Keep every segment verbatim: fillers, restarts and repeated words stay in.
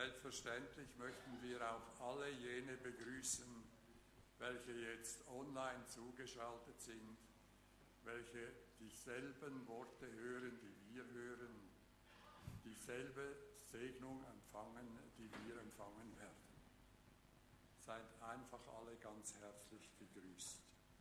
Selbstverständlich möchten wir auch alle jene begrüßen, welche jetzt online zugeschaltet sind, welche dieselben Worte hören, die wir hören, dieselbe Segnung empfangen, die wir empfangen werden. Seid einfach alle ganz herzlich gegrüßt.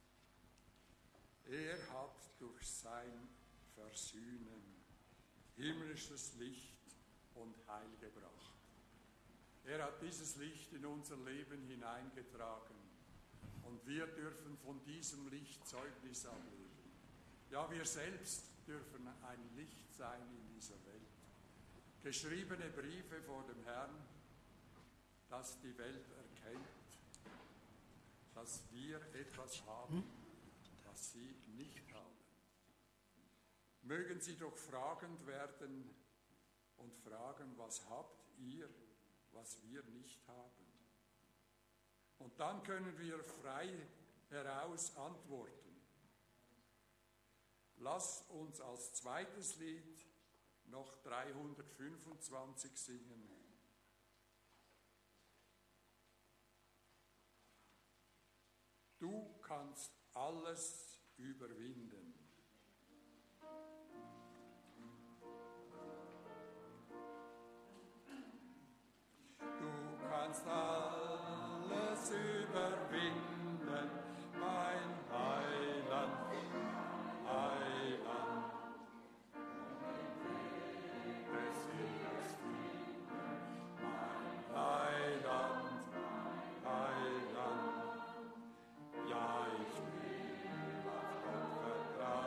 Er hat durch sein Versöhnen himmlisches Licht und Heil gebracht. Er hat dieses Licht in unser Leben hineingetragen und wir dürfen von diesem Licht Zeugnis ablegen. Ja, wir selbst dürfen ein Licht sein in dieser Welt. Geschriebene Briefe vor dem Herrn, dass die Welt erkennt, dass wir etwas haben, was sie nicht haben. Mögen sie doch fragend werden und fragen, was habt ihr, was wir nicht haben? Und dann können wir frei heraus antworten. Lass uns als zweites Lied noch dreihundertfünfundzwanzig singen. Du kannst alles überwinden. Du kannst alles überwinden, mein Heiland, Heiland. Des Himmels Frieden, mein Heiland, Heiland. Ja, ich will auf Gott vertrauen.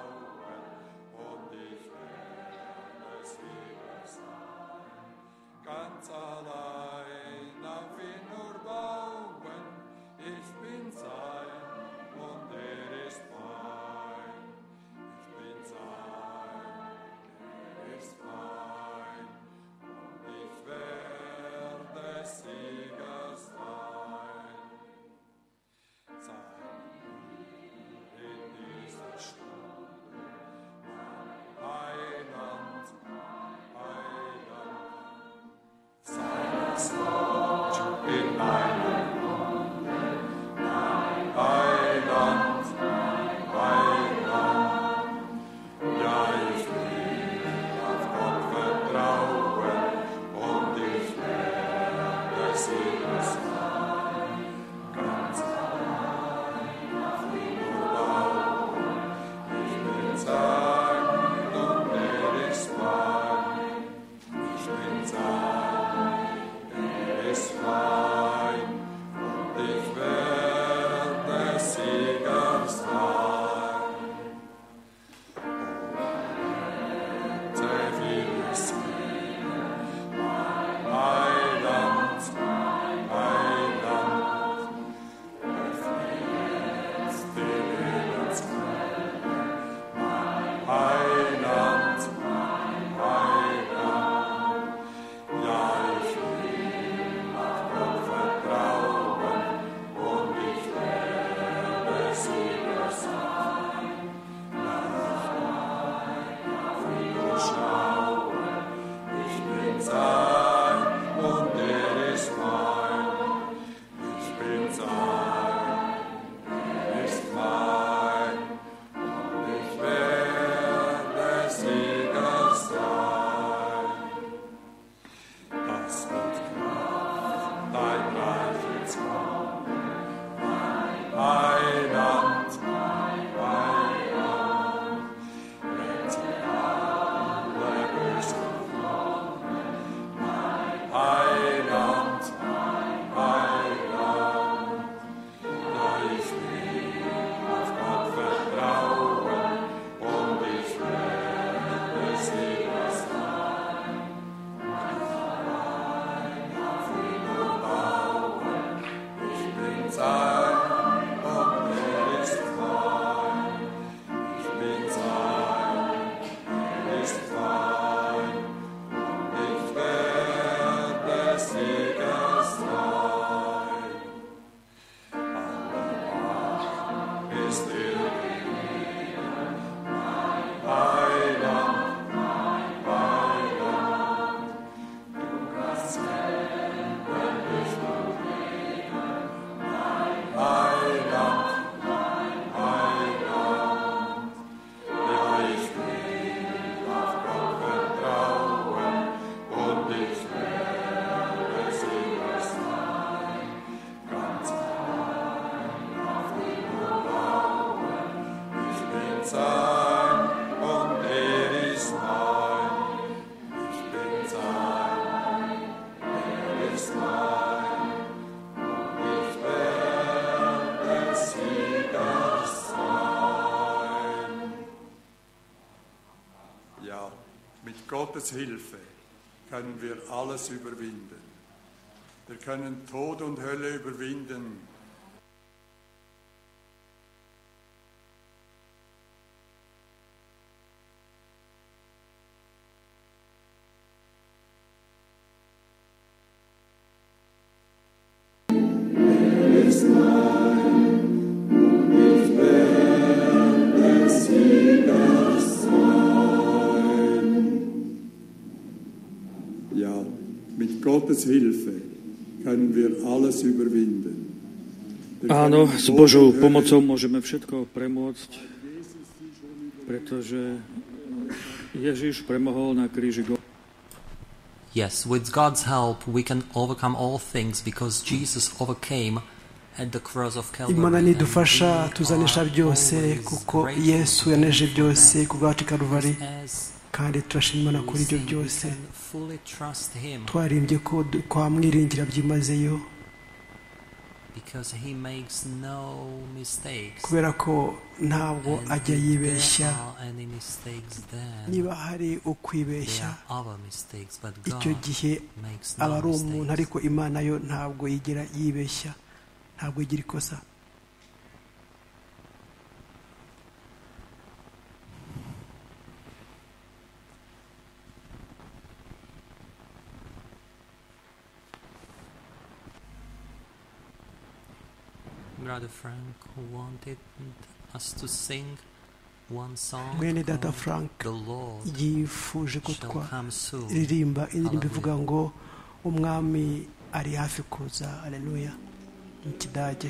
Mit Gottes Hilfe können wir alles überwinden. Wir können Tod und Hölle überwinden. Gottes Hilfe können wir alles überwinden. Áno, s Božou pomocou môžeme všetko premôcť, pretože Ježiš premohol na kríži. Yes, with God's help we can overcome all things because Jesus overcame at the cross of Calvary. Imana nidufasha tuzanesha byose kuko Yesu yaneje byose ku bwacu Calvary. Kandi turashimana kuri ibyo byose. Twarimbye ko twamwiringira byimazeyo kubera ko ntabwo ajya yibeshya. Niba hari ukwibeshya icyo gihe aba ari umuntu, ariko Imana yo ntabwo yigira yibeshya, ntabwo igira ikosa. Brother Frank wanted us to sing one song. Mwene Data Frank yifuje ko twaririmba indirimbo ivuga ngo umwami ari hafi kuza. Haleluya mu Kidage.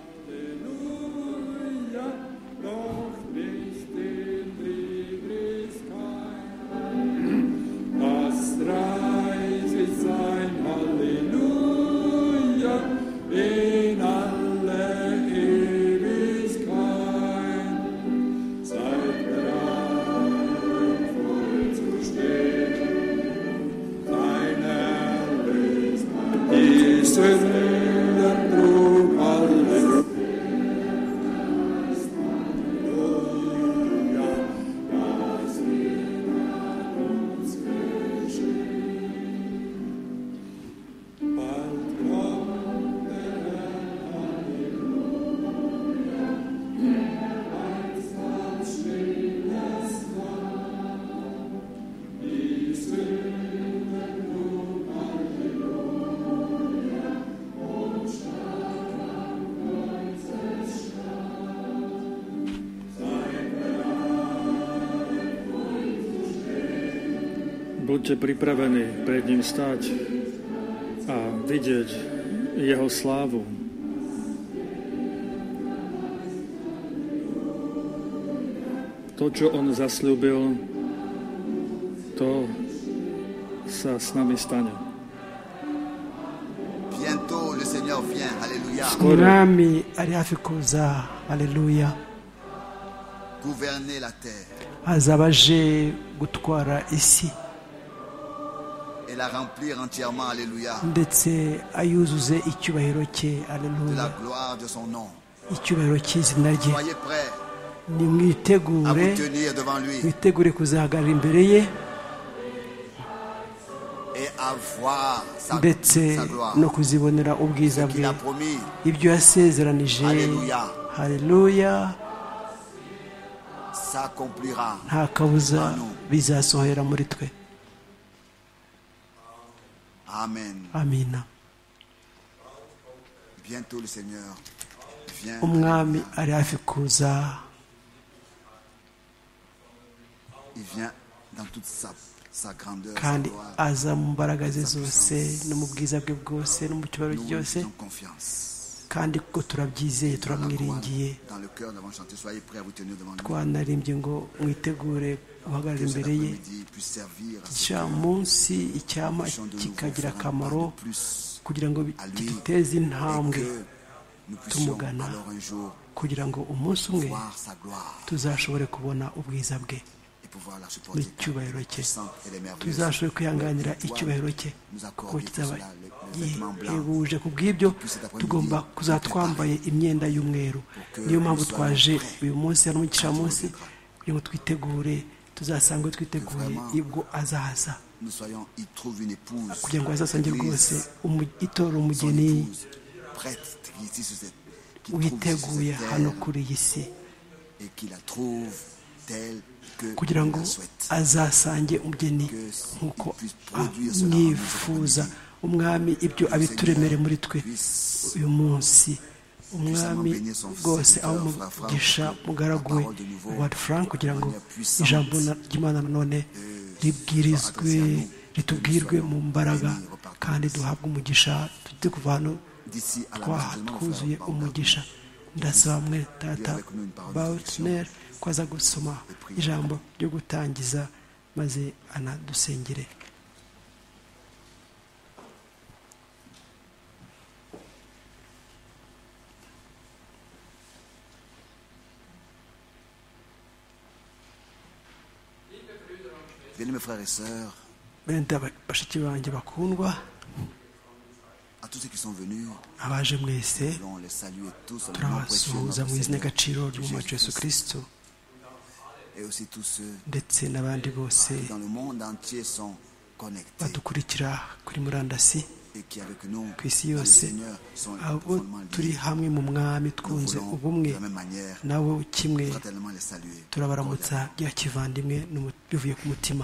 Buďte pripravení pred ním stáť a vidieť jeho slávu. To, čo on zasľúbil, to sa s nami stane. Bientôt le Seigneur vient. Alléluia. Umwami ari hafi kuza. Haleluya. Gouverner la terre. Azaba aje gutwara isi et la remplir entièrement. Alléluia. ndetse ayuzuze icyubahiro cye. De la Haleluya. gloire de son nom. Icyubahiro cy'izina rye. Soyez prêts à nimwitegure vous tenir devant lui mwitegure kuzahagarara imbere ye et à voir sa, ndetse sa gloire. no kuzibonera ubwiza Ce qu'il bwe. a promis. Ibyo yasezeranije. Haleluya. Haleluya. S'accomplira. Nta kabuza bizasohora muri twe. Amen. Amina. Bientôt le Seigneur vient. Umwami ari hafi kuza. Il vient dans toute sa, sa grandeur, sa kandi gloire. aza mu mbaraga ze zose no mu bwiza bwe bwose no mu cyubahiro Nous cyose, faisons confiance. kandi ko turabyizeye Dans la gloire, turamwiringiye. dans le cœur, nous avons chanté. Soyez prêts à vous tenir devant lui. Twanarimbye ngo mwitegure guhagarara Que cet imbere ye. après-midi puisse servir à ce Cya munsi icyama que nous puissions de nouveau kikagira faire un pas akamaro de plus kugira ngo à lui kiduteze et intambwe, que nous puissions tumugana, alors un jour kugira ngo umunsi umwe voir sa gloire tuzashobore kubona ubwiza bwe et pouvoir la supporter car n'icyubahiro elle est cye, puissante, elle est merveilleuse. tuzashobore kwihanganira Elle doit icyubahiro cye nous ko accorder pour kizaba cela les- les vêtements blancs. gihebuje. Ku bw'ibyo tugomba kuzaba twambaye imyenda y'umweru. Niyo mpamvu twaje uyu munsi hano mu gicamunsi kugira ngo twitegure tuzasanga twiteguye ibwo azaza nous soyons, il trouve une épouse, kugira ngo azasange rwose umu- itora son umugeni épouse prête ici sur cette, qui trouve witeguye sur cette hano terre kuri iyi si et qui la trouve telle que kugira ngo il la souhaite. azasange umugeni Que nk'uko il puisse produire cela en nous amwifuza cet umwami ibyo abituremere muri twe puisse uyu munsi umwami rwose aho umugisha mugaragu we Ward Frank kugira ngo ijambo na- ry'Imana nanone ribwirizwe ritubwirwe mu mbaraga kandi duhabwe umugisha tujye kuva hano d'ici à la twa- maison, twuzuye frère, umugisha ndasaba mwe tata Bautner ko aza gusoma ijambo ryo gutangiza maze anadusengere. Bien, mes frères et sœurs, benda bashiki banjye bakundwa à tous ceux qui sont venus, abaje mwese nous voulons les saluer tous en le nom précieux de turabasuhuza notre mu izina Seigneur agaciro ry'umwacu Yesu Jésus-Christ. Kristo Et aussi tous ceux ndetse n'abandi bose qui dans le monde entier sont connectés badukurikira kuri murandasi et qui avec nous, ku isi dans le yose Seigneur, sont abo profondément turi liés. hamwe mu mwami Nous twunze voulons ubumwe de la même manière nawe kimwe fraternellement les saluer. turabaramutsa bya kivandimwe n'umu- bivuye ku mutima.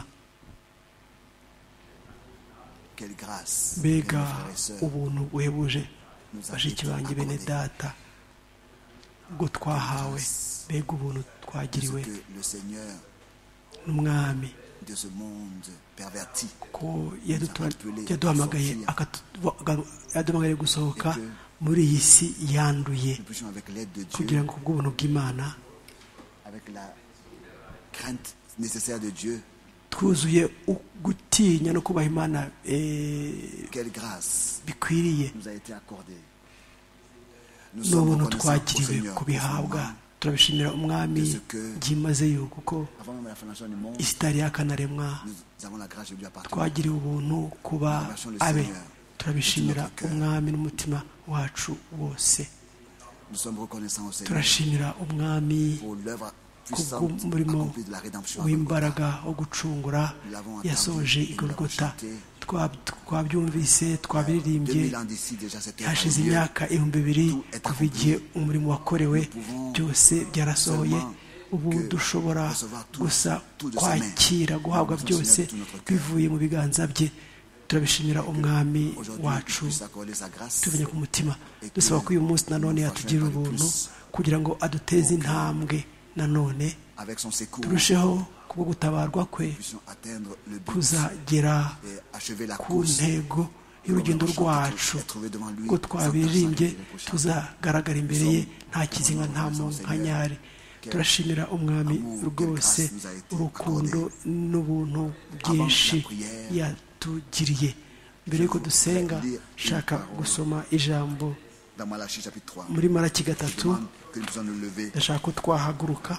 Quelle grâce, mbega mes frères et sœurs, ubuntu buhebuje nous a bashiki été banjye bene accordé. data ubwo twahawe mbega ubuntu twagiriwe Ce que le Seigneur n'umwami de ce monde perverti ko yadutu- yaduhamagaye akatu- yaduhamagariye gusohoka muri iyi si yanduye nous puissions avec l'aide de kugira Dieu, ngo kubw'ubuntu bw'Imana avec la crainte nécessaire de Dieu, twuzuye u- gutinya no kubaha Imana eh, quelle grâce bikwiriye nous a été accordée. Nous sommes n'ubuntu reconnaissants au twagiriwe Seigneur kubihabwa profondément. turabishimira umwami byimazeyo kuko Avant même la fondation du monde, isi itari yakanaremwa nous avons la grâce de lui appartenir. twagiriwe ubuntu kuba abe turabishimira umwami n'umutima wacu wose Nous sommes reconnaissants au Seigneur turashimira umwami pour l'œuvre kubwo puissante umurimo accomplie de la rédemption. w'imbaraga wo gucungura yasoje igorogota Twa- twabyumvise twabiririmbye deux mille ans d'ici déjà cette œuvre a hashize eu lieu. imyaka ibihumbi bibiri kuva igihe umurimo wakorewe byose byarasohoye ubu dushobora gusa kwakira guhabwa byose bivuye mu biganza bye turabishimira umwami Aujourd'hui, wacu il puisse accorder sa grâce tubonye ku mutima dusaba ko uyu munsi nanone yatugira ubuntu kugira ngo aduteze intambwe nanone avec son secours. turusheho kubwo gutabarwa kwe Nous puissions atteindre le but kuzagera et achever la ku course. ntego y'urugendo rwacu ko twabiririmbye tuzagaragara imbere ye nta kizinga nta munkanyari turashimira umwami rwose urukundo n'ubuntu bwinshi yatugiriye mbere y'uko dusenga shaka gusoma ijambo Dans Malachie chapitre trois, muri Malaki je gatatu demande que nous puissions nous lever. ndashaka ko twahaguruka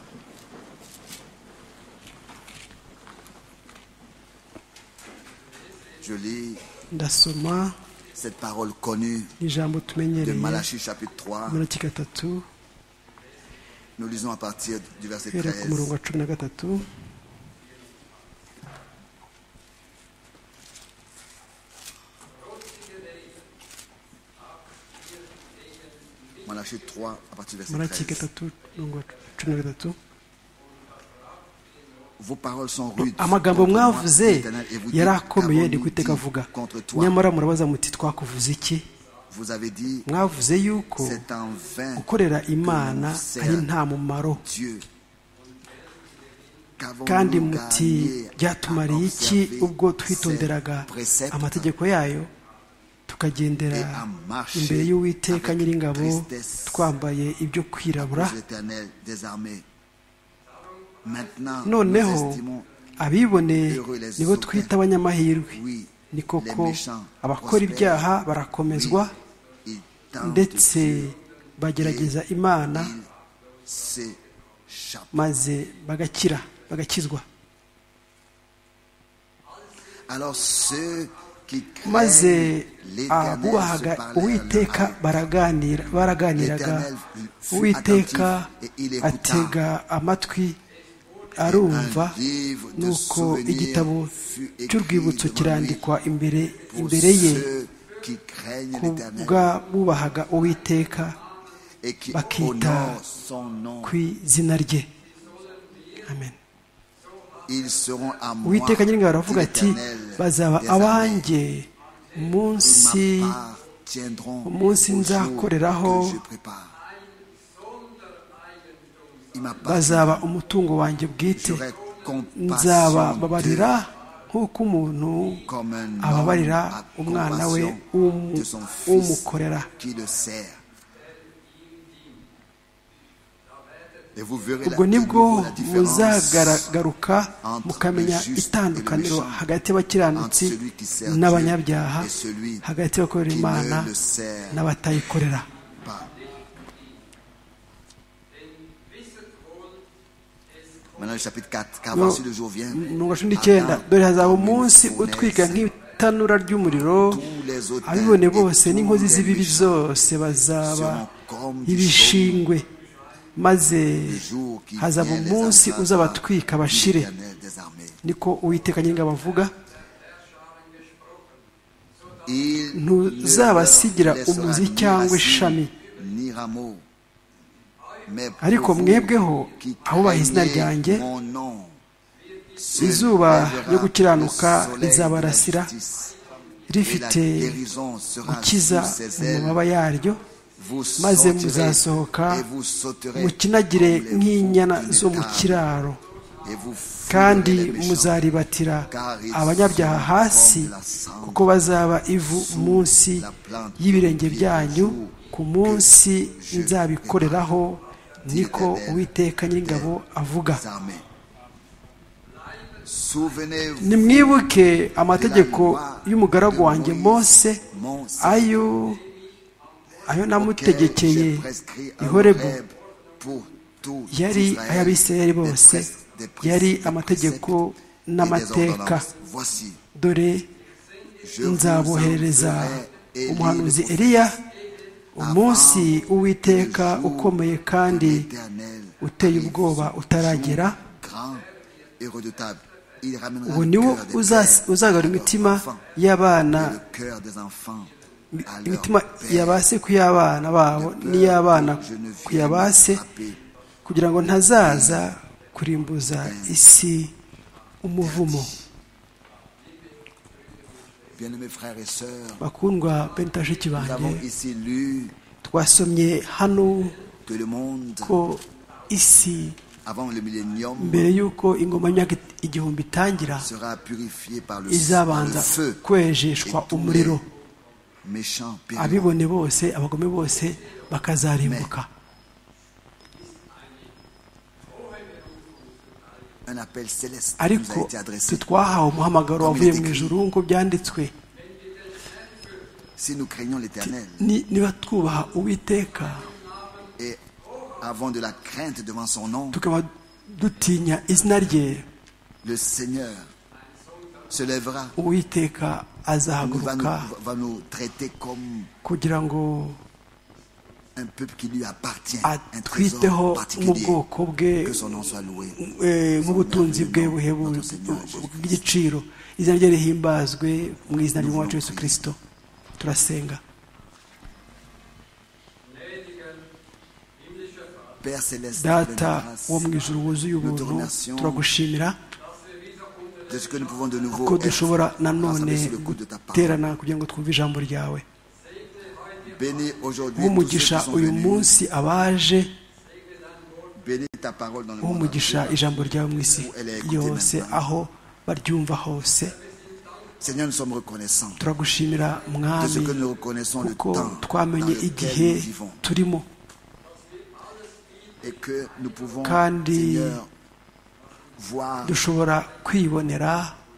Je lis ndasoma cette parole connue ijambo de tumenyereye Malachie chapitre trois. Malaki gatatu Nous lisons à partir du verset guhera ku murongo treize. wa cumi na gatatu Malachie trois à partir du verset Malaki treize. gatatu umurongo wa cumi na gatatu Vos paroles sont rudes. amagambo contre moi, mwavuze dit l'Éternel, et vous dites, yari akomeye qu'avons-nous ni ko iteka dit avuga contre toi? nyamara murabaza muti twakuvuze iki Vous avez dit, mwavuze yuko c'est en vain gukorera imana que ari nous nta mumaro Dieu. Qu'avons-nous kandi muti gagné byatumariye à iki observer ubwo ses twitonderaga préceptes amategeko yayo tukagendera et à marcher imbere y'uwiteka avec nyiringabo tristesse twambaye ibyo kwirabura pour l'Éternel des armées. Maintenant, noneho nous estimons, abibone nibo twita abanyamahirwe oui, ni les koko méchants abakora prospèrent, ibyaha barakomezwa ils tentent ndetse Dieu, bagerageza imana ils s'échappent. maze bagakira bagakizwa Alors ceux qui maze craignent l'Éternel abubahaga se parlèrent uwiteka leur âme. baraganira baraganiraga L'Éternel fut uwiteka attentif et il écouta. atega amatwi arumva nuko igitabo cy'urwibutso kirandikwa imbere imbere ye bw'abubahaga uwiteka bakita ku izina rye. Amen. Uwiteka nyir'ingabo aravuga ati bazaba abanjye umunsi umunsi nzakoreraho, bazaba umutungo wanjye bwite, nzabababarira nk'uko umuntu ababarira umwana we umukorera. Ubwo nibwo muzagaruka mukamenya itandukaniro hagati y'abakiranutsi n'abanyabyaha, hagati y'abakorera Imana n'abatayikorera. Mirongo cumi n'icyenda, dore hazaba umunsi utwika nk'itanura ry'umuriro, abibone bose n'inkozi z'ibibi zose bazaba ibishingwe, maze hazaba umunsi uzabatwika bashire, niko Uwiteka nyir'ingabo avuga. Ntuzabasigira umuzi cyangwa ishami, ariko mwebweho abubaha izina ryanjye, izuba ryo gukiranuka rizabarasira rifite gukiza mu mababa yaryo, maze muzasohoka mukinagire nk'inyana zo mu kiraro, kandi muzaribatira abanyabyaha hasi, kuko bazaba ivu munsi y'ibirenge byanyu ku munsi nzabikoreraho, niko Uwiteka nyir'ingabo avuga. Nimwibuke amategeko y'umugaragu wanjye Mose, ayo ayo namutegekeye i Horebu, yari ay'Abisirayeli bose, yari amategeko n'amateka. Dore nzaboherereza umuhanuzi Eliya, umunsi Uwiteka ukomeye kandi uteye ubwoba utaragera. Ubu niwo uzagarura imitima y'abana, imitima yabase ku y'abana babo n'iy'abana ku yabase, kugira ngo ntazaza kurimbuza isi umuvumo. Bakundwa bentashiki banjye, twasomye hano ko isi mbere y'uko ingoma y'imyaka igihumbi itangira izabanza kwejeshwa umuriro, abibone bose, abagome bose bakazarimbuka. Ariko twahawe umuhamagaro wavuye mu ijuru nk'uko byanditswe. Niba twubaha Uwiteka tukaba dutinya izina rye, Uwiteka azahaguruka kugira ngo atwiteho mu bwoko bwe, nk'ubutunzi bwe bw'igiciro. Izina rye rihimbazwe mu izina ry'umwami Yesu Kristo. Turasenga. Data wo mu ijuru wuzuye ubuntu, turagushimira kuko dushobora nanone guterana kugira ngo twumve ijambo ryawe. Umugisha uyu munsi abaje, umugisha ijambo ryawe mu isi yose aho baryumva hose. Turagushimira mwami kuko twamenye igihe turimo, kandi dushobora kwibonera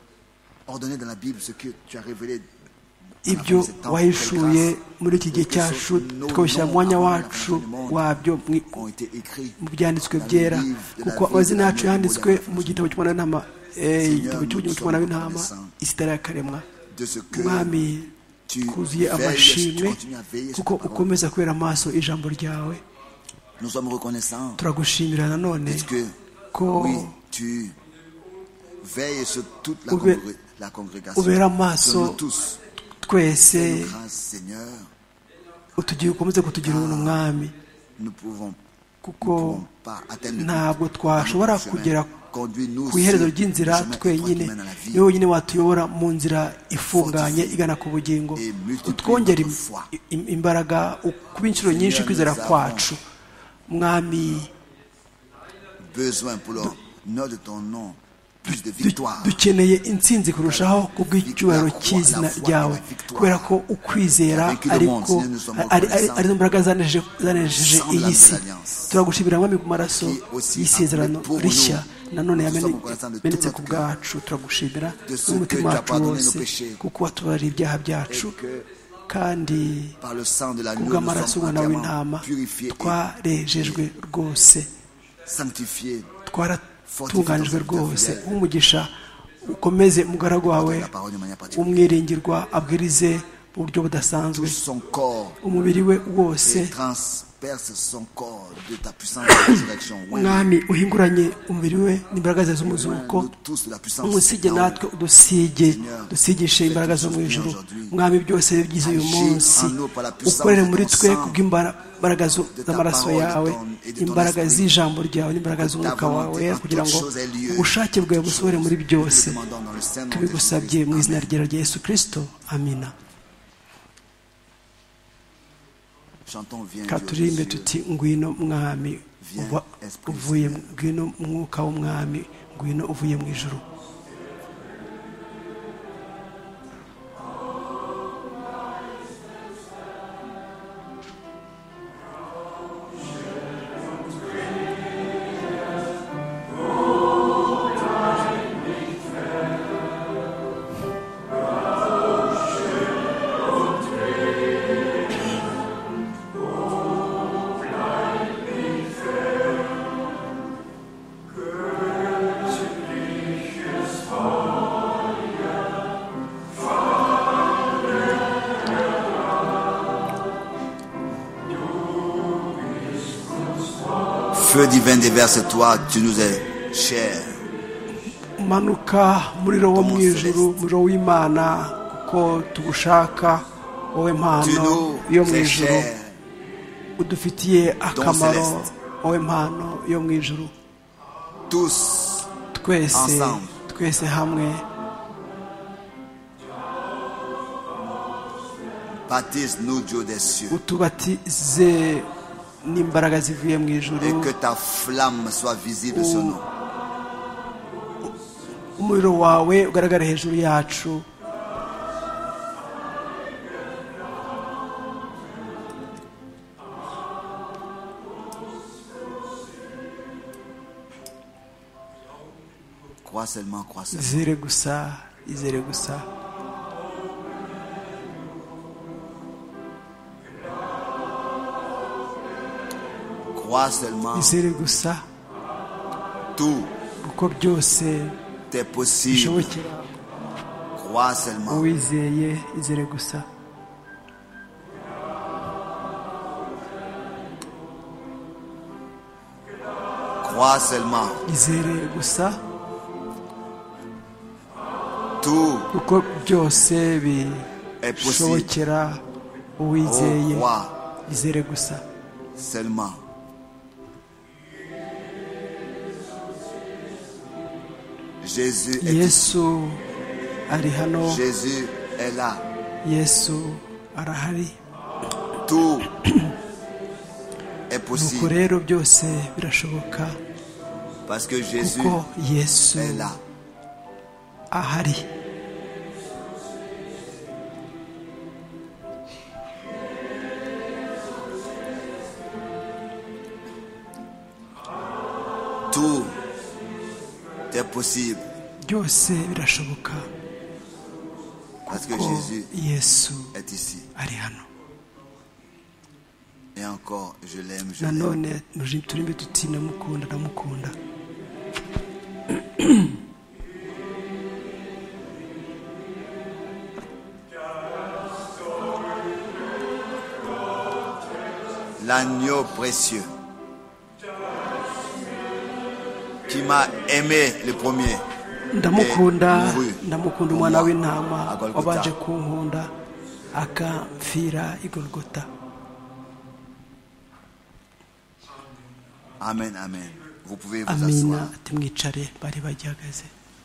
ibyo wahishuye muri iki gihe cyacu, tukabishyira mu mwanya wacu wabyo mu byanditswe byera, kuko amazina yacu yanditswe mu gitabo cy'umwana w'intama, igitabo cy'umwana w'intama isi itarakaremwa. Mwami, twuzuye amashimwe kuko ukomeza kubera amaso ijambo ryawe. Turagushimira nanone kuko Oui, tu veilles sur toute la, Ube- congré- la congrégation, ubera amaso sur nous tous. twese Fais-nous grâce, Seigneur. utugira ukomeze kutugira ubuntu mwami Nous pouvons, kuko nous pouvons pas atteindre le ntabwo but. twashobora Notre chemin. kugera Conduis-nous ku iherezo sur ry'inzira le chemin twenyine étroit qui mène à la vie. niwe wenyine watuyobora mu nzira ifunganye igana ku bugingo Et multiplie utwongere notre foi. im- im- imbaraga kuba inshuro nyinshi Seigneur, kwizera nous avons kwacu mwami Besoin pour l'honneur de ton nom, plus de du- victoire. dukeneye intsinzi kurushaho kubw'icyubahiro cy'izina ryawe kubera ko ukwizera ariko ari ari- arizo mbaraga zanejeje zanejeje iyi si turagushimira mwami ku maraso y'isezerano rishya nanone yamenetse ku bwacu turagushimira n'umutima wacu wose kuko watubariye ibyaha byacu kandi Par le sang de l'agneau, nous kubw'amaraso sommes y'umwana entièrement w'intama purifiés et twarejejwe rwose sanctifiés. twaratunganijwe rwose nk'umugisha ukomeze umugaragu wawe La parole de manière particulière. umwiringirwa abwirize mu buryo budasanzwe Touche son corps umubiri we wose et transperce son corps de ta puissance de résurrection. Oui, mwami uhinguranye umubiri we n'imbaraga zawe z'umuzuko nous tous de la puissance umusige natwe udusige dusigishe imbaraga zo mu ijuru mwami byose byize uyu munsi ukorere muri twe kubw'imbaraga zo- z'amaraso yawe imbaraga z'ijambo ryawe n'imbaraga z'umwuka wawe kugira ngo ubushake bwawe busohore muri byose demandons dans le Saint nom de tubigusabye mu Jésus. izina rya Yesu Kristo amina Chantons, viens ka Dieu, turirimbe Jésus. tuti ngwino mwami uva- uvuye mu- ngwino mwuka w'umwami ngwino uvuye mu ijuru Feu divin déverse-toi, tu nous es cher. manuka umuriro wo mu ijuru umuriro w'imana kuko tugushaka wowe Tu mpano nous yo mu es ijuru cher. udufitiye akamaro céleste. wowe mpano yo mu ijuru Tous twese Ensemble. twese hamwe baptise-nous, Dieu des cieux. utubatize n'imbaraga zivuye mu ijuru Et que ta flamme soit visible sur nous. umuriro wawe ugaragara hejuru yacu Crois seulement, crois seulement. izere gusa izere gusa Crois seulement. izere gusa Tout kuko byose est possible. bishobokera Crois seulement. uwizeye izere gusa Crois seulement. izere gusa Tout kuko byose est possible. bishobokera uwizeye Oh, crois izere gusa seulement. Jésus est ici. yesu ari hano Jésus est là. yesu arahari Tout est nuko possible rero byose birashoboka parce que Jésus kuko yesu est là. ahari Tout est possible byose birashoboka parce que kuko Jésus yesu est ici. ari hano Et encore, je l'aime, je l'aime. nanone muje- turimbe tuti ndamukunda ndamukunda L'agneau précieux. qui m'a aimé le premier. ndamukunda ndamukunda umwana w'intama wabanje kunkunda akamfira i Golgotha. Amen, amen. Vous pouvez vous amina. asseoir. ati mwicare, bari bagihagaze.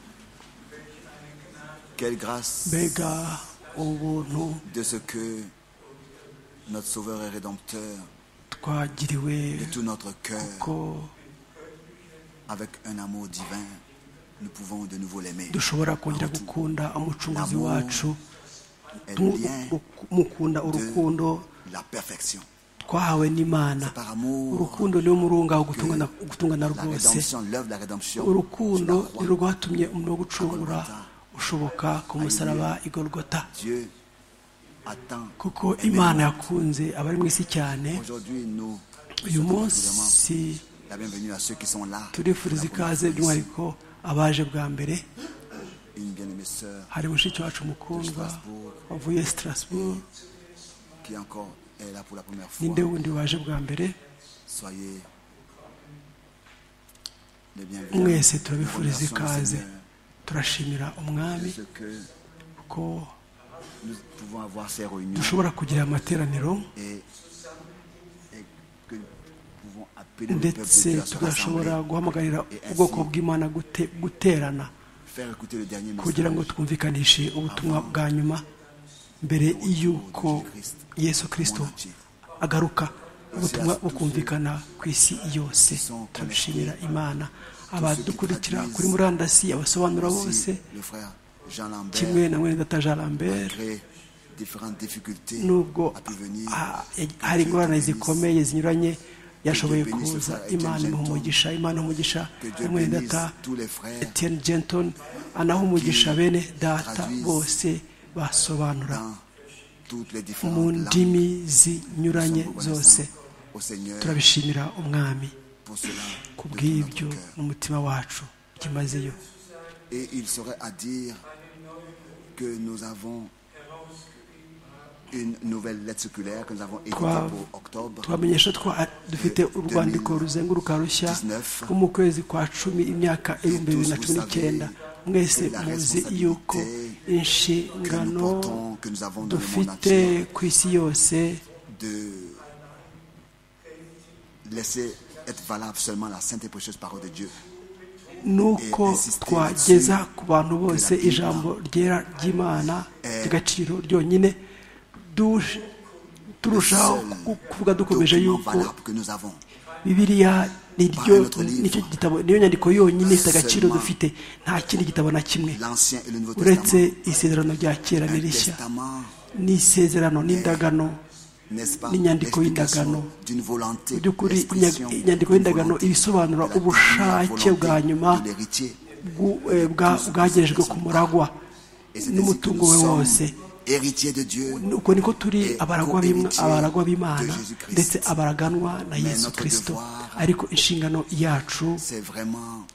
Quelle grâce mbega ubuntu de ce que notre Sauveur et Rédempteur, twagiriwe de tout notre cœur, ko avec un amour divin, nous pouvons de nouveau l'aimer. dushobora kongera gukunda umucunguzi wacu, est le lien mukunda urukundo de la perfection. twahawe n'Imana. C'est par amour, urukundo niyo murunga wo gutungana gutungana la rwose. rédemption, l'œuvre de la rédemption, urukundo sur la nirwo croix. rwatumye umuntu wo gucungura ushoboka ku musaraba i Golgotha. Dieu attend. kuko Imana yakunze abari mu isi cyane. Aujourd'hui, nous uyu munsi la bienvenue à ceux qui sont là. turifuriza ikaze by'umwihariko abaje bwa mbere. Une bien-aimée sœur hari mushiki wacu mukundwa wavuye Strasbourg, qui encore est là pour la première fois. ninde wundi waje bwa mbere. Soyez les bienvenus. mwese Nous turabifuriza remercions le ikaze. Seigneur turashimira de umwami ce que ko nous pouvons avoir ces réunions dushobora kugira amateraniro et, et que nous pouvons appeler le peuple de ndetse Dieu à se tugashobora rassembler, guhamagarira Et ainsi, ubwoko bw'Imana gute- guterana faire écouter le dernier kugira ngo message twumvikanishe ubutumwa bwa nyuma mbere y'uko Yesu Kristo agaruka, ubutumwa bukumvikana ku isi yose. turabishimira Imana, abadukurikira kuri murandasi, abasobanura bose, aussi le frère Jean Lambert, kimwe na mwene data Jean Lambert. malgré différentes difficultés, nubwo a pu venir. ah, hari ingorane zikomeye zinyuranye yashoboye kuza. Imana imuha umugisha, Imana umugisha Que na Dieu mwene bénisse data tous les frères Etienne Genton, anaha umugisha bene data traduisent bose basobanura dans toutes les mu différentes langues. ndimi zinyuranye Nous sommes zose. reconnaissants au Seigneur turabishimira umwami pour cela ku de tout bw'ibyo notre cœur. n'umutima wacu byimazeyo. Et il serait à dire que nous avons une nouvelle lettre circulaire que nous avons éditée Twa- pour octobre. twamenyesha twa dufite urwandiko ruzenguruka rushya rwo mu kwezi kwa cumi imyaka ibihumbi bibiri na cumi n'icyenda. mwese muzi yuko inshingano dufite ku isi yose de laisser être valable seulement la sainte et précieuse parole de Dieu. nuko twageza ku bantu bose ijambo ryera ry'Imana ry'agaciro ryonyine, du- turushaho ku- kuvuga dukomeje Document yuko valable que nous avons. Bibiliya niryo nicyo gitabo, niyo nyandiko yonyine ifite agaciro dufite, nta kindi gitabo na kimwe L'Ancien et le Nouveau uretse Testament, isezerano rya kera un n'irishya, testament, n'isezerano n'indagano. n'est-ce pas, n'inyandiko l'explication y'indagano. d'une volonté, Mu by'ukuri l'expression inya- inyandiko y'indagano d'une volonté, ibisobanura de la ubushake volonté bwa nyuma de l'héritier. bwu- eh, bwa- bwagejejwe ku muragwa Et c'est ainsi que n'umutungo nous we sommes wose. héritiers de Dieu. uko niko turi abaragwa b'Imana- abaragwa b'Imana de Jésus-Christ. ndetse abaraganwa na Mais Yesu notre Kristo. devoir, ariko inshingano yacu C'est vraiment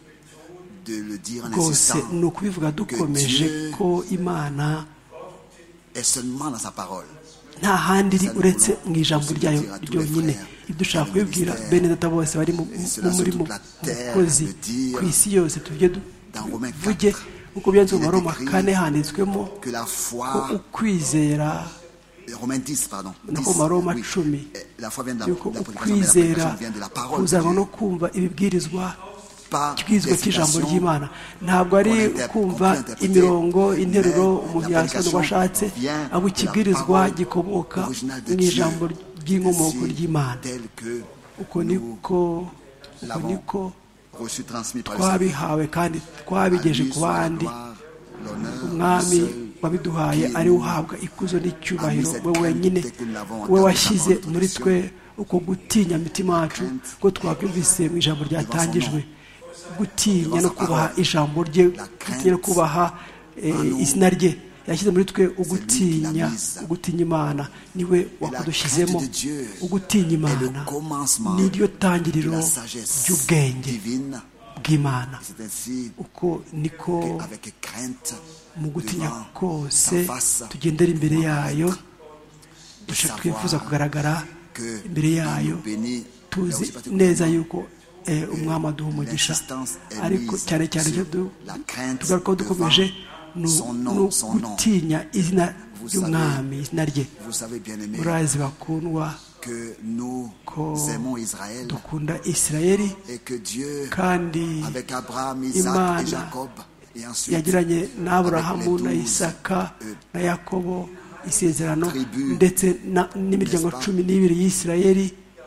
de le dire en rwose insistant ni ukubivuga dukomeje Dieu ko Imana est seulement dans sa parole. nta handi iri Ça, nous uretse voulons mu ijambo aussi ryayo dire à tous les ryonyine. frères ibyo dushaka dans le kubibwira ministère, bene data bose bari mu et cela mu sur murimo toute la terre, mukozi de dire ku isi yose tujye dans Romains tuvuge quatre, nk'uko byanditswe mu il est Baroma écrit kane handitswemo Que la ko foi, ukwizera Romains dix, pardon, nako dix, Maroma oui, cumi, la foi vient de la, yuko la prédication, mais la ukwizera prédication vient de la parole de kuzanwa no Dieu. kumva ibibwirizwa Pas ikibwirizwa des cy'ijambo citations ry'Imana, ntabwo ari qu'on interprète- kumva qu'on peut interpréter, imirongo interuro mais umuntu la yasobanura prédication ashatse, vient ahubwo de la ikibwirizwa parole gikomoka originale de mu ijambo Dieu. ry'inkomoko Ainsi, ry'Imana. tel que uko nous niko uko l'avons niko reçu, transmis par le Seigneur. twabihawe kandi À twabigeje lui ku soit la bandi. gloire, l'honneur, umwami le seul wabiduhaye qui ari nous uhabwa ikuzo n'icyubahiro, a mis we cette wenyine, crainte que nous l'avons we entendu washyize dans muri notre twe uko gutinya mitima yacu ko twabyumvise mu ijambo ryatangijwe, gutinya no kubaha ijambo rye, gutinya no kubaha eh, izina rye. yashyize muri twe ugutinya, ugutinya Imana niwe wakudushyizemo. ugutinya Imana niryo tangiriro ry'ubwenge bw'Imana. C'est ainsi uko niko qu'avec crainte mu gutinya devant kose ta face, tugendera imbere yayo, et twifuza savoir kugaragara que imbere il yayo, nous bénit, tuzi mais aussi neza particulièrement yuko umwami aduha umugisha ariko cyane cyane icyo tugarukaho dukomeje ni ugutinya izina ry'umwami izina rye. murazi bakundwa ko dukunda Isirayeli kandi Imana yagiranye n'Aburahamu na Isaka na Yakobo isezerano ndetse n'imiryango cumi n'ibiri y'Isirayeli.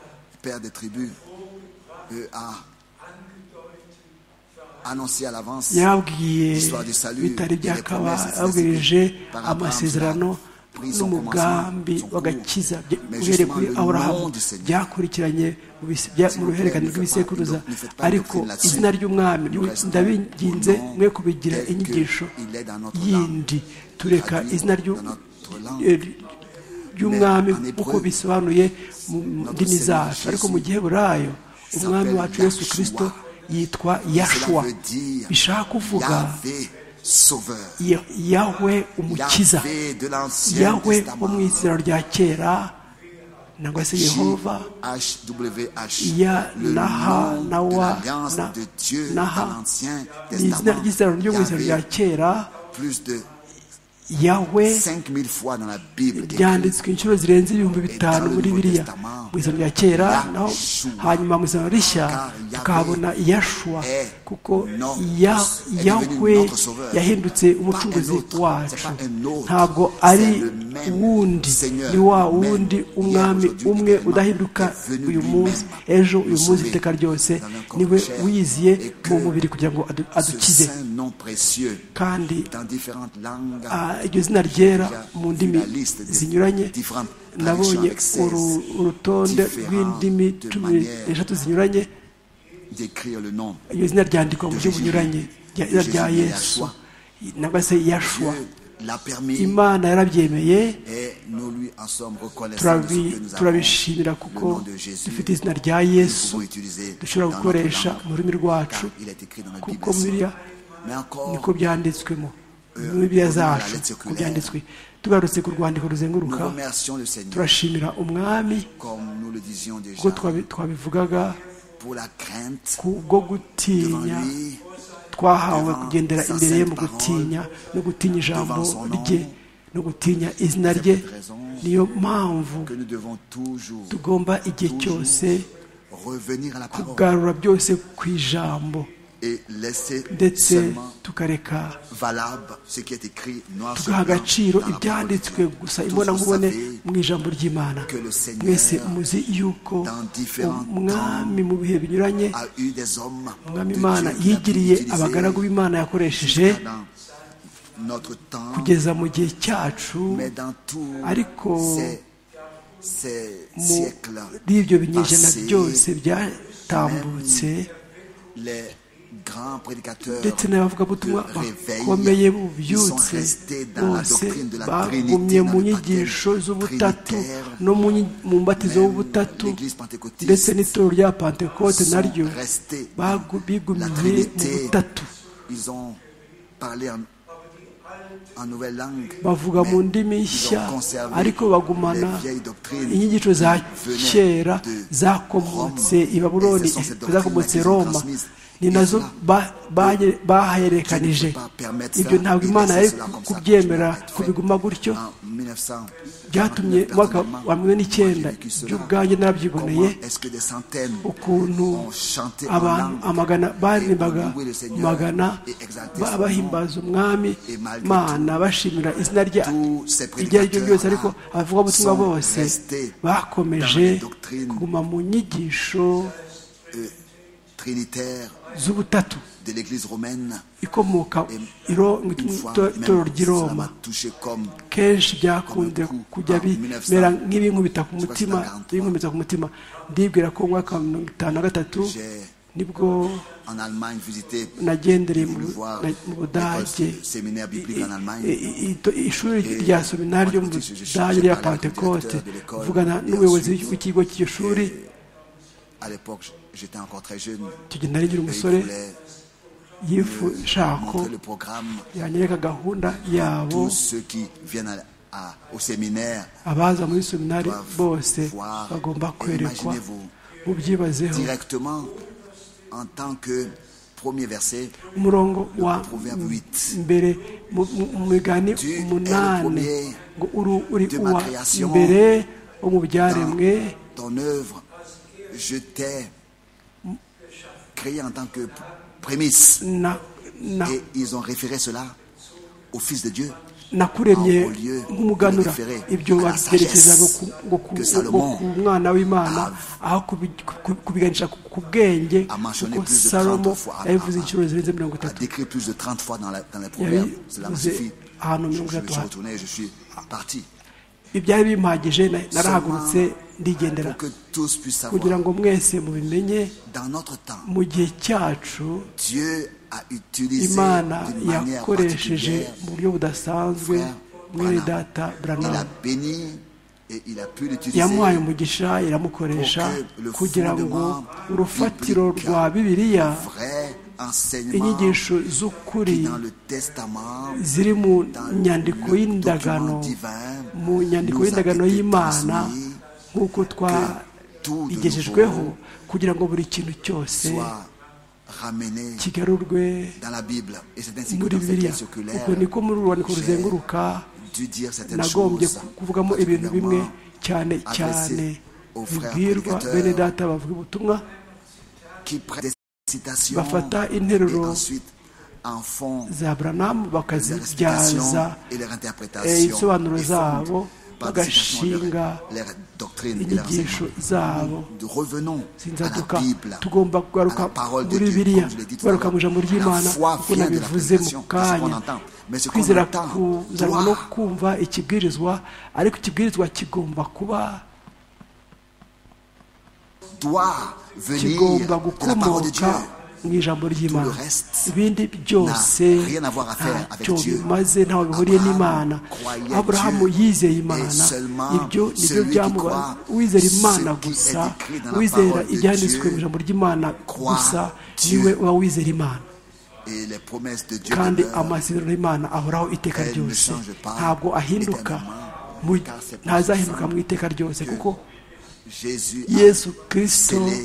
yabwiye bitari byakaba yabwirije amasezerano n'umugambi w'agakiza uhereye kuri Aburahamu byakurikiranye mu ruhererekane rw'ibisekuruza. ariko izina ry'umwami ndabinginze mwe kubigira inyigisho yindi, tureka izina ry'umwami uko bisobanuye mu ndimi zacu, ariko mu giheburayo umwami wacu Yesu Kristo yitwa Yashua, bishaka kuvuga Yahwe umukiza, Yahwe wo mu Isirayeli rya kera, nangwa se Yehova ya naha nawa naha ni izina ry'Isirayeli ryo mu Isirayeli rya kera. Yahwe ryanditswe inshuro zirenze ibihumbi bitanu muri Bibiliya mu Isirayeli rya kera, naho hanyuma mu Isirayeli rishya tukahabona Yashua, kuko Yahwe yahindutse umucunguzi wacu, ntabwo ari wundi, ni wa wundi umwami umwe udahinduka uyu munsi ejo uyu munsi iteka ryose, niwe wiziye mu mubiri kugira ngo adukize. kandi iryo zina ryera mu ndimi zinyuranye, nabonye urutonde rw'indimi cumi n'eshatu zinyuranye, iryo zina ryandikwa mu buryo bunyuranye rya Yesu nangwa se Yashua. Imana yarabyemeye, turabishimira kuko dufite izina rya Yesu dushobora gukoresha mu rurimi rwacu, kuko Bibiliya niko byanditswemo, Bibiliya zacu ko byanditswe. Tugarutse ku rwandiko ruzenguruka, turashimira umwami kuko twabivugaga kubwo gutinya twahawe kugendera imbere ye mu gutinya no gutinya ijambo rye no gutinya izina rye. niyo mpamvu tugomba igihe cyose kugarura byose ku ijambo ndetse tukareka tugaha agaciro ibyanditswe gusa imbonankubone mu ijambo ry'Imana. mwese muzi yuko umwami mu bihe binyuranye, umwami Imana yigiriye abagaragu b'Imana yakoresheje kugeza mu gihe cyacu, ariko muri ibyo binyejana byose byatambutse ndetse n'abavugabutumwa bakomeye bubyutse bose bagumye mu nyigisho z'ubutatu no mu mbatizo w'ubutatu, ndetse n'itoro rya Pentekote naryo bigumiye mu butatu, bavuga mu ndimi nshya ariko bagumana inyigisho za kera zakomotse i Babuloni, zakomotse Roma, ni nazo baherekanije. ibyo ntabwo Imana yari kubyemera kubiguma gutyo. byatumye mu mwaka wa mirongo n'icyenda by'ubwanjye narabyiboneye ukuntu abantu amagana baririmbaga magana bahimbaza umwami Mana, bashimira izina rye iryo ari ryo ryose, ariko abavugabutumwa bose bakomeje kuguma mu nyigisho z'ubutatu ikomoka itorero ry'i Roma. kenshi byakunze kujya bimera nk'ibinkubita ku mutima binkubita ku mutima ndibwira ko mu mwaka wa mirongo itanu na gatatu nibwo nagendereye mu Budage, ishuri rya seminari ryo mu Budage rya Pentekote, kuvugana n'umuyobozi w'ikigo cy'iryo shuri. tugenda ari umusore yifushako yanyereka gahunda yabo, abaza muri seminari bose bagomba kwerekwa. mubyibazeho en tant que premier verset, umurongo wa Proverbe huit. mbere mu mu migani Tu es le umunani premier ngo uri uri de ma uwa création. mbere wo mu byaremwe Dans ton œuvre, je t'ai créé en tant que prémisse. na na Et ils ont référé cela au Fils de Dieu. nakuremye Au lieu nk'umuganura de référer ibyo à la babyerekeza sagesse ngo ku que Salomon ngo ku mwana w'imana a- aho kubi- ku- kubiganisha ku ku bwenge a mentionné kuko plus de salomo trente fois, a- yabivuze a- inshuro zirenze mirongo a itatu décrit plus de trente fois dans, la, dans les proverbes. Cela me yabivuze suffit. ahantu Je, mirongo je me itatu suis retourné et je suis parti. ibyari bimpagije na- narahagurutse ndigendera Pour que tous puissent kugira savoir, ngo mwese mubimenye dans notre temps, mu gihe cyacu Dieu a utilisé imana d'une manière yakoresheje particulière, mu buryo budasanzwe frère mwene Branham. data il a Branham béni et il a pu l'utiliser yamuhaye umugisha iramukoresha pour que le kugira ngo fondement urufatiro biblique, rwa bibiliya vrai enseignement inyigisho z'ukuri qui dans le testament, ziri mu dans nyandiko le y'indagano document divin, mu nyandiko nous a y'indagano été y'imana transmis, nk'uko tout de twabigejejweho nouveau kugira ngo buri kintu cyose soit ramené kigarurwe dans la Bible. Et c'est ainsi que muri dans cette bibiliya lettre circulaire, uko niko muri uru rwandiko j'ai ruzenguruka dû dire certaines nagombye choses, kuvugamo ibintu bimwe particulièrement cyane cyane adressées aux frères bibwirwa prédicateurs bene data bavuga ubutumwa qui prennent des citations bafata et interuro ensuite en font za Branham les bakazibyaza explications et leurs eh, interprétations ibisobanuro et zabo fondent par des citations bagashinga leurs, leurs doctrines et leurs inyigisho enseignements. zabo Nous revenons à sinzaduka la Bible, tugomba à kugaruka la parole de muri Dieu, bibiliya comme je l'ai dit tout à kugaruka mu ijambo l'heure. La ry'imana foi kuko vient de la nabivuze mu prédication, c'est ce qu'on kanya entend. Mais ce qu'on kwizera entend kuzanwa no doit kumva ikibwirizwa ariko ikibwirizwa kigomba kuba doit venir kigomba de la parole de Dieu. gukomoka mu ijambo ry'imana Tout le reste ibindi byose n'a rien à voir à faire avec ntacyo Dieu. bimaze ntaho bihuriye Abraham n'imana croyait aburahamu Dieu, yizeye et imana seulement ibyo nibyo celui qui byamuba croit uwizera ce imana qui est gusa écrit dans la uwizera parole de ibyanditswe Dieu, mu ijambo ry'imana croit gusa Dieu. niwe uba wizera imana et les promesses de Dieu kandi demeurent. amasezerano y'imana ahoraho iteka Elle ne ryose change pas ntabwo ahinduka mu- car c'est pour ntazahinduka ça mu iteka ryose kuko Jésus a yesu kirisito scellé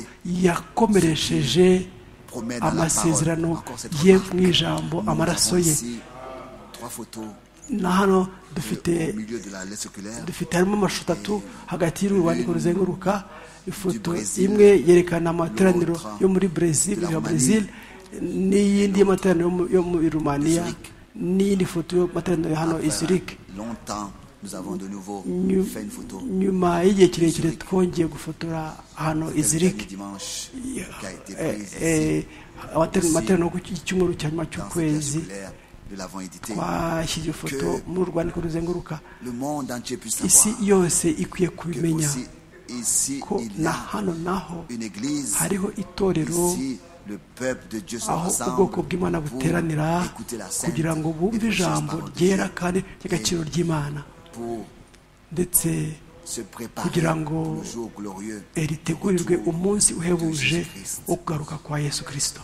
yakomeresheje promet dans la amasezerano parole. Encore cette ye remarque. mu ijambo Nous amaraso avons ye ici trois photos na hano euh, dufite au milieu de la lettre circulaire. dufite harimo amashusho atatu hagati y'urwandiko ruzenguruka ifoto Brésil, imwe yerekana amateraniro l'autre yo muri Brésil de la ya Roumanie, Brésil n'iyindi y'amateraniro yo mu- yo muri Rumaniya Zurich. n'iyindi foto y'amateraniro ya hano i Après Zurich longtemps, nous avons de nouveau Nyu- fait une photo. nyuma y'igihe kirekire Zurich. twongeye gufotora hano i Le Zurich dernier dimanche qui a été Eh, prise eh, ici. amateraniro Aussi, amateraniro ku cyumweru cya nyuma dans cette lettre cy'ukwezi circulaire, nous l'avons édité. twashyize ifoto Que muri urwandiko ruzenguruka le monde entier puisse isi savoir yose ikwiye que kubimenya aussi ici ko il y na a hano naho une église. hariho itorero Ici, le peuple de Dieu se aho rassemble ubwoko bw'imana pour buteranira écouter la sainte kugira ngo bumve et précieuse ijambo parole de ryera Dieu. kandi ry'agaciro ry'imana pour ndetse se préparer kugira ngo pour le jour glorieux ritegurirwe retour umunsi de uhebuje Jésus-Christ. wo kugaruka kwa yesu kirisito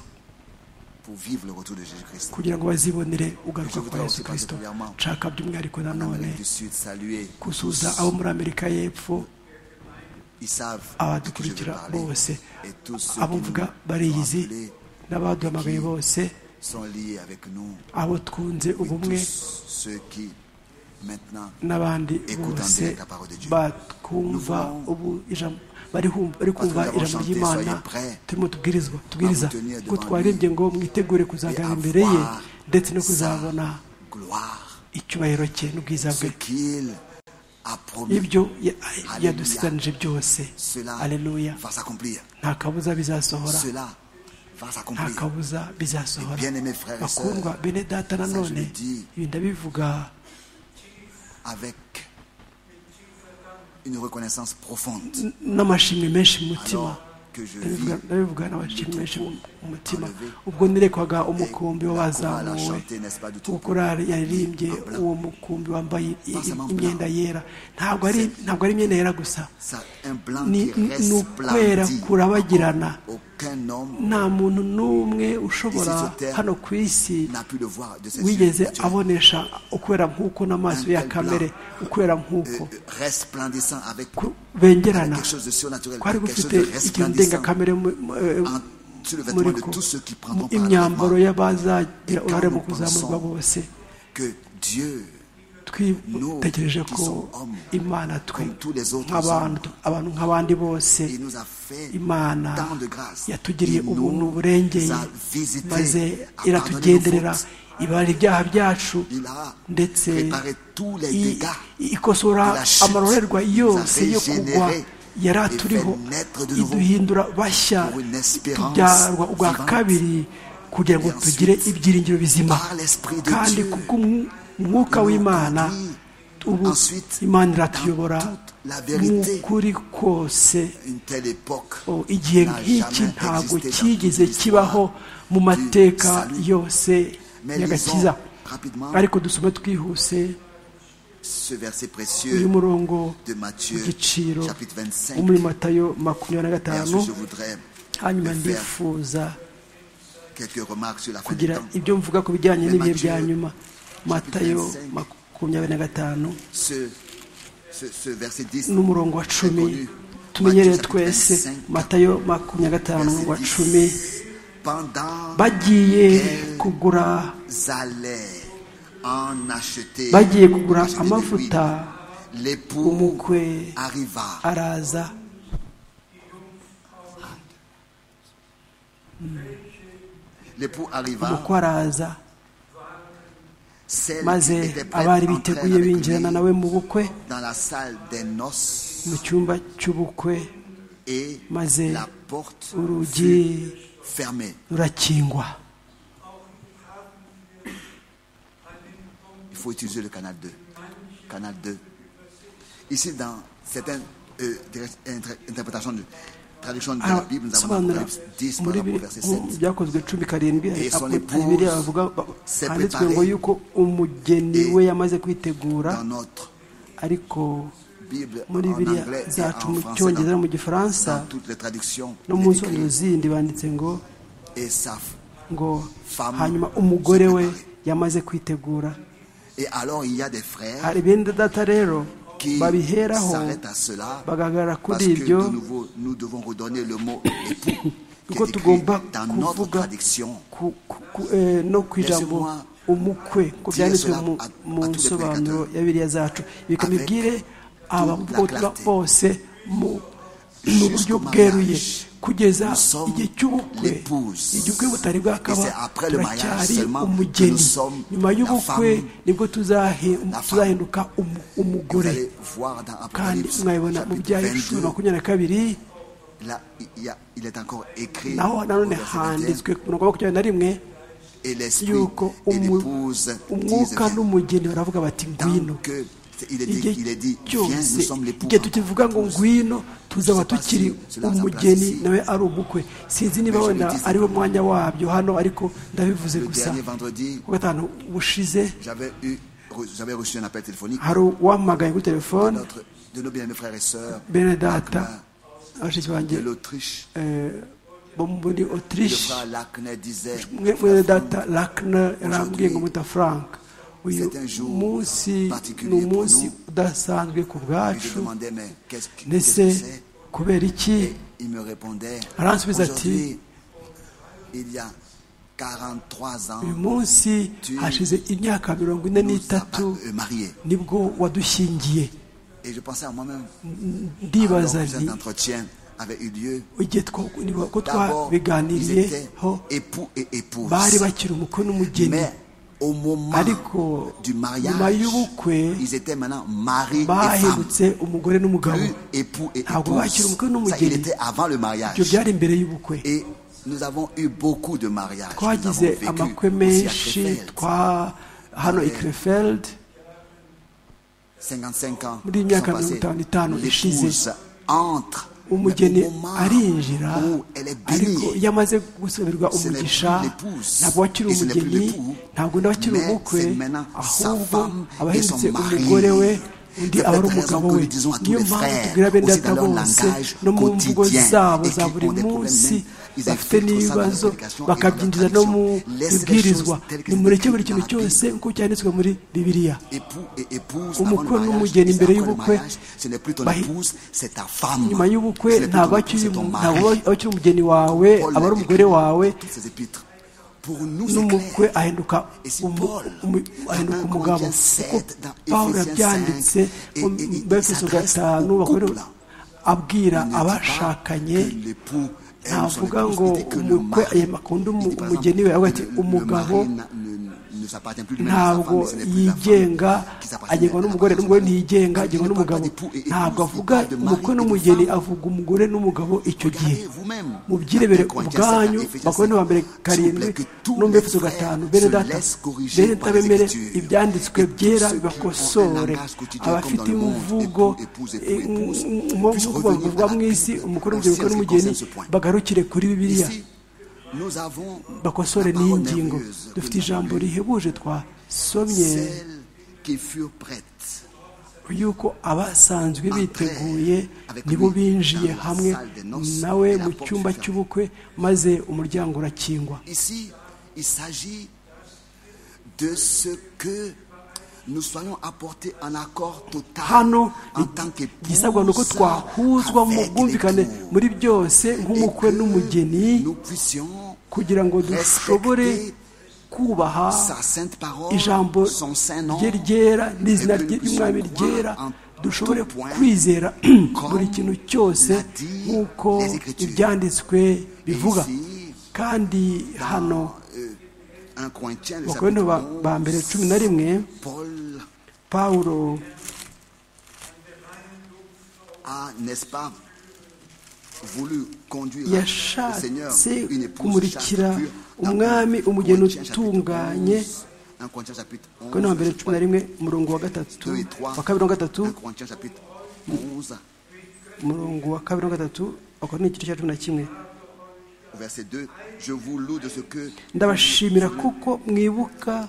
pour vivre le retour de Jésus-Christ. kugira ngo bazibonere ugaruka Je kwa voudrais yesu aussi kirisito particulièrement nshaka by'umwihariko En nanone Amérique du Sud, saluer gusuhuza tous. abo muri amerika y'epfo Ils savent de qui je veux abadukurikira parler. bose Et tous ceux abo qui mvuga nous ont bariyizi appelés n'abaduhamagaye bose sont liés avec nous. abo twunze Et ubumwe tous ceux qui maintenant n'abandi Écoute en bose direct la parole de Dieu. batwumva Nous ubu ijambo bari hum- bari kumva Parce que nous avons ijambo chanté, ry'imana soyez prêts turimo tubwirizwa tubwiriza à vous tenir ko devant twarembye lui ngo mwitegure kuzagaragara et imbere ye avoir ndetse no sa kuzabona gloire. icyubahiro cye n'ubwiza Ce bwe qu'il a promis, ibyo ya- Alléluia. yadusitanije byose cela aleluya va s'accomplir. nta kabuza bizasohora Cela va nta s'accomplir. kabuza bizasohora Et bien-aimés frères et bakundwa sœurs, bene data ça, je nanone le dis ibi ndabivuga avec une reconnaissance profonde. n'amashimwe menshi mu mutima Alors que je ndabivuga vis ndabivuga n'amashimwe menshi mu mu mutima enlevé. ubwo nirekwaga umukumbi Et la chorale a w'abazamuwe chanté, n'est-ce pas, du tout uwo korali yaririmbye en blanc. uwo mukumbi wambaye i- Pas seulement imyenda blanc. yera ntabwo ari ntabwo ari imyenda yera gusa Ça, un blanc ni qui ni ukwera resplendit. kurabagirana Aucun homme nta muntu n'umwe ushobora Ici sur terre hano ku isi n'a pu le voir de ses yeux wigeze naturels. abonesha ukwera nk'uko n'amaso ya kamere ukwera nk'uko Euh, resplendissant avec ku- bengerana quelque chose de surnaturel, kwari quelque chose gufite de ikintu resplendissant ndengakamere mu- mu- eh, en sur le vêtement muri de ko tous ceux qui prendront part imyambaro avec moi. y'abazagira uruhare mu kuzamurwa bose Que Dieu, twitegereje ko imana twe nk'abantu abantu nk'abandi bose il nous a fait imana tant de grâce. yatugiriye Il ubuntu nous burengeye a visités, maze a iratugenderera pardonné nos fautes. ibara ibyaha byacu Il a ndetse réparé tous les i- dégâts. ikosora de la chute. amarorerwa yose Il nous a yo kugwa régénérés yari et aturiho fait naître de nouveau iduhindura bashya pour une espérance tubyarwa ubwa vivante. kabiri kugira ngo Et ensuite, tugire ibyiringiro bizima par l'Esprit de kandi Dieu, kubw'umwuka il nous w'imana conduit ubu ensuite imana iratuyobora dans toute la vérité. mu kuri kose. Une telle époque Oh, igihe n'a nk'iki jamais ntabwo existé dans cyigeze toute l'histoire kibaho mu du mateka salut. yose Mais y'agakiza. lisons rapidement ariko dusome twihuse ce verset uyu précieux murongo de Matthieu, w'igiciro chapitre vingt-cinq. wo muri matayo makumyabiri na Et gatanu. ensuite, je voudrais hanyuma faire ndifuza quelques remarques sur la fin du kugira temps. ibyo mvuga ku bijyanye n'ibihe Matthieu, bya nyuma. Matayo vingt-cinq. makumyabiri na gatanu Ce, ce, ce verset dix n'umurongo wa très cumi connu. tumenyereye Matthieu, chapitre twese. vingt-cinq, Matayo makumyabiri na gatanu umurongo wa verset cumi. dix. Pendant bagiye qu'elles kugura allaient en acheter bagiye kugura acheter de amavuta l'huile, l'époux umukwe arriva. araza L'époux arriva. umukwe araza Celles qui maze étaient prêtes abari entrèrent biteguye avec binjirana lui nawe mu bukwe dans la salle des noces mu cyumba cy'ubukwe et maze la porte urugi fut fermée. rurakingwa. Il faut utiliser le canal deux. Canal deux. Ici, dans certaines euh, interprétations de traduction de la Bible, nous avons asobanura Apocalypse dix par muri rapport au verset mu sept. byakozwe cumi karindwi Et son hari épouse bibiri bavuga s'est handitswe préparée. ngo yuko umugeni Et we yamaze kwitegura, Dans notre ariko Bible, muri en bibiliya anglais et zacu en mu français, cyongereza no dans, mu gifaransa dans toutes les traductions, no il mu est nsonga écrit, zindi banditse ngo et sa ngo femme hanyuma umugore se we préparait. yamaze kwitegura. Et alors il y a des frères hari bene data rero qui babiheraho s'arrêtent à cela bagahagarara parce kuri que ibyo de nouveau nous devons redonner le mot époux qui kuko est écrit tugomba dans notre kuvuga traduction. ku- ku- ku- eh, no ku ijambo Laissez-moi umukwe ko dire byanditswe cela mu à- mu à tous les nsobanuro prédicateurs. ya biriya zacu bika Avec bibwire abavugabutumwa clarté. bose mu mu Jusqu'au buryo mariage, bweruye kugeza nous sommes igihe cy'ubukwe l'épouse. igihe ubukwe butari Et bwakaba c'est après le mariage turacyari seulement que umugeni. nous sommes Nyuma la y'ubukwe femme, nibwo tuzahe- la femme. tuzahinduka umu- Vous umugore. allez voir dans kandi Apocalypse mwabibona mu chapitre byahishuri vingt-deux, makumyabiri na kabiri là, il, y a- il est encore écrit naho au nanone verset vingt et un, handitswe ku murongo wa makumyabiri na rimwe et l'esprit yuko et umu- l'épouse disent umwuka viens. n'umugeni baravuga bati ngwino. Tant que il est dit, igihe il est dit viens, nous cyose sommes l'époux. igihe tukivuga ngo ngwino tuzaba Je sais pas tukiri si cela se umugeni place ici. nawe ari umukwe. Sinzi niba Mais je wenda le dis ariwo mwanya wabyo hano, ariko ndabivuze Le gusa. dernier vendredi, ku gatanu bushize j'avais eu, j'avais reçu un appel téléphonique hari uwampamagaye kuri de, telefone, notre, de nos bien-aimés frères et sœurs bene data abashiki de banjye l'Autriche. eh, bo muri Le Autriche. frère Lacnet disait mwe mwene data Lakner yarambwiye ngo muta Frank, uyu c'est un jour munsi ni particulier pour umunsi nous. udasanzwe ku Et je bwacu, demandais, mais qu'est-ce que ndetse qu'est-ce que c'est? kubera iki? Et il me répondait, Aransubiza ati, aujourd'hui, il y a quarante-trois ans, uyu munsi tu hashize imyaka mirongo ine nous as n'itatu euh, mariés. nibwo wadushyingiye. Et je pensais à moi-même, Ndibaza alors que nti cet entretien avait eu lieu, igihe two- niba- ko d'abord, ils étaient twabiganiriyeho époux et épouses. bari bakiri umukwe n'umugeni, Mais au moment ariko du nyuma mariage, y'ubukwe ils étaient maintenant mari et femme. bahindutse umugore n'umugabo. Plus époux et Ntabwo bakiri épouse. umukwe Ça, il n'umugeni, était avant le ibyo mariage. byari imbere y'ubukwe. Et nous avons eu beaucoup de mariages. Nous avons twagize vécu amakwe aussi à menshi Krefeld. twa hano i Krefeld cinquante-cinq ans muri iyi sont myaka passés. mirongo itanu n'itanu ishize. L'épouse entre. umugeni Mais au moment arinjira, où elle est bénie, ariko iyo amaze gusabirwa ce n'est umugisha plus l'épouse, ntabwo wakiri et ce n'est plus umugeni, l'époux, ntabwo nawe akiri mais umukwe, c'est maintenant sa ahubwo femme aba et ahindutse son mari. umugore we undi aba ari umugabo we. Niyo mpamvu tubwira bene data bose no mu mvugo zabo za buri munsi bafite n'ibibazo bakabyinjiza no mu bibwirizwa, nimureke buri kintu cyose nk'uko cyanditswe muri Bibiliya. Umukwe n'umugeni imbere y'ubukwe, nyuma y'ubukwe ntabwo akiri umugeni wawe, aba ari umugore wawe, n'umukwe ahinduka umugabo. Kuko Pawulo yabyanditse mu Efeso gatanu abwira abashakanye, ntavuga ngo umukwe akunda umugeni we, ahubwo ati umugabo ntabwo yigenga agengwa n'umugore, n'umugore ntiyigenga agengwa n'umugabo. Ntabwo avuga umukwe n'umugeni, avuga umugore n'umugabo. Icyo gihe mubyirebere ubwanyu. Bakorintho ba mbere karindwi no mu Efeso gatanu. Bene data, bene data bemere ibyanditswe byera bibakosore. Abafite imvugo bavuga mu isi, umukwe n'umugeni n'umugeni bagarukire kuri Bibiliya, bakosore n'iyi ngingo. Dufite ijambo rihebuje twasomye yuko abasanzwe biteguye nibo binjiye hamwe nawe mu cyumba cy'ubukwe, maze umuryango urakingwa. Hano igisabwa ni uko twahuzwa mu bwumvikane muri byose nk'umukwe n'umugeni, kugira ngo dushobore kubaha ijambo rye ryera n'izina ry'umwami ryera, dushobore kwizera buri kintu cyose nk'uko ibyanditswe bivuga. Kandi hano Bakorintho ba mbere cumi na rimwe, Pawulo yashatse kumurikira umwami umugeni utunganye. Bakorintho ba mbere cumi na rimwe umurongo wa gatatu wa kabiri wa gatatu, umurongo wa kabiri wa gatatu, Bakorintho igice cya cumi na kimwe. Ndabashimira kuko mwibuka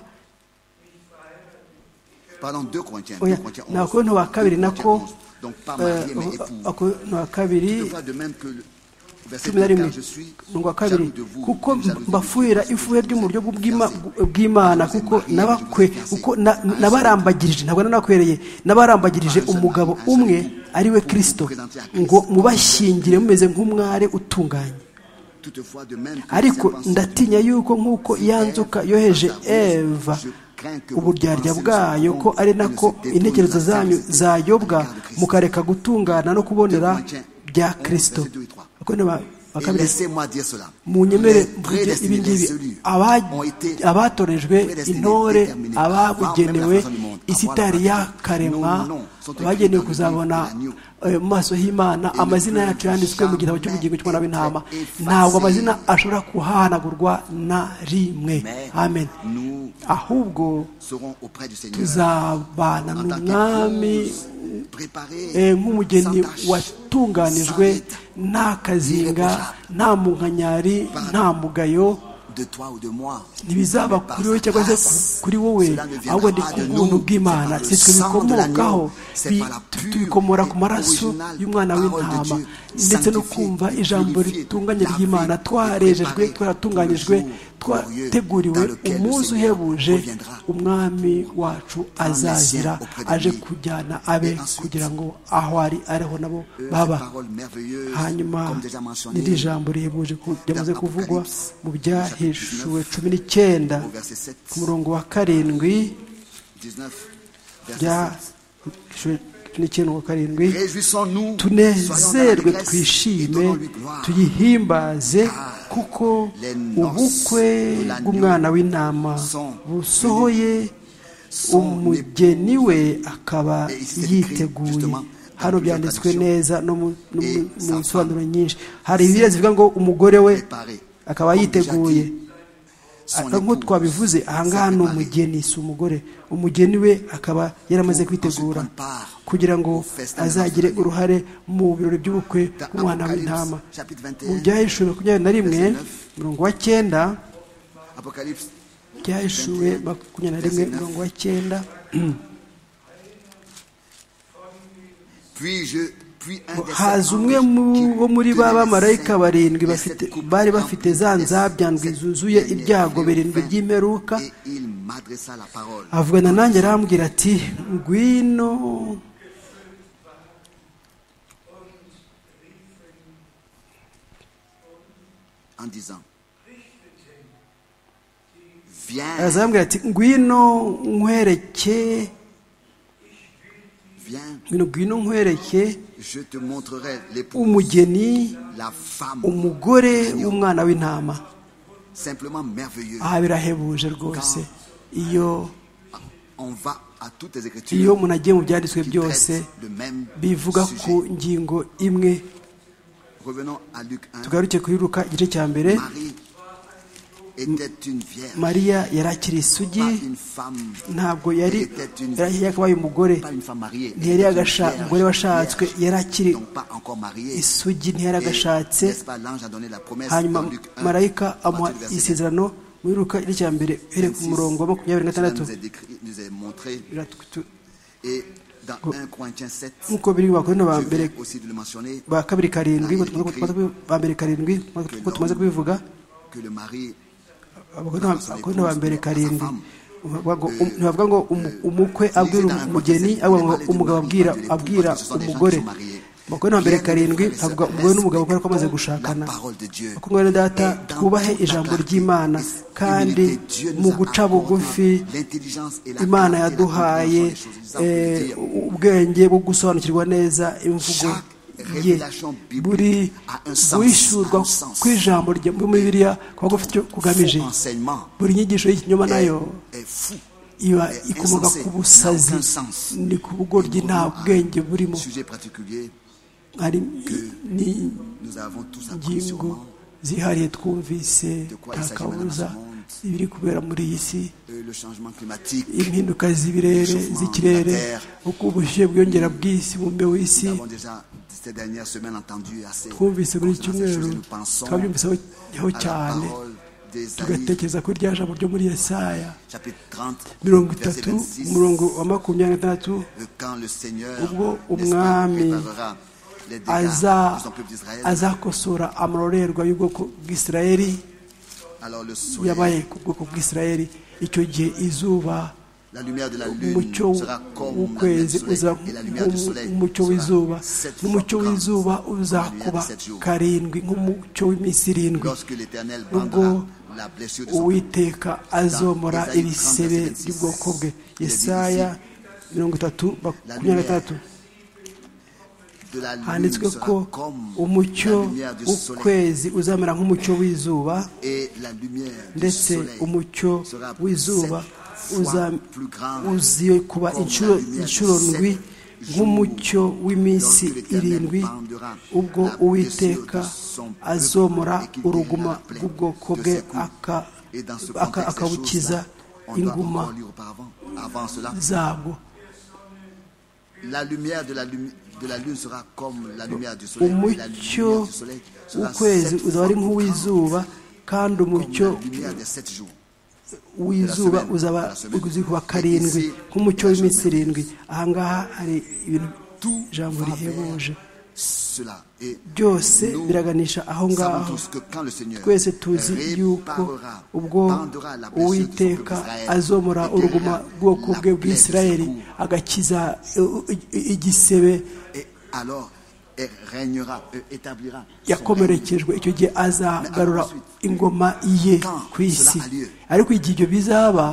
Bakorintho ba kabiri nako Bakorintho ba kabiri cumi na rimwe umurongo wa kabiri, kuko mbafuhira ifuhe ryo mu buryo bw'Imana, kuko nabakwe kuko nabarambagirije, ntabwo nanakwereye, nabarambagirije umugabo umwe ari we Kristo, ngo mubashyingire mumeze nk'umware utunganye. Ariko ndatinya yuko nk'uko ya nzoka yoheje Eva uburyarya bwayo, ko ari nako intekerezo zanyu zayobwa, mukareka gutungana no kubonera bya Kristo. Munyemere mvuge ibi ngibi: abatorejwe, intore, ababugenewe, isi itari yakaremwa, bagenewe kuzabona mu maso y'Imana, amazina yacu yanditswe mu gitabo cy'ubugingo cy'Umwana w'Intama. Ntabwo amazina ashobora kuhanagurwa na rimwe. Amen. Ahubwo tuzabana n'umwami nk'umugeni watunganijwe, nta kazinga, nta munkanyari, nta mugayo. Ntibizaba kuri wowe cyangwa se kuri wowe, ahubwo ni ku buntu bw'Imana. Si twe bikomokaho, tubikomora ku maraso y'Umwana w'Intama, ndetse no kumva ijambo ritunganye ry'Imana. Twarejejwe, twaratunganyijwe, twateguriwe umunsi uhebuje umwami wacu azazira, aje kujyana abe, kugira ngo aho ari ariho nabo baba. Hanyuma n'iri jambo rihebuje ryamaze kuvugwa mu Byahishuwe cumi n'icyenda ku murongo wa karindwi, Byahishuwe cumi n'icyenda wa karindwi: tunezerwe twishime tuyihimbaze, kuko ubukwe bw'Umwana w'Intama busohoye, umugeni we akaba yiteguye. Hano byanditswe neza no mu nsobanuro nyinshi. Hari ibihe zivuga ngo umugore we akaba yiteguye. Nk'uko twabivuze, ahangaha ni umugeni, si umugore. Umugeni we akaba yaramaze kwitegura kugira ngo azagire uruhare mu birori by'ubukwe bw'Umwana w'Intama. Mu Byahishuwe makumyabiri na rimwe umurongo wa cyenda, Byahishuwe makumyabiri na rimwe umurongo wa cyenda, Puis je puis un des haza umwe wo muri ba bamarayika barindwi bafite bari bafite za nzabyandwi zuzuye ibyago birindwi by'imperuka, avugana nanjye arambwira ati ngwino en disant viens, azambwira ati ngwino nkwereke viens, ngwino ngwino nkwereke je te montrerai l'épouse, umugeni, la femme, umugore w'umwana w'intama. simplement merveilleux. aha birahebuje rwose iyo On va à toutes les iyo écritures umuntu agiye mu byanditswe qui byose traitent le même bivuga ku sujet. ngingo imwe. Revenons à Luc un. tugaruke kuri Luka igice cya mbere. Marie était une vierge, Mariya yari akiri isugi, pas une femme, ntabwo yari yari yakabaye umugore, pas une femme mariée. ntiyari Elle était une agasha vierge, umugore washatswe, vierge, yari akiri donc pas encore mariée. isugi, ntiyari Et, agashatse. n'est-ce pas, l'ange a donné la promesse hanyuma dans Luc un, marayika à amuha partir du verset isezerano muri Luka igice cya mbere uhereye ku murongo wa makumyabiri na Cela gatandatu. nous est décrit, nous est montré. Biratu- Et dans premier Corinthiens sept, nk'uko biri mu bakorinto ba je mbere viens aussi de le mentionner, ba kabiri karindwi ba mbere karindwi nk'uko tumaze kubivuga, que le mari abakorinto ba mbere karindwi ntibavuga ngo umu- umukwe abwira umugeni, ahubwo ngo umugabo abwira abwira umugore. Abakorinto ba mbere karindwi avuga umugore n'umugabo kubera ko bamaze gushakana. Bakundwa na data, twubahe ijambo ry'Imana, kandi mu guca bugufi Imana yaduhaye eh, ubwenge bwo gusobanukirwa neza imvugo ye. Buri guhishurwa kw'ijambo rya muri Bibiliya kuba gufite icyo kugamije. Buri nyigisho y'ikinyoma nayo iba ikomoka ku busazi, ni ku bugoryi, nta bwenge burimo. Hari ni ingingo zihariye twumvise nta kabuza ibiri kubera muri iyi si, impinduka z'ibirere z'ikirere, uko ubushyuhe bwiyongera bw'isi, mu mbeho y'isi. Twumvise muri iki cyumweru, twabyumviseho cyane, tugatekereza kuri rya jambo ryo muri Yesaya mirongo itatu umurongo wa makumyabiri na gatandatu, ubwo umwami aza azakosora amarorerwa y'ubwoko bw'Isirayeli, yabaye ku bwoko bw'Isirayeli. Icyo gihe izuba, umucyo w'ukwezi uza nk'umucyo w'izuba, n'umucyo w'izuba uzakuba karindwi nk'umucyo w'iminsi irindwi, ubwo Uwiteka azomora ibisebe by'ubwoko bwe. Yesaya mirongo itatu makumyabiri na gatandatu handitswe ko umucyo w'ukwezi uzamera nk'umucyo w'izuba, ndetse umucyo w'izuba uziye kuba inshuro ndwi nk'umucyo w'iminsi irindwi, ubwo Uwiteka azomora uruguma rw'ubwoko bwe akabukiza inguma zabwo. Umucyo w'ukwezi uzaba ari nk'uw'izuba, kandi umucyo w'izuba uzaba uzi kuba karindwi nk'umucyo w'iminsi irindwi. Ahangaha hari ibintu ijambo rihebuje, byose biraganisha aho ngaho. Twese tuzi yuko ubwo Uwiteka azomora uruguma bwoko bwe bw'Isirayeli, agakiza igisebe yakomerekejwe, icyo gihe azagarura ingoma ye ku isi. Ariko igihe ibyo bizaba,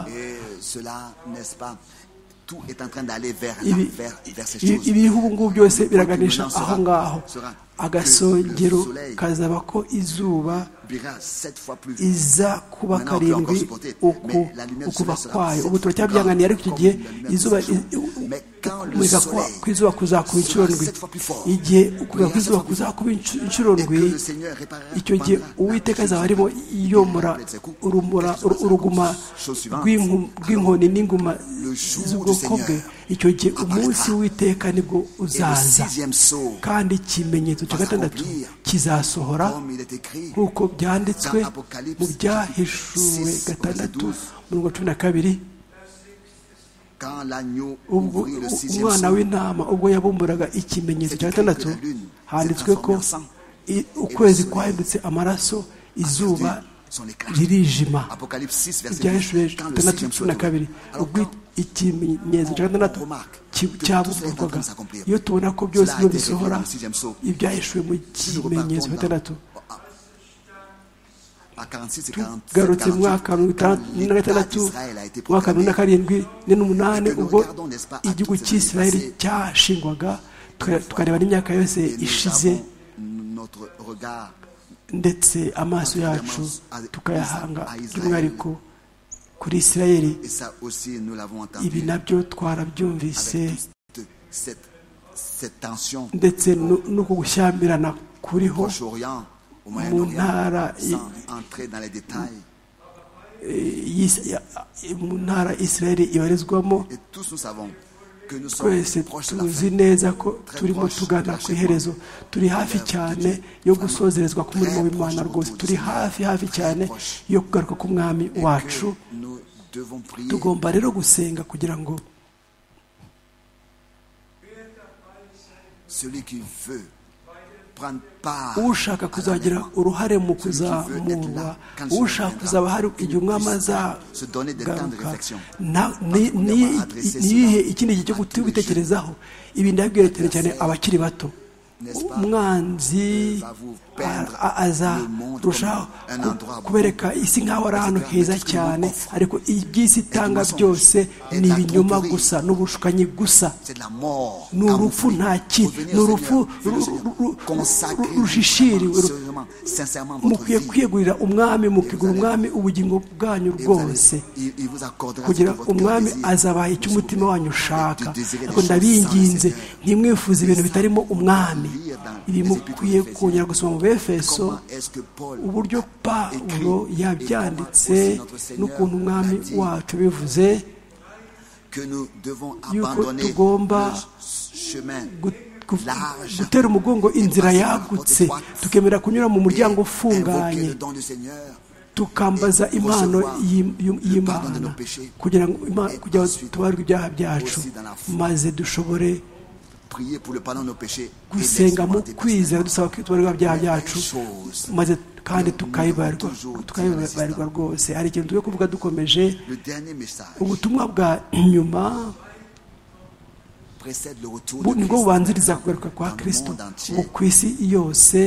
ibiriho ubu ngubu byose biraganisha aho ngaho. Agasongero kazaba ko izuba iza kuba karindwi ukuva kwayo. Ubu turacyabyanganiye, ariko icyo gihe izuba kumurika kw'izuba kuzakuba inshuro ndwi. Igihe ukumurika kw'izuba kuzakuba inshuro ndwi, icyo gihe Uwiteka azaba arimo yomora uruguma rw'inkoni n'inguma z'ubwoko bwe. Icyo gihe umunsi w'Uwiteka nibwo uzaza, kandi ikimenyetso cya gatandatu kizasohora nk'uko byanditswe mu Byahishuwe gatandatu mirongo cumi na kabiri. quand l'agneau ubwo ouvrit le sixième umwana sceau, w'intama ubwo yabumburaga ikimenyetso cya gatandatu c'est écrit que la lune handitswe s'est ko transformée en sang. i- ukwezi kwahindutse amaraso izuba Son éclat. ririjima Apocalypse six, verset ibyahishuriwe douze. Quand le gatandatu sixième cumi na sceau est kabiri ouvert. Alors, ubwo quand ikimenyetso cya gatandatu ki- cyabumburwaga iyo tubona ko byose cela a iyo été bisohora révélé dans le sixième sceau. ibyahishuwe mu Si nous repartons kimenyetso dans- gatandatu à quarante-six et quarante-sept, tugarutse mu mwaka wa mirongo quand itandatu na l'État gatandatu d'Israël a été umwaka wa bibiri na proclamé, karindwi ne n'umunani Et que nous ubwo regardons, n'est-ce pas, à igihugu toutes ces cy'isirayeli années passées, cyashingwaga tuka- tukareba n'imyaka yose et nous ishize avons notre regard ndetse amaso yacu à- tukayahanga à Israël. by'umwihariko kuri isirayeli et ça aussi nous l'avons entendu ibi nabyo twarabyumvise avec toute cette, cette tension ndetse no no ku gushyamirana kuriho Proche-Orient, au mu Moyen-Orient, ntara i- sans entrer dans les détails. y'Is- ya- mu ntara isirayeli ibarizwamo Et tous nous savons que nous sommes twese proches de la tuzi fin. neza ko Très turimo proche tugana de la ku iherezo turi hafi cyane yo gusozerezwa k'umurimo w'imana rwose turi hafi hafi cyane yo kugaruka k'umwami Et wacu que nous devons prier tugomba rero gusenga kugira ngo celui qui veut prendre part ushaka kuzagira uruhare mu kuzamurwa ushaka kuzaba hari igihe umwami azagaruka na- ni- ni- niyihe ikindi gihe cyo gutekerezaho ibi ndabwira cyane abakiri bato umwanzi a- a- azarushaho ku- kubereka isi nk'aho ari ahantu heza cyane ariko iby'isi itanga byose ni ibinyoma gusa n'ubushukanyi gusa c'est de la mort ni urupfu nta kindi ni urupfu ru- ru- ru- ru- rushishiriwe ru- sérieusement, sincèrement votre mukwiye vie. kwiyegurira umwami mukigura umwami ubugingo bwanyu Et vous allez- bwose il, il vous accordera kugira ce que votre umwami cœur désire. azabaha icyo umutima wanyu ushaka De désirer des ariko choses ndabinginze sans le ntimwifuze ibintu bitarimo umwami Lire dans ibi les mukwiye épîtres kongera gusoma mu befeso Comment est-ce que Paul uburyo pawulo écrit yabyanditse et comment aussi notre Seigneur n'ukuntu umwami l'a dit, wacu bivuze que nous devons yuko abandonner tugomba le chemin gu- gu- large, gutera umugongo inzira yagutse tukemera kunyura mu muryango invoquer ufunganye le don du Seigneur, tukambaza et impano recevoir y'im- y'im- le pardon de y'imana nos péchés, kugira ngo Ima- et kugira ngo ensuite tubarwe ibyaha byacu aussi dans la foi. maze dushobore prier pour le pardon de nos péchés et gusenga mu l'expérimenter kwizera dusaba ko tubarwa ibyaha byacu chose. maze kandi tukabibarirwa tukabibarirwa rwose hari ikintu tujye kuvuga dukomeje Le dernier message ubutumwa bwa nyuma précède le retour bu- de nibwo Christ bubanziriza kugaruka kwa dans le kristo monde entier. ubu ku isi yose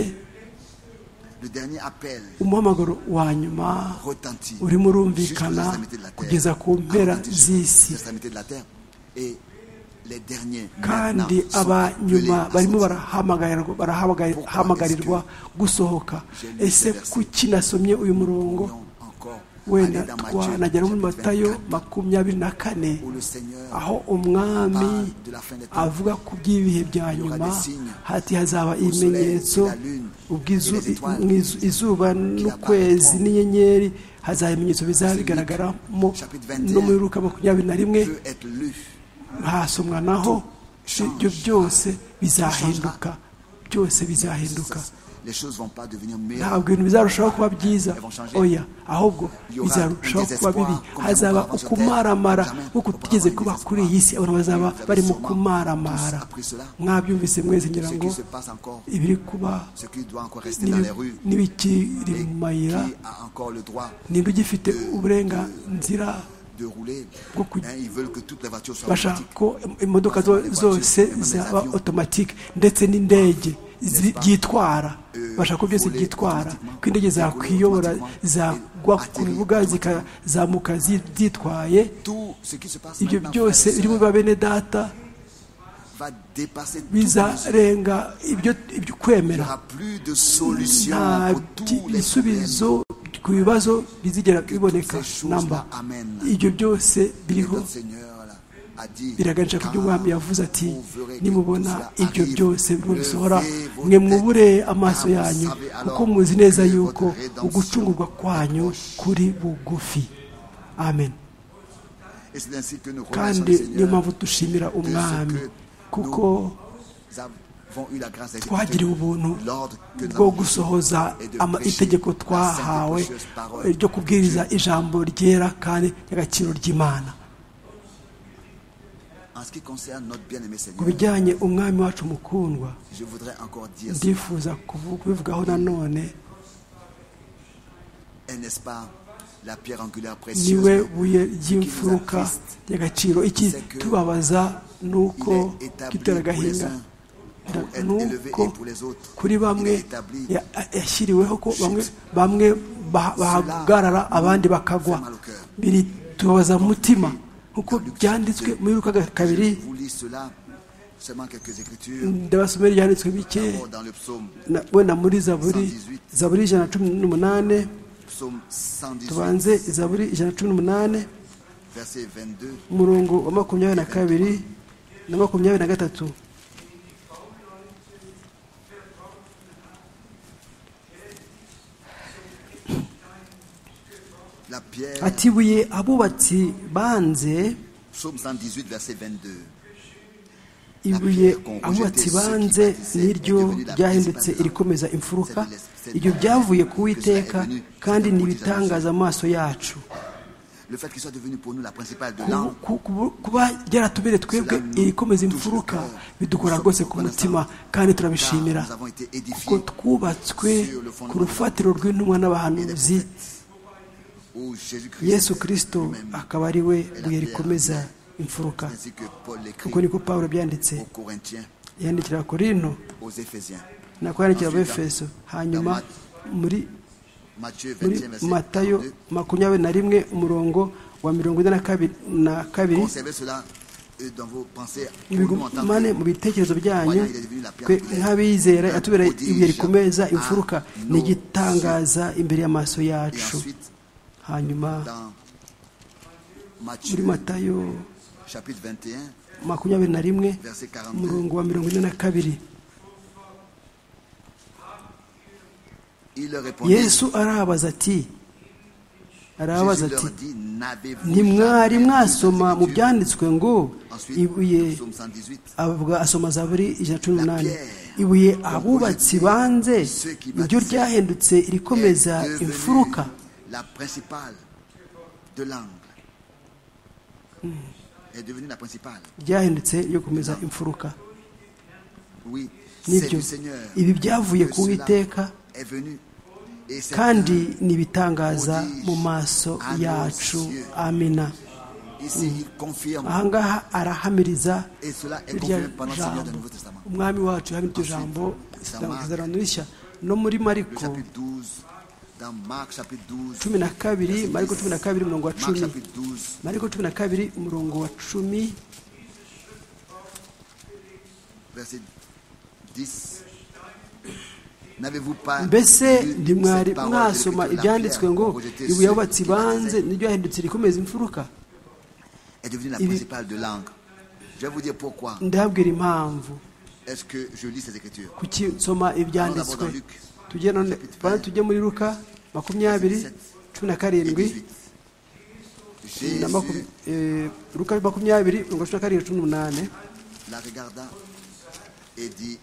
Le dernier appel umuhamagaro wa nyuma retentit urimo jusqu'aux urumvikana extrémités de la terre. kugeza ku mpera A retenti jusqu'aux z'isi extrémités de la terre. Et les derniers kandi maintenant sont abanyuma appelés à barimo sortir. barahamagarwa barahamagarirwa gusohoka ese kuki nasomye uyu murongo Pourrions encore wenda aller dans Matthieu, twanagera muri chapitre matayo vingt-quatre, makumyabiri na kane où le Seigneur aho umwami parle de la fin des temps. avuga ku by'ibihe bya Il y aura nyuma des signes hati hazaba au soleil ibimenyetso et la lune ubwo izu- et les étoiles mu izu- izuba n'ukwezi n'inyenyeri hazaba ibimenyetso bizaba bigaragaramo chapitre vingt et un no muri luka makumyabiri na rimwe peut être lu. hasomwa naho ibyo byose bizahinduka byose bizahinduka Les choses vont pas devenir meilleures. ntabwo ibintu bizarushaho kuba byiza oya ahubwo bizarushaho kuba bibi hazaba ukumaramara nk'uko tutigeze kuba kuri iyi si abantu bazaba bari mu kumaramara mwabyumvise mwese ngira Ce ngo qui se passe encore, ibiri kuba ce qui doit encore rester dans les rues, n'ibikiri et mu mayira qui a encore le droit ninde ugifite uburenganzira de rouler. bwo ku- Hein, ils veulent que toutes les voitures soient bashaka automatiques. ko imodoka zo- zose zaba otomatike ndetse n'indege zi- byitwara bashaka ko byose byitwara ko indege zakwiyobora zagwa ku bibuga zikazamuka zi- zitwaye Tout ce qui se passe ibyo maintenant, byose frères et biri mu sœurs, ba bene data va dépasser tout. bizarenga ibyo ibyo Il n'y kwemera aura plus de solution nta pour tous les problèmes. bisubizo ku bibazo bizigera biboneka namba ibyo byose Et biriho notre Seigneur là, a dit, biraganisha ku byo umwami yavuze ati vous verrez que nimubona cela ibyo arrive, byose birimo bisohora levez vos mwe têtes, mwubure amaso car vous yanyu savez alors kuko muzi neza que yuko votre rédemption ugucungurwa kwanyu kuri bugufi amen Et c'est ainsi que nous remercions kandi le niyo Seigneur mpamvu dushimira de ce umwami que kuko nous avons eu la grâce twagiriwe ubuntu l'ordre que nous bwo avons gusohoza et de ama- prêcher itegeko la twahawe sainte et précieuse parole ryo kubwiriza ijambo ryera kandi ry'agaciro ry'imana En ce qui concerne notre bien-aimé ku Seigneur, bijyanye umwami wacu mukundwa je voudrais encore dire cela. ndifuza kubivugaho nanone Et n'est-ce pas la pierre angulaire niwe précieuse buye ry'imfuruka ry'agaciro iki tubabaza nuko gitera agahinda nuko kuri bamwe ya- yashyiriweho ko bamwe bamwe ba- bahagarara abandi bakagwa biri tubabaza mu mutima nkuko byanditswe muri Luka kabiri. Je vous lis cela, seulement quelques écritures. Ndabasomera ibyanditswe bike D'abord dans le psaume, na- wenda muri zaburi zaburi ijana na cumi n'umunani psaume cent dix-huit, tubanze zaburi ijana na cumi n'umunani verset vingt-deux. umurongo wa makumyabiri na kabiri na makumyabiri na gatatu. La pierre, ati ibuye abubatsi banze psaume cent dix-huit, verset vingt-deux. ibuye abubatsi banze niryo ryahindutse irikomeza imfuruka ibyo byavuye ku Uwiteka kandi n'ibitangaza amaso yacu. Le fait qu'il soit devenu pour nous la principale de Ku- l'âme, ku- ku- kuba ryaratubereye twebwe irikomeza imfuruka bidukora rwose ku mutima kandi car turabishimira nous avons été kuko édifiés twubatswe ku rufatiro rw'intumwa n'abahanuzi où Jésus-Christ, yesu kirisito akaba ari we buye rikomeza imfuruka ainsi que Paul l'écrit kuko niko pawulo byanditse aux Corinthiens, yandikira korinto aux Éphésiens. nako yandikira abefeso hanyuma muri Matthieu muri vingt, verset matayo quarante-deux. makumyabiri na rimwe umurongo wa mirongo ine na kabiri na kabiri Conservez cela euh, dans vos pensées pour nous en tant bigumane que mu bitekerezo byanyu twe nk'abizera yatubereye ibuye rikomeza imfuruka ni igitangaza imbere y'amaso et yacu. ensuite Hanyuma dans muri Matthieu matayo chapitre vingt et un, makumyabiri na rimwe verset quarante-deux. umurongo wa mirongo ine na kabiri Il leur répondit, yesu arabaza ati arabaza Jésus ati leur dit, n'avez-vous ntimwari jamais mwasoma lu mu cette byanditswe ngo écriture? Ensuite, ibuye psaume cent dix-huit, avuga asoma zaburi ijana na cumi n'umunani ibuye abubatsi banze niryo ryahindutse irikomeza est devenue imfuruka la principale de l'angle. Est devenue la principale. ryahindutse ryo gukomeza imfuruka. Oui, c'est nibyo du Seigneur ibi byavuye que ku cela Uwiteka est venu. Et c'est kandi un- ni ibitangaza mu maso yacu. Amina. ici, il confirme. ahangaha arahamiriza Et cela est irya confirmé pendant le Seigneur du jambo Nouveau Testament. umwami wacu yahamiriza iryo jambo isezerano rishya no muri Le mariko chapitre douze, dans Marc chapitre douze, cumi na kabiri mariko cumi na kabiri umurongo wa Marc cumi chapitre douze, mariko cumi na kabiri umurongo wa cumi verset dix. N'avez-vous pas mbese lu ntimwari cette parole de mwasoma l'Écriture, la ibyanditswe pierre ngo rejetée, ibuye ceux abubatsi qui la banze disaient, niryo yahindutse rikomeza imfuruka. est devenue la Ibi- principale de l'angle. Je vais vous dire pourquoi ndabwira impamvu est-ce que je lis ces Écritures. kuki nsoma ibyanditswe tujye none bana tujye muri Luka makumyabiri cumi na Et karindwi dix-huit. na makum- Jésus eh, Luka makumyabiri mirongo cumi na karindwi cumi n'umunani la regarda et dit,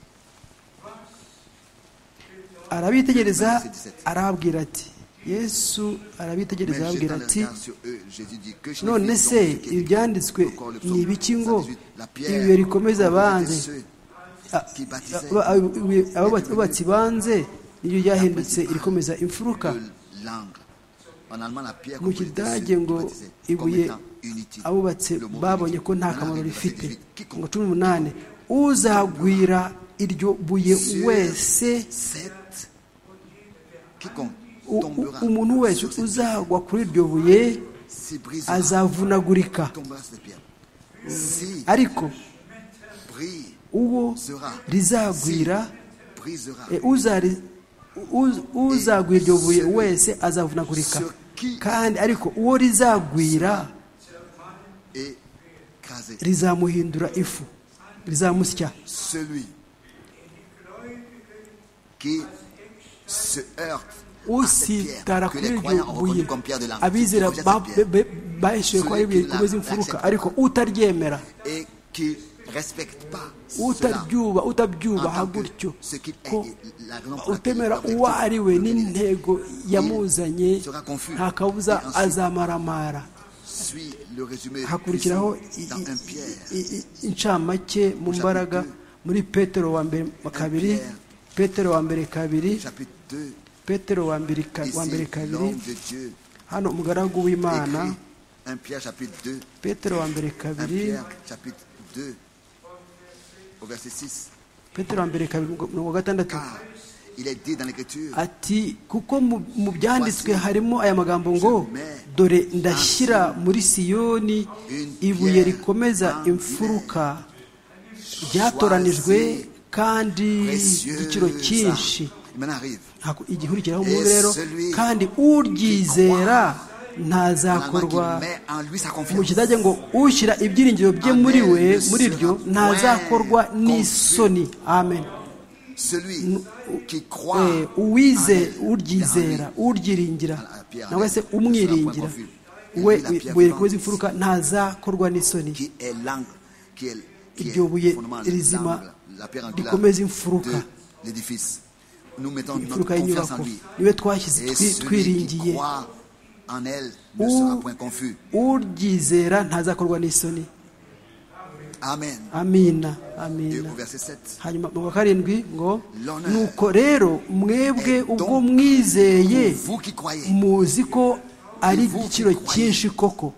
arabitegereza arababwira ati yesu arabitegereza mais arababwira jetant le ati regard sur eux, Jésus dit, que signifie none donc se ce qui est écrit ibyanditswe encore le ni psaume ibiki ngo cent dix-huit, la pierre ibuye rikomeza qu'ont rejeté banze ceux a- qui baptisaient aba- aba- abubatsi abubatsi banze niryo ryahindutse irikomeza imfuruka. de l'angle. En allemand, la pierre mu qu'on rejetait kidage ceux qui ngo baptisaient comme ibuye étant inutile. abubatse Le mot babonye inutile. ko nta Maintenant, kamaro avec le verset rifite dix-huit, quiconque ngo cumi n'umunani uzagwira iryo buye wese Sept. Quiconque u- u- tombera umuntu wese sur cette uzagwa kuri iryo buye si brisera, azavunagurika, tombera sur cette pierre. Si ariko brille, uwo sera. rizagwira Si brisera. e, uzari- uz- uzagwira iryo buye wese azavunagurika, kandi ariko uwo rizagwira Écrasé. rizamuhindura ifu, rizamusya. Celui qui se heurte usitara que kuri les iryo croyants ont buye reconnu comme pierre de l'angle, abizera qui rejette ba- cette pierre, be- bahishuye ko ari ibuye rikomeza imfuruka, ariko utaryemera et qui respecte pas cela, utaryuba utabyubaha en tant que gutyo ce qu'il est, ko la raison pour laquelle utemera il uwo doit ari we rester, n'intego yamuzanye sera confus. nta kabuza Et ensuite, azamaramara. suit le résumé hakurikiraho dans un Pierre. incamake mu mbaraga muri petero wa mbere kabiri petero wa mbere kabiri Chapitre deux. petero wa mbere wa mbere Ici, kabiri l'homme de Dieu hano umugaragu w'imana écrit un Pierre chapitre deux. petero wa mbere un kabiri Pierre chapitre deux au verset six. petero wa mbere kabiri mirongo gatandatu Car il est dit dans l'écriture, ati kuko mu mu byanditswe harimo aya magambo ngo dore ndashyira muri siyoni ibuye rikomeza imfuruka ryatoranijwe kandi igiciro cyinshi. maintenant arrive. Haku- igikurikiraho mu rero kandi uryizera ntazakorwa Finalement, qui met en lui sa mu confiance. kidage ngo ushyira ibyiringiro bye muri we muri ryo ntazakorwa n'isoni. Amen. Celui qui croit Eh, en uwize elle, uryizera en lui, uryiringira cyangwa se umwiringira we buye rikomeza imfuruka ntazakorwa n'isoni. qui est l'angle, qui est, qui est Iryo buye fondement, rizima l'angle, la pierre angulaire rikomeza imfuruka de l'édifice. Nous mettons notre imfuruka confiance en y'inyubako lui. niwe twashyize Et twi- celui qui twiringiye croit en elle ne sera point confus. uryizera ntazakorwa n'isoni. Amen. Amina Et amina. au verset sept, hanyuma mu wa karindwi ngo L'honneur nuko rero mwebwe est ubwo donc mwizeye vous qui croyez, muzi ko ari vous igiciro qui croyez. cyinshi koko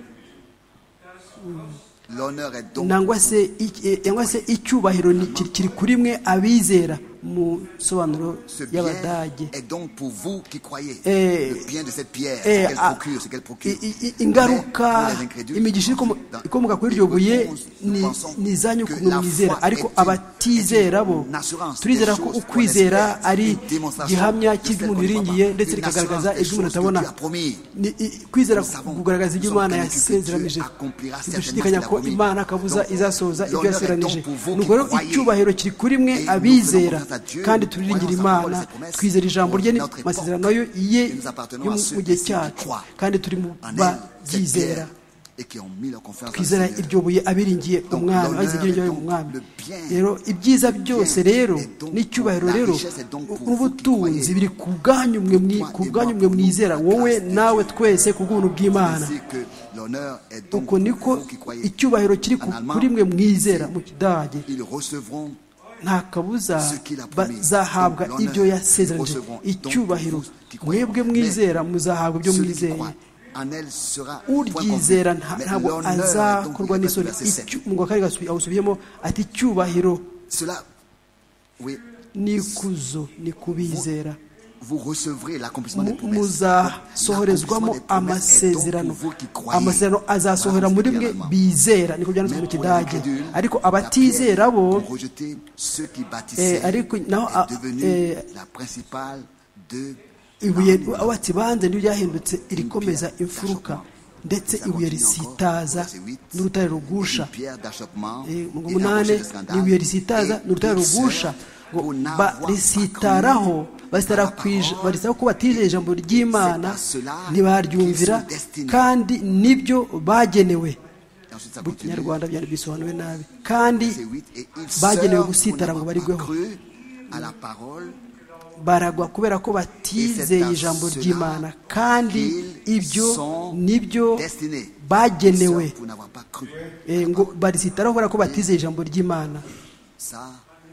l'honneur est donc nangwa se iki- cyangwa se icyubahiro ni- kiri kiri kuri mwe abizera mu sobanuro ce bien y'abadage. est donc pour vous qui croyez. Eh, le bien de cette pierre, Eh, ce qu'elle a- procure, ce qu'elle procure. i- i- ingaruka Mais pour les incrédules, imigisha ikomo- dans- ikomoka kuri iryo buye nous ni pensons ni izanyu que ukuntu la mwizera foi ariko est une- abatizera bo est une assurance turizera des ko choses ukwizera qu'on espère, ari une démonstration gihamya de cy'ibyo celles umuntu qu'on ne yiringiye voit pas, ndetse une rikagaragaza assurance des ibyo umuntu choses que atabona. Dieu a promis. Ni- i- kwizera Nous savons, kugaragaza ibyo nous sommes imana convaincus que yasezeranije Dieu accomplira dushidikanya certainement ko ce qu'il a imana promis. akabuza Donc, izasohoza ibyo l'honneur est yasezeranije. donc pour vous nuko qui rero croyez. icyubahiro kiri kuri mwe Et nous abizera faisons confiance à Dieu, kandi turiringira croyons sa imana parole et ses promesses twizera ijambo rye pour notre n'amasezerano époque. ye Et nous appartenons yo à mu ceux mu gihe ici qui cyacu croient kandi turi mu en elle, cette babyizera pierre, et qui ont mis leur confiance en twizera le Seigneur. iryo buye abiringiye Donc, umwami l'honneur bagize ibyiringiro est mu donc mwami. le bien. Rero ibyiza Le byose bien rero est donc n'icyubahiro pour- la rero richesse est donc pour vous n'ubutunzi qui biri ku bwanyu mwe mwi- Toi ku et bwanyu moi, mwe pour mwizera nous, wowe grâce de nawe Dieu. twese ku bw'ubuntu bw'imana. Ainsi que l'honneur est donc uko niko pour vous qui croyez. icyubahiro kiri ku- En allemand, kuri mwe mwizera mu kidage Ils recevront nta kabuza ce qu'il a promis. bazahabwa Donc, ibyo l'honneur, yasezeranije. ils recevront. Icyubahiro Donc, vous qui croyez. mwebwe mwizera muzahabwa ibyo celui qui mwizeye. croit en elle sera point confus. uryizera nta- Mais ntabwo l'honneur est donc azakorwa le n'isoni. verset sept. Icyu- mu wa karindwi asubi- awusubiyemo ati icyubahiro Cela, oui, n'ikuzo ni kubizera vous recevrez l'accomplissement des Mu- promesses. muzasohorezwamo L'accomplissement des promesses est donc amasezerano. pour vous qui croyez. Amasezerano azasohora Voilà ce muri qu'il y a mwe allemand. bizera niko byanditswe mu Mais pour kidage. les incrédules, Ariko la abatizera pierre bo pour rejeter ceux qui bâtissaient Eh, ariko naho, ah, est devenue eh, la principale de ibuye l'ennemi. bati banze niryo ryahindutse irikomeza imfuruka ndetse Ça ibuye continue encore, risitaza verset huit. n'urutare rugusha. Une pierre d'achoppement Eh, mu et munani d'embauche de scandale, n'ibuye risitaza et n'urutare de rugusha ceux ngo pour n'avoir pas barisitaraho cru basitara à la kwija parole. barisaba ko batizeye ijambo ry'imana C'est à cela ntibaryumvira qu'ils sont destinés. kandi nibyo bagenewe. Et ensuite, ça mu continue. kinyarwanda byari bisobanuwe nabi kandi Verset huit, et ils bagenewe sœurs, gusitara pour ngo n'avoir barigweho pas cru à la parole, baragwa kubera ko batizeye ijambo ry'imana kandi ibyo nibyo destinés. bagenewe Sœurs, pour n'avoir pas cru. Eh, ngo barisitaraho kubera ko batizeye ijambo ry'imana. Ça,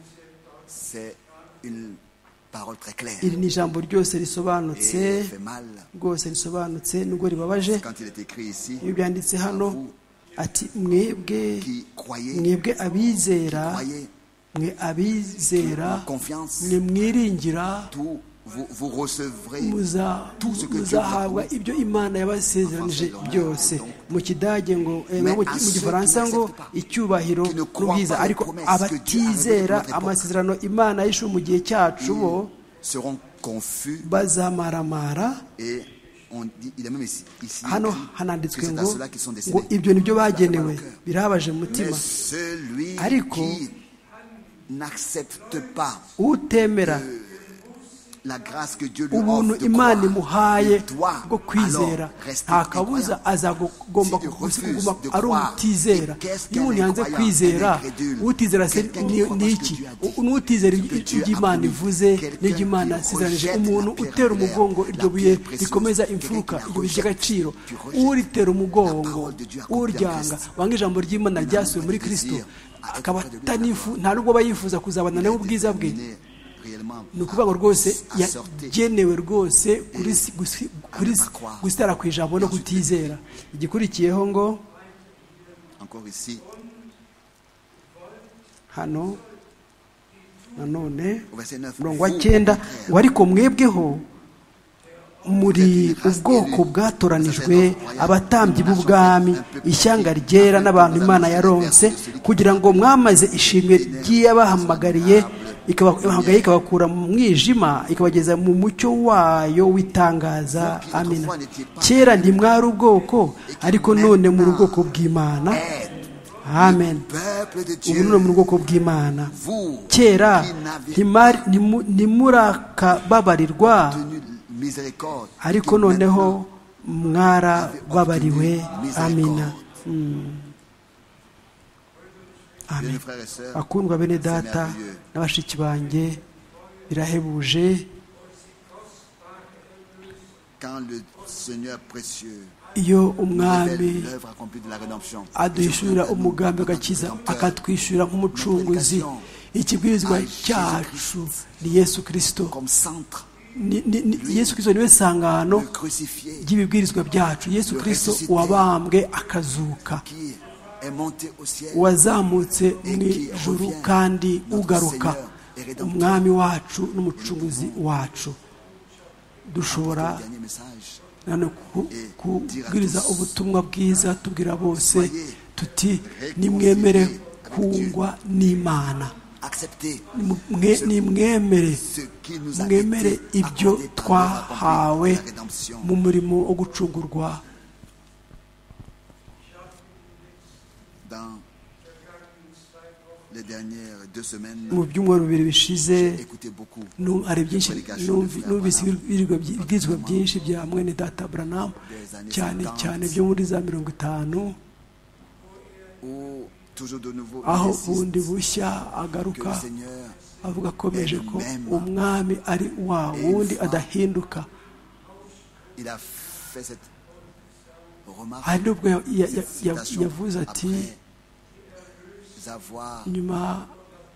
c'est une parole très claire. Iri ni ijambo ryose Et risobanutse il fait mal rwose risobanutse nubwo ribabaje quand il est écrit ici. iyo byanditse hano Vous ati mwebwe qui croyez, mwebwe abizera croyez, mwe abizera confiance, mwe mwiringira tout, vous, vous recevrez muza- tout ce que Dieu vous a muzahabwa promis. ibyo imana yabasezeranije byose. Mu kidage ngo eh, Mais mu à mu ceux gifaransa qui ngo n'acceptent pas, icyubahiro qui ne croient n'ubwiza, pas aux ariko promesses que Dieu a abatizera révélées pour notre époque, amasezerano imana yishuye mu gihe cyacu bo seront confus. bazamaramara. Et on dit, il est même ici, ici Hano écrit que hananditswe c'est à ngo ceux-là qui sont ngo destinés. ibyo nibyo bagenewe. Ça fait mal au cœur. Birabaje mu Mais mutima. celui Ariko qui n'accepte pas utemera ubuntu Imana imuhaye bwo kwizera nta kabuza azagomba kuguma ari umutizera. Iyo umuntu yanze kwizera, utizera se ni iki? N'utizera ibyo Imana ivuze n'ibyo Imana yasezeranije. Umuntu utera umugongo iryo buye rikomeza imfuruka, iryo buye ry'agaciro, uritera umugongo, uryanga, wanga ijambo ry'Imana ryasuwe muri Kristo, akaba nta nubwo aba yifuza kuzabana nawe ubwiza bwe, ni ukuvuga ngo rwose yagenewe rwose gusitara ku ijambo no kutizera. Igikurikiyeho ngo hano nanone umurongo wa cyenda ngo ariko mwebweho muri ubwoko bwatoranijwe, abatambyi b'ubwami, ishyanga ryera n'abantu Imana yaronse, kugira ngo mwamaze ishimwe ry'iyabahamagariye ikabahamagaye ikabakura mu mwijima ikabageza mu mucyo wayo w'itangaza. Amina. Kera ntimwari ubwoko, ariko none muri ubwoko bw'Imana. Amen. Ubu none muri ubwoko bw'Imana. Kera ntimurakababarirwa, ariko noneho mwarababariwe. Amina. Amen. Bakundwa bene data n'abashiki banjye, birahebuje iyo umwami aduhishurira umugambi w'agakiza, akatwishyura nk'umucunguzi. Ikibwirizwa cyacu ni Yesu Kristo. Yesu Kristo niwe sangano ry'ibibwirizwa byacu. Yesu Kristo wabambwe akazuka, wazamutse mu ijuru kandi ugaruka, umwami wacu n'umucunguzi wacu. Dushobora nano kubwiriza ubutumwa bwiza, tubwira bose tuti nimwemere kungwa n'Imana, nimwemere mwemere ibyo twahawe mu murimo wo gucungurwa. Mu byumweru bibiri bishize hari byinshi numvise ibibwirizwa byinshi bya mwene data Branham, cyane cyane byo muri za mirongo itanu, aho bundi bushya agaruka avuga akomeje ko umwami ari wa wundi adahinduka. hari n'ubwo yavuze ati nyuma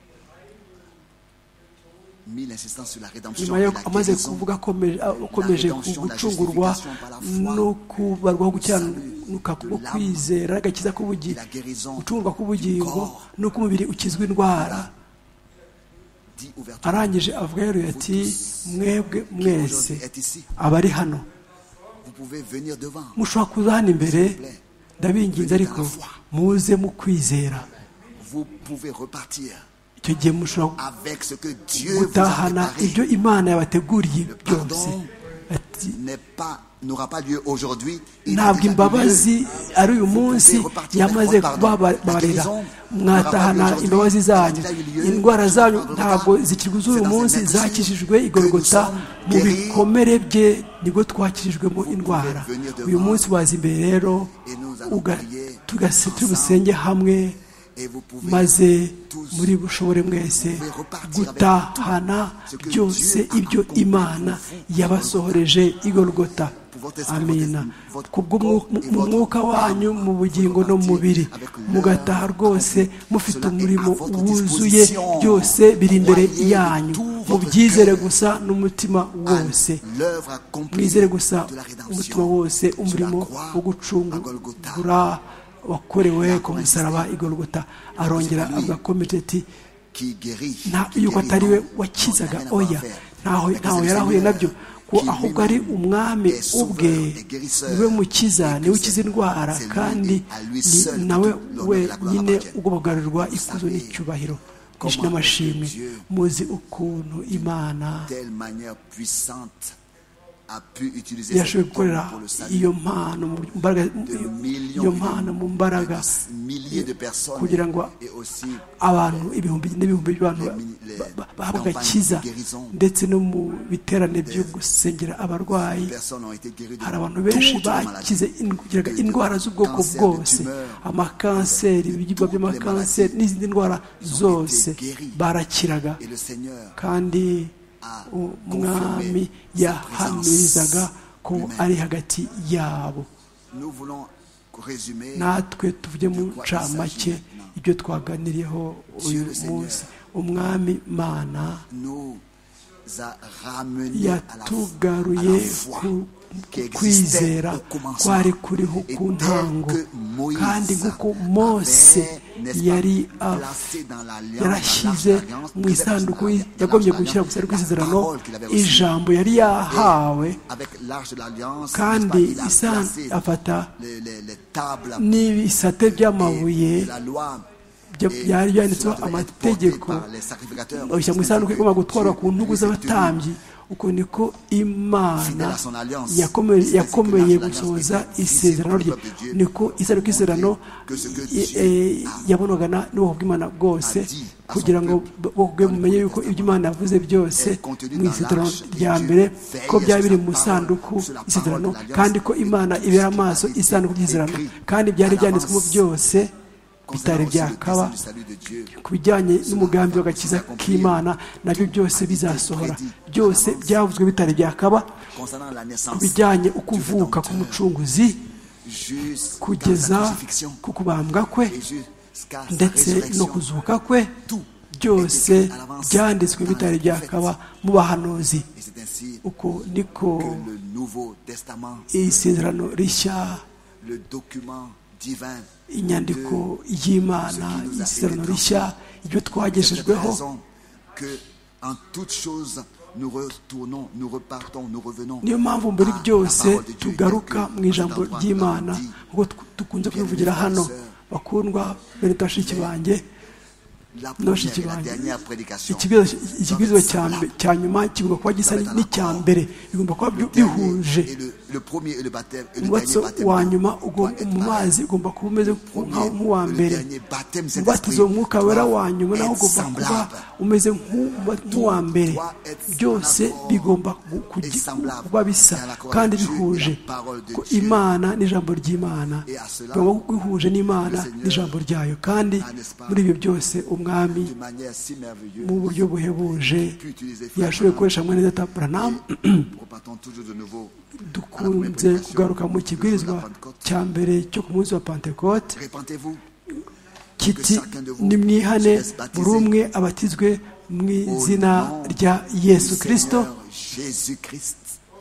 nyuma yo amaze kuvuga akomeje gucungurwa no kubarwaho gukiranuka no kwizera agakiza k'ubugingo, gucungurwa k'ubugingo no k'umubiri ukizwa indwara, arangije avuga rero ati mwebwe mwese abari hano mushobora kuza hano imbere, ndabinginze ariko muze mu kwizera. Icyo gihe mushobora gutahana ibyo Imana yabateguriye byose. Ntabwo imbabazi ari uyu munsi yamaze kubabarira, mwatahana imbabazi zanyu. Indwara zanyu ntabwo zikirwa z'uyu munsi, zakishijwe i Golgota. Mu bikomere bye nibwo twakishijwemo indwara. Uyu munsi waza imbere rero turi busenge hamwe, maze muri bushobore mwese gutahana byose ibyo Imana yabasohoreje i Golgota. Amina. Kubwo mu mwuka wanyu, mu bugingo no mu mubiri, mugataha rwose mufite umurimo wuzuye, byose biri imbere yanyu. Mubyizere gusa n'umutima wose, mwizere gusa umutima wose umurimo wo gucungura wakorewe ku musaraba i Golgota. Arongera avuga ko ati nta yuko atari we wakizaga, oya, ntaho ntaho yarahuye nabyo, ko ahubwo ari umwami ubwe niwe mukiza, niwe ukiza indwara, kandi nawe wenyine ugobogarirwa ikuzo n'icyubahiro n'amashimwe. Muzi ukuntu Imana a pu utiliser yashoboye cette gukorera tombe pour le salut iyo mpano mu mbaraga iyo mpano mu mbaraga de milliers de personnes kugira ngo et aussi abantu ibihumbi n'ibihumbi by'abantu bahabwa agakiza ndetse no mu biterane byo gusengera abarwayi personnes ont été guéries de hari abantu benshi toutes les bakize maladies, kugiraga indwara z'ubwoko bwose amakanseri ibibyimba by'amakanseri n'izindi ndwara zose barakiraga et le Seigneur kandi umwami yahamirizaga ko ari hagati yabo. nous voulons résumer natwe tuvuge mu ncamake ibyo twaganiriyeho uyu munsi. umwami mana nous a ramenés à la, yatugaruye à la foi ku qui existait kwizera au commencement. kwari kuriho Et ku tel ntango que Moïse kandi nk'uko mose avait, n'est-ce pas, yari placé dans l'alliance, yarashyize dans l'alliance, mu dans isanduku l'alliance, yagombye dans gushyira ku isanduku la y'isezerano parole qu'il avait reçue. ijambo yari yahawe Avec l'arche de l'alliance, kandi n'est-ce pas, il a isa placé afata les, les, les tables n'ibisate et by'amabuye la loi bya- et byari byanditseho cela devait être amategeko porté par les sacrificateurs. babishyira mu isanduku igomba gutwarwa ku ntugu z'abatambyi. uko niko imana Fidèle à son alliance. yakomeye C'est yakomeye que l'alliance gusohoza était isezerano rye. visible au peuple de Dieu. niko isanduku y'isezerano Que ce que i- Dieu eh, a yabonwaga n'ubwoko bw'imana bwose a dit à son kugira ngo peuple ubwoko bwe dans le bumenye Nouveau yuko Testament ibyo imana yavuze byose est contenu mu dans isezerano l'arche et rya Dieu mbere veille ko byaba sur biri sa mu parole, isanduku sur la y'isezerano parole de kandi ko l'alliance, imana et ibera tout ce qui amaso a été isanduku ry'isezerano écrit kandi byari à byanditswemo l'avance byose bitari concernant aussi le byakaba dessein du salut de Dieu. ku bijyanye n'umugambi w'agakiza k'imana nabyo byose bizasohora. byose byavuzwe bitari byakaba Concernant la ku naissance bijyanye ukuvuka k'umucunguzi jusqu'à kugeza sa crucifixion ku kubambwa kwe et jusqu'à sa ndetse no résurrection. kuzuka kwe Tout byose est écrit à l'avance byanditswe dans bitari les byakaba mu bahanuzi. Et c'est ainsi uko niko que le Nouveau Testament, isezerano rishya le document divin, inyandiko y'imana isezerano rishya ibyo c'est cette twagejejweho raison que en toutes choses nous retournons, nous repartons, nous revenons niyo mpamvu muri à la byose parole de Dieu. tugaruka mu ijambo Dans ry'imana dit, nk'uko tw- dukunze kubivugira hano. bakundwa bene bashiki banjye la n'abashiki première et la banjye dernière prédication ikibwirizo cya mbe- cya nyuma kigomba kuba gisa n'icya mbere bigomba kuba bi- bihuje. et le, le premier et le baptême et le umubatizo dernier wa baptême nyuma doit ugomba- être mu pareil. mazi ugomba kuba umeze nka- nk'uwa Le mbere. dernier baptême Saint-Esprit umubatizo w'umwuka wera doit wa nyuma nawo être ugomba kuba semblable. umeze nk'u- nk'uwa mbere. doit être byose en accord bigomba ku- kugi- et semblable kuba bisa et en accord kandi avec Dieu bihuje et la parole de ko Dieu. imana n'ijambo ry'imana Et à cela, bigomba kuba bihuje n'imana le Seigneur n'ijambo ryayo kandi a, n'est-ce pas, muri ibyo byose umwami de manière si merveilleuse. mu buryo buhebuje pu utiliser Frère yashoboye Branham. gukoresha mwene data Branham. Repartons toujours de nouveau dukunze kugaruka mu kibwirizwa cya mbere cyo ku munsi wa pentekote Répentez-vous kiti nimwihane buri umwe abatizwe mu izina rya yesu kirisito. Jésus-Christ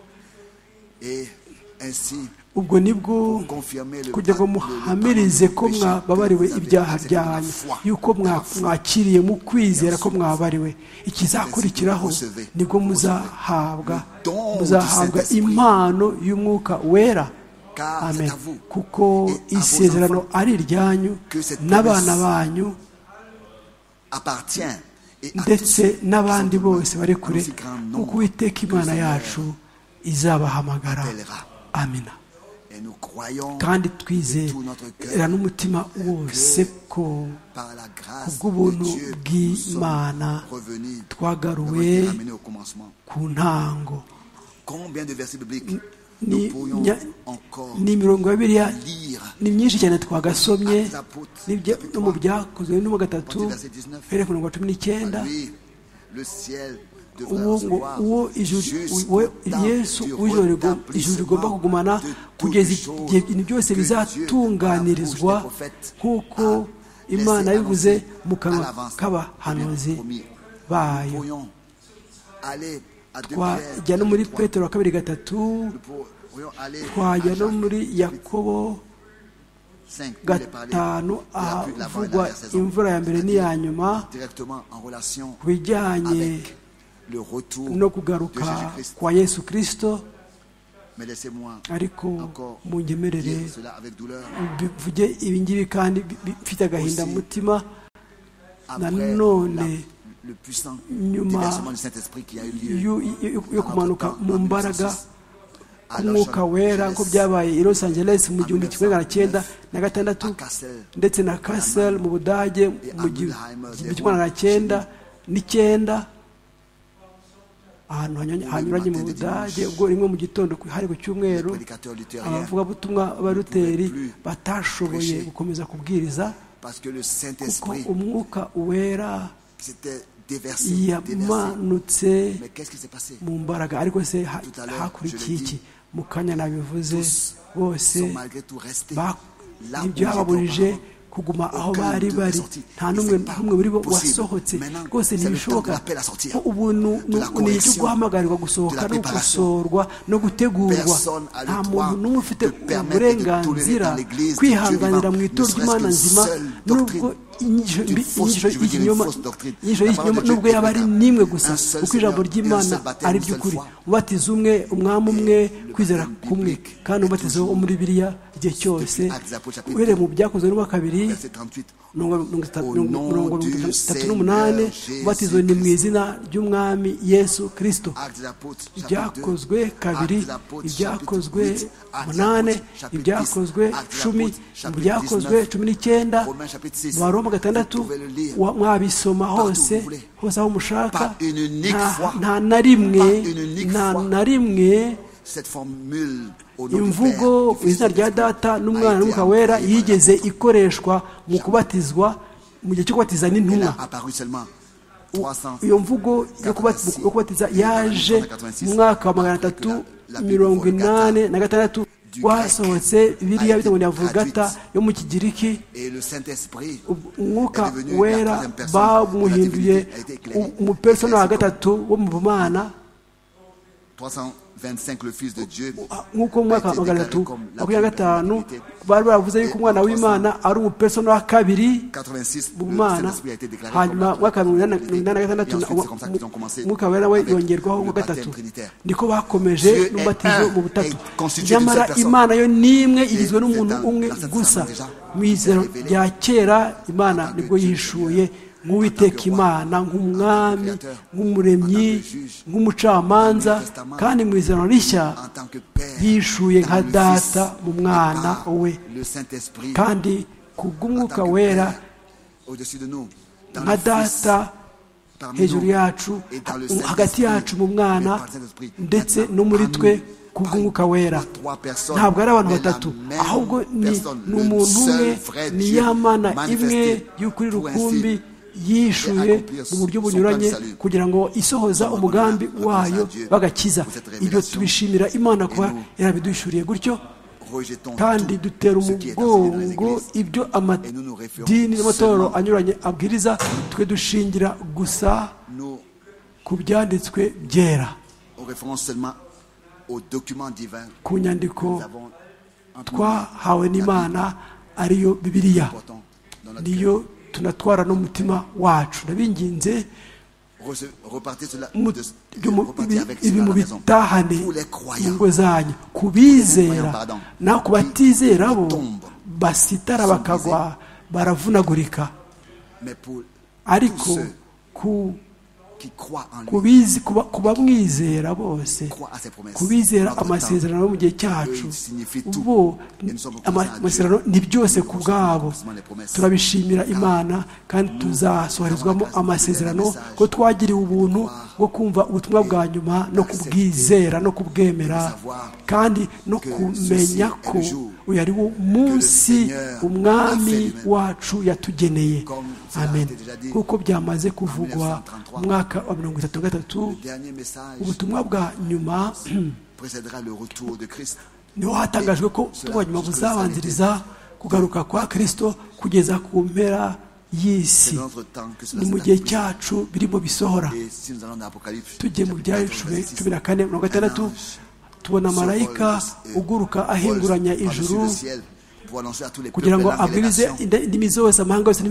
et ainsi ubwo nibwo kugira ngo muhamirize ko mwababariwe ibyaha byanyu yuko mwa- mwakiriye mu kwizera ko mwabariwe. ikizakurikiraho nibwo muzahabwa muzahabwa impano y'umwuka wera. amen. kuko isezerano ari iryanyu n'abana banyu appartient et à ndetse tous n'abandi ceux bose bari qui kure sont grand kuko nombre uwiteka imana yacu izabahamagara. appellera. amina. Et nous croyons kandi de tout notre twizera cœur n'umutima wose ko par la grâce de kubw'ubuntu Dieu nous sommes bw'imana revenus, nous avons twagaruwe été ramenés au commencement. ku ntango. Combien de versets bibliques Ni- nous pourrions nya- encore ni imirongo ya bibiliya lire? ni myinshi cyane twagasomye Actes des Apôtres, n'ibyo- chapitre no mu trois, byakozwe no mu gatatu verset dix-neuf. uhereye ku mirongo cumi n'icyenda. À lui, le ciel devrait uwo ngo recevoir uwo ijuru jusqu'au we temps yesu du w'ijoro rigom- rétablissement ijuru rigomba kugumana de kugeza toutes choses igihe ibintu byose que Dieu, bizatunganirizwa par la bouche des prophètes, nk'uko a imana laissé yabivuze annoncer mu à kanwa l'avance k'abahanuzi le promis. bayo. Nous pourrions aller à deux twajya Pierre, no muri trois. petero wa kabiri gatatu, Nous pourrions aller twajya à no Jacques, muri yakobo cinq, où il est parlé gatanu de la pluie de l'avant et de ahavugwa la saison. imvura ya mbere n'iya nyuma Directement en relation ku bijyanye avec le retour no de kugaruka Jésus-Christ. kwa yesu kirisito. Mais laissez-moi ariko encore munyemerere dire cela avec douleur. bivuge ibingibi kandi bi- bi- bifite agahinda mu mutima. Après nanone la- le puissant nyuma déversement du Saint-Esprit qui a eu lieu yo- yo- yo kumanuka mu mbaraga k'umwuka wera nk'uko byabaye i Los Angeles mu gihumbi kimwe magana cyenda na gatandatu ndetse na Kassel mu Budage mu gihumbi kimwe magana cyenda n'icyenda ahantu hanyuranye mu Budage ubwo rimwe mu gitondo hari ku cyumweru abavugabutumwa b'Abaruteri batashoboye gukomeza kubwiriza kuko umwuka wera yamanutse mu mbaraga. Ariko se hakurikiye iki? mu kanya nabivuze bose ntibyababurije kuguma aho bari bari, nta n'umwe n'umwe muri bo wasohotse rwose. Ntibishoboka ko ubuntu ni icyo guhamagarirwa gusohoka no gukosorwa no gutegurwa. Nta muntu n'umwe ufite uburenganzira kwihanganira mu itorero ry'Imana nzima nubwo inyigisho y'ikinyoma nubwo yaba ari nimwe gusa, kuko ijambo ry'Imana ari ry'ukuri. Umubatizo umwe, umwami umwe, kwizera kumwe, kandi umubatizo wo muri Bibiliya igihe cyose. Uhereye mu Byakozwe n'uwa kabiri mirongo itatu n'umunani, umubatizo ni mu izina ry'umwami Yesu Kristo. Ibyakozwe kabiri, ibyakozwe umunani, ibyakozwe cumi, ibyakozwe cumi n'icyenda, mu Baroma gatandatu, mwabisoma hose hose aho mushaka. Nta na rimwe nta na rimwe imvugo izina rya Data n'Umwana n'Umwuka Wera yigeze ikoreshwa mu kubatizwa mu gihe cyo kubatiza n'intumwa. Iyo mvugo yo kubatiza yaje mu mwaka wa magana atatu mirongo inani na gatandatu, wasohotse Bibiliya bita ngo ni Vulgata yo mu Kigiriki. Umwuka Wera bamuhinduye umupersona wa gatatu wo mu bumana, nk'uko mu mwaka wa magana atatu makumyabiri na gatanu bari baravuze yuko umwana w'Imana ari umupersona wa kabiri mu bumana. Hanyuma mu mwaka wa mirongo inani na gatandatu umwuka wera we yongerwaho wa gatatu. Niko bakomeje n'umubatizo mu butatu. Nyamara Imana yo nimwe igizwe n'umuntu umwe gusa. Mu izero rya kera Imana nibwo yihishuye nk'Uwiteka Imana, nk'umwami, nk'umuremyi, nk'umucamanza, kandi mu izina rishya yishuye nka Data mu Mwana we, kandi kubw'Umwuka Wera nka Data hejuru yacu, hagati yacu mu Mwana, ndetse no muri twe kubw'Umwuka Wera. Ntabwo ari abantu batatu, ahubwo ni umuntu umwe, ni ya Mana imwe y'ukuri rukumbi yishuye mu buryo bunyuranye kugira ngo isohoza umugambi wayo bagakiza. Ibyo tubishimira Imana kuba yarabidushyuriye gutyo, kandi dutera umugongo ibyo amadini n'amatorero anyuranye abwiriza. Twe dushingira gusa ku byanditswe byera, ku nyandiko twahawe n'Imana ariyo Bibiliya, niyo tunatwara n'umutima wacu. Ndabinginze ibi mu bitahane mu ngo zanyu, kubizera na ku batizera bo basitara bakagwa baravunagurika, ariko ku kubizi kuba mwizera bose, kubizera amasezerano yo mu gihe cyacu. Ubu amasezerano ni byose ku bwabo. Turabishimira Imana, kandi tuzasohorezwamo amasezerano ko twagiriwe ubuntu bwo kumva ubutumwa bwa nyuma no kubwizera no kubwemera, kandi no kumenya ko uyu ari wo munsi umwami wacu yatugeneye. Amen. Kuko byamaze kuvugwa mu mwaka wa mirongo itatu na gatatu, ubutumwa bwa nyuma niho hatangajwe ko ubutumwa nyuma buzabanziriza kugaruka kwa Kristo kugeza ku mpera y'isi. Ni mu gihe cyacu birimo bisohora. Tugiye mu Byahishuwe cumi na kane mirongo itandatu, tubona marayika uguruka ahinguranya ijuru kugira ngo abwirize indimi zose, amahanga yose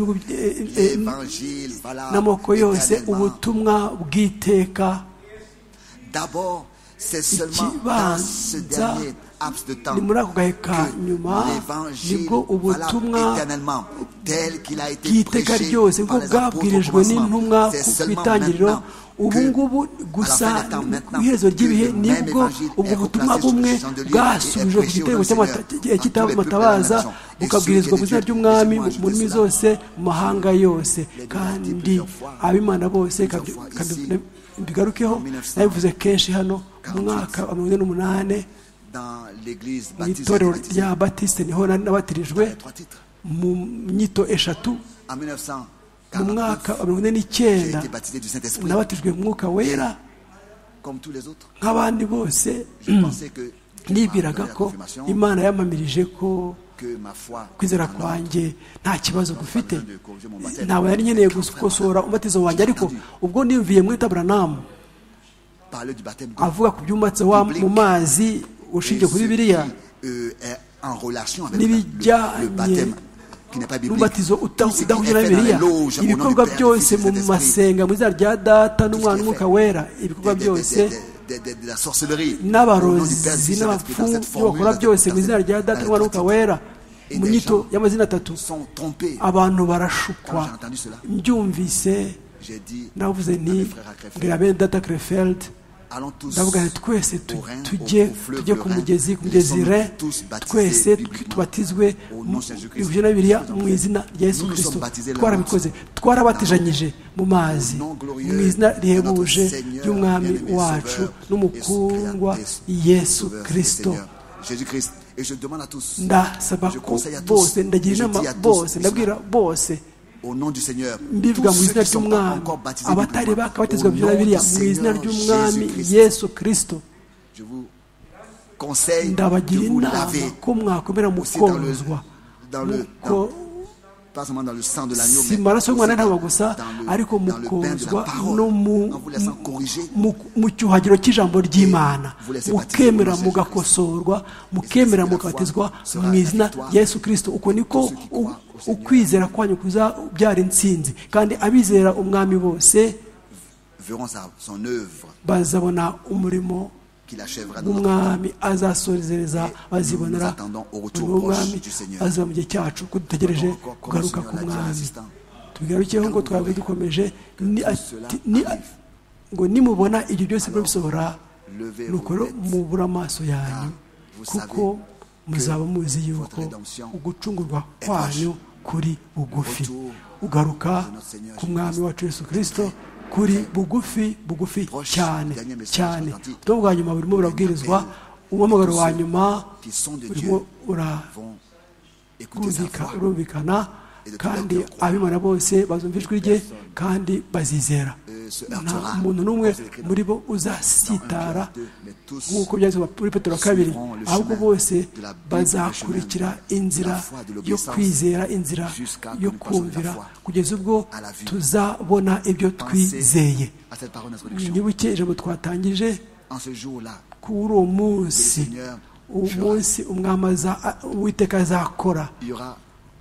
n'amoko yose ubutumwa bw'iteka. Ikibanza laps de temps ni muri ako gahe ka nyuma que l'évangile nibwo ubutumwa valable éternellement tel qu'il a été bw'iteka prêché ryose par bwo les apôtres au bwabwirijwe n'intumwa commencement. C'est ku seulement itangiriro maintenant ubu que, ngubu gusa à la fin des temps, maintenant, ku iherezo ry'ibihe que le même nibwo évangile ubwo est butumwa replacé sur bumwe le chandelier bwasubijwe et ku est gitego prêché au Seigneur cy'amatabaza dans tous les bukabwirizwa peuples mu izina de la nation. ry'umwami Et ceux qui mu ndimi étaient zose mu mahanga yose Les kandi plusieurs fois, ab'imana bose plusieurs kabyo- fois kabyo- ici, mbigarukeho en mille neuf cent nabivuze kenshi hano mu quarante-huit, mwaka wa mirongo ine n'umunani dans l'église mu baptiste itorero baptisée, rya batiste niho nari nabatirijwe dans les trois titres. mu nyito eshatu En mille neuf cent mu mwaka quarante-neuf, wa mirongo ine j'ai n'icyenda été baptisé du Saint-Esprit nabatijwe mu mwuka wera comme tous les autres. nk'abandi bose Je pensais que nibwiraga ma ko confirmation, imana yampamirije ko que ma foi kwizera kwanjye nta kibazo gufite de corriger mon baptême. ntabwo yari nkeneye gukosora umubatizo wanjye ariko ubwo niyumviye muri taburanamu Parler du baptême de avuga ku by'umwatsi wa mu mazi ushingiye kuri bibiliya euh, est en relation avec le, le n'ibijyanye baptême qui n'est pas biblique. n'umubatizo Tout ce qui udahuje est na fait dans bibiliya les loges au nom du ibikorwa Père, du byose Fils et mu du Saint-Esprit, masenga mu izina rya data n'umwana n'umwuka wera ibikorwa de, de, byose de, de, de, de la sorcellerie, au nom du Père, du n'abarozi Fils et du Saint-Esprit, dans n'abapfumu cette ibyo bakora formule, byose dans mu izina cette- rya dans data les n'umwana n'umwuka wera Et mu des nyito gens y'amazina atatu sont trompés. abantu barashukwa Quand j'ai entendu cela, mbyumvise j'ai dit navuze à nti mes frères à Krefeld, mbwira bene data Krefeld allons tous ndavuga nti twese tu- au Rhin, tujye au- au fleuve tujye le ku Rhin, mugezi ku et mugezi sommes re tous baptisés twese bibliquement tubatizwe au nom de Jésus-Christ. ibyo na bibiriya mu izina rya yesu Nous nous kirisito sommes baptisés là-bas. twarabikoze twarabatijanyije mu mazi Au nom glorieux mu izina de rihebuje notre Seigneur, ry'umwami bien-aimé wacu Sauveur n'umukundwa et Créateur, yesu Sauveur et kirisito Seigneur, Jésus-Christ. Et je demande à tous, ndasaba je ko conseille à tous, bose ndagira et je inama dis à tous, bose ndabwira bose au nom du Seigneur, mbivuga tous mu ceux izina qui sont pas ry'umwami encore baptisés abatari bibliquement, bakabatizwa au byo na nom bibiriya du mu izina Seigneur ry'umwami Jésus-Christ, yesu kirisito je vous conseille de ndabagira vous inama laver ko mwakomera mu aussi dans le, kozwa dans le, muko dans- pas seulement dans le sang de l'agneau, si mais amaraso y'umwana aussi ntabwo dans, gusa dans le, ariko mu dans le bain de kozwa la parole, no mu en vous laissant corriger. mu- mu cyuhagiro cy'ijambo ry'imana vous laissez mukemera baptiser au nom de mugakosorwa mukemera Et c'est mukabatizwa la foi mu izina sera la rya yesu kirisito uko niko Tous ceux qui croient au Seigneur. ukwizera kwanyu kuzabyara intsinzi kandi abizera umwami bose verront sa, son œuvre bazabona umurimo qu'il achèvera dans notre umwami azasorezereza bazibonera nous attendons au retour umwami proche du Seigneur. azaba mu gihe cyacu ko dutegereje Encore, comme kugaruka le ku Seigneur l'a dit à mwami l'assistant, tubigarukeho ngo twabe dukomeje ni tout ati- cela ni- arrive. ngo nimubona ibyo byose byo bisohora Levez nuko vos rero têtes, mubura amaso yanyu car vous kuko savez muzaba muzi votre yuko rédemption ugucungurwa est kwanyu proche. kuri bugufi Retour ugaruka de notre Seigneur ku mwami Jésus-Christ. wacu yesu kirisito kuri bugufi bugufi Proche, cyane dernier message cyane authentique. ubutumwa bwa nyuma burimo burabwirizwa umuhamagaro wa nyuma qui sont de urimo Dieu ura vont écouter sa urumvika- voix. urumvikana Et de tout kandi leur cœur croire. abimana bose bazumva ijwi rye kandi bazizera Euh, se nta heurtera. muntu n'umwe Comme c'est écrit dans- muri bo dans un uzasitara Pierre deux, mais tous nk'uko byanditswe muri petero wa kabiri suivront le ahubwo chemin bose de la Bible, bazakurikira le chemin de inzira la foi, de yo l'obéissance, kwizera inzira jusqu'à que yo nous passions de la kumvira foi kugeza ubwo à la vie. tuzabona ibyo twizeye à cette parole d'introduction. nyibuke ijambo twatangije En ce jour-là, kuri uwo munsi le Seigneur uwo munsi umwami aza- uwiteka azakora il y aura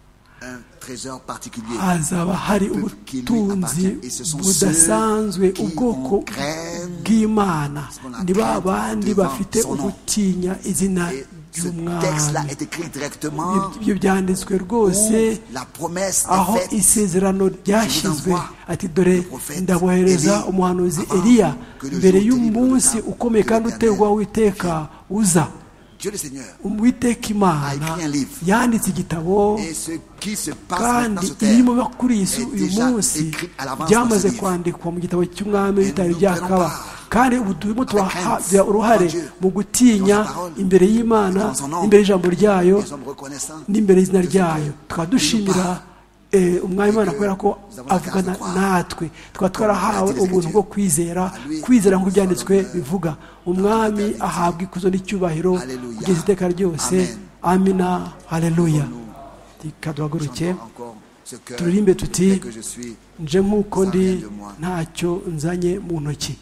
un trésor particulier. hazaba hari peuple qui lui ubutunzi appartient. Et ce sont budasanzwe ceux qui ubwoko ont craint bw'imana ce qu'on a ni ba craint bandi devant bafite son nom. ugutinya izina Et ce texte-là ry'umwami est écrit directement ibyo byanditswe où rwose la promesse aho est faite. isezerano ryashyizwe ati dore prophète ndabohereza Élie umuhanuzi avant eliya que le mbere jour terrible y'umunsi de ta- ukomeye de kandi l'Éternel uterwa w'iteka uza Dieu le Seigneur. uwiteka imana a écrit un livre. yanditse igitabo Et ce qui se passe maintenant kandi sur terre irimo biba kuri iyi si est uyu déjà munsi écrit à l'avance byamaze dans ce livre. kwandikwa mu gitabo cy'umwami Et bitari nous byakaba prenons part kandi ubu turimo turahabwa crainte uruhare devant Dieu, mu gutinya devant sa parole, imbere y'imana devant son nom. imbere y'ijambo ryayo Nous sommes reconnaissants n'imbere y'izina de ce que ryayo tukaba dushimira eh, umwami imana kubera ko avugana natwe tukaba twarahawe ubuntu bwo kwizera kwizera nk'uko ibyanditswe bivuga umwami ahabwa ikuzo n'icyubahiro kugeza iteka ryose amina haleluya tukaduhaguruke chantons encore ce cœur turirimbe tuti dès que je suis nje nk'uko ndi sans rien de moi. ntacyo nzanye mu ntoki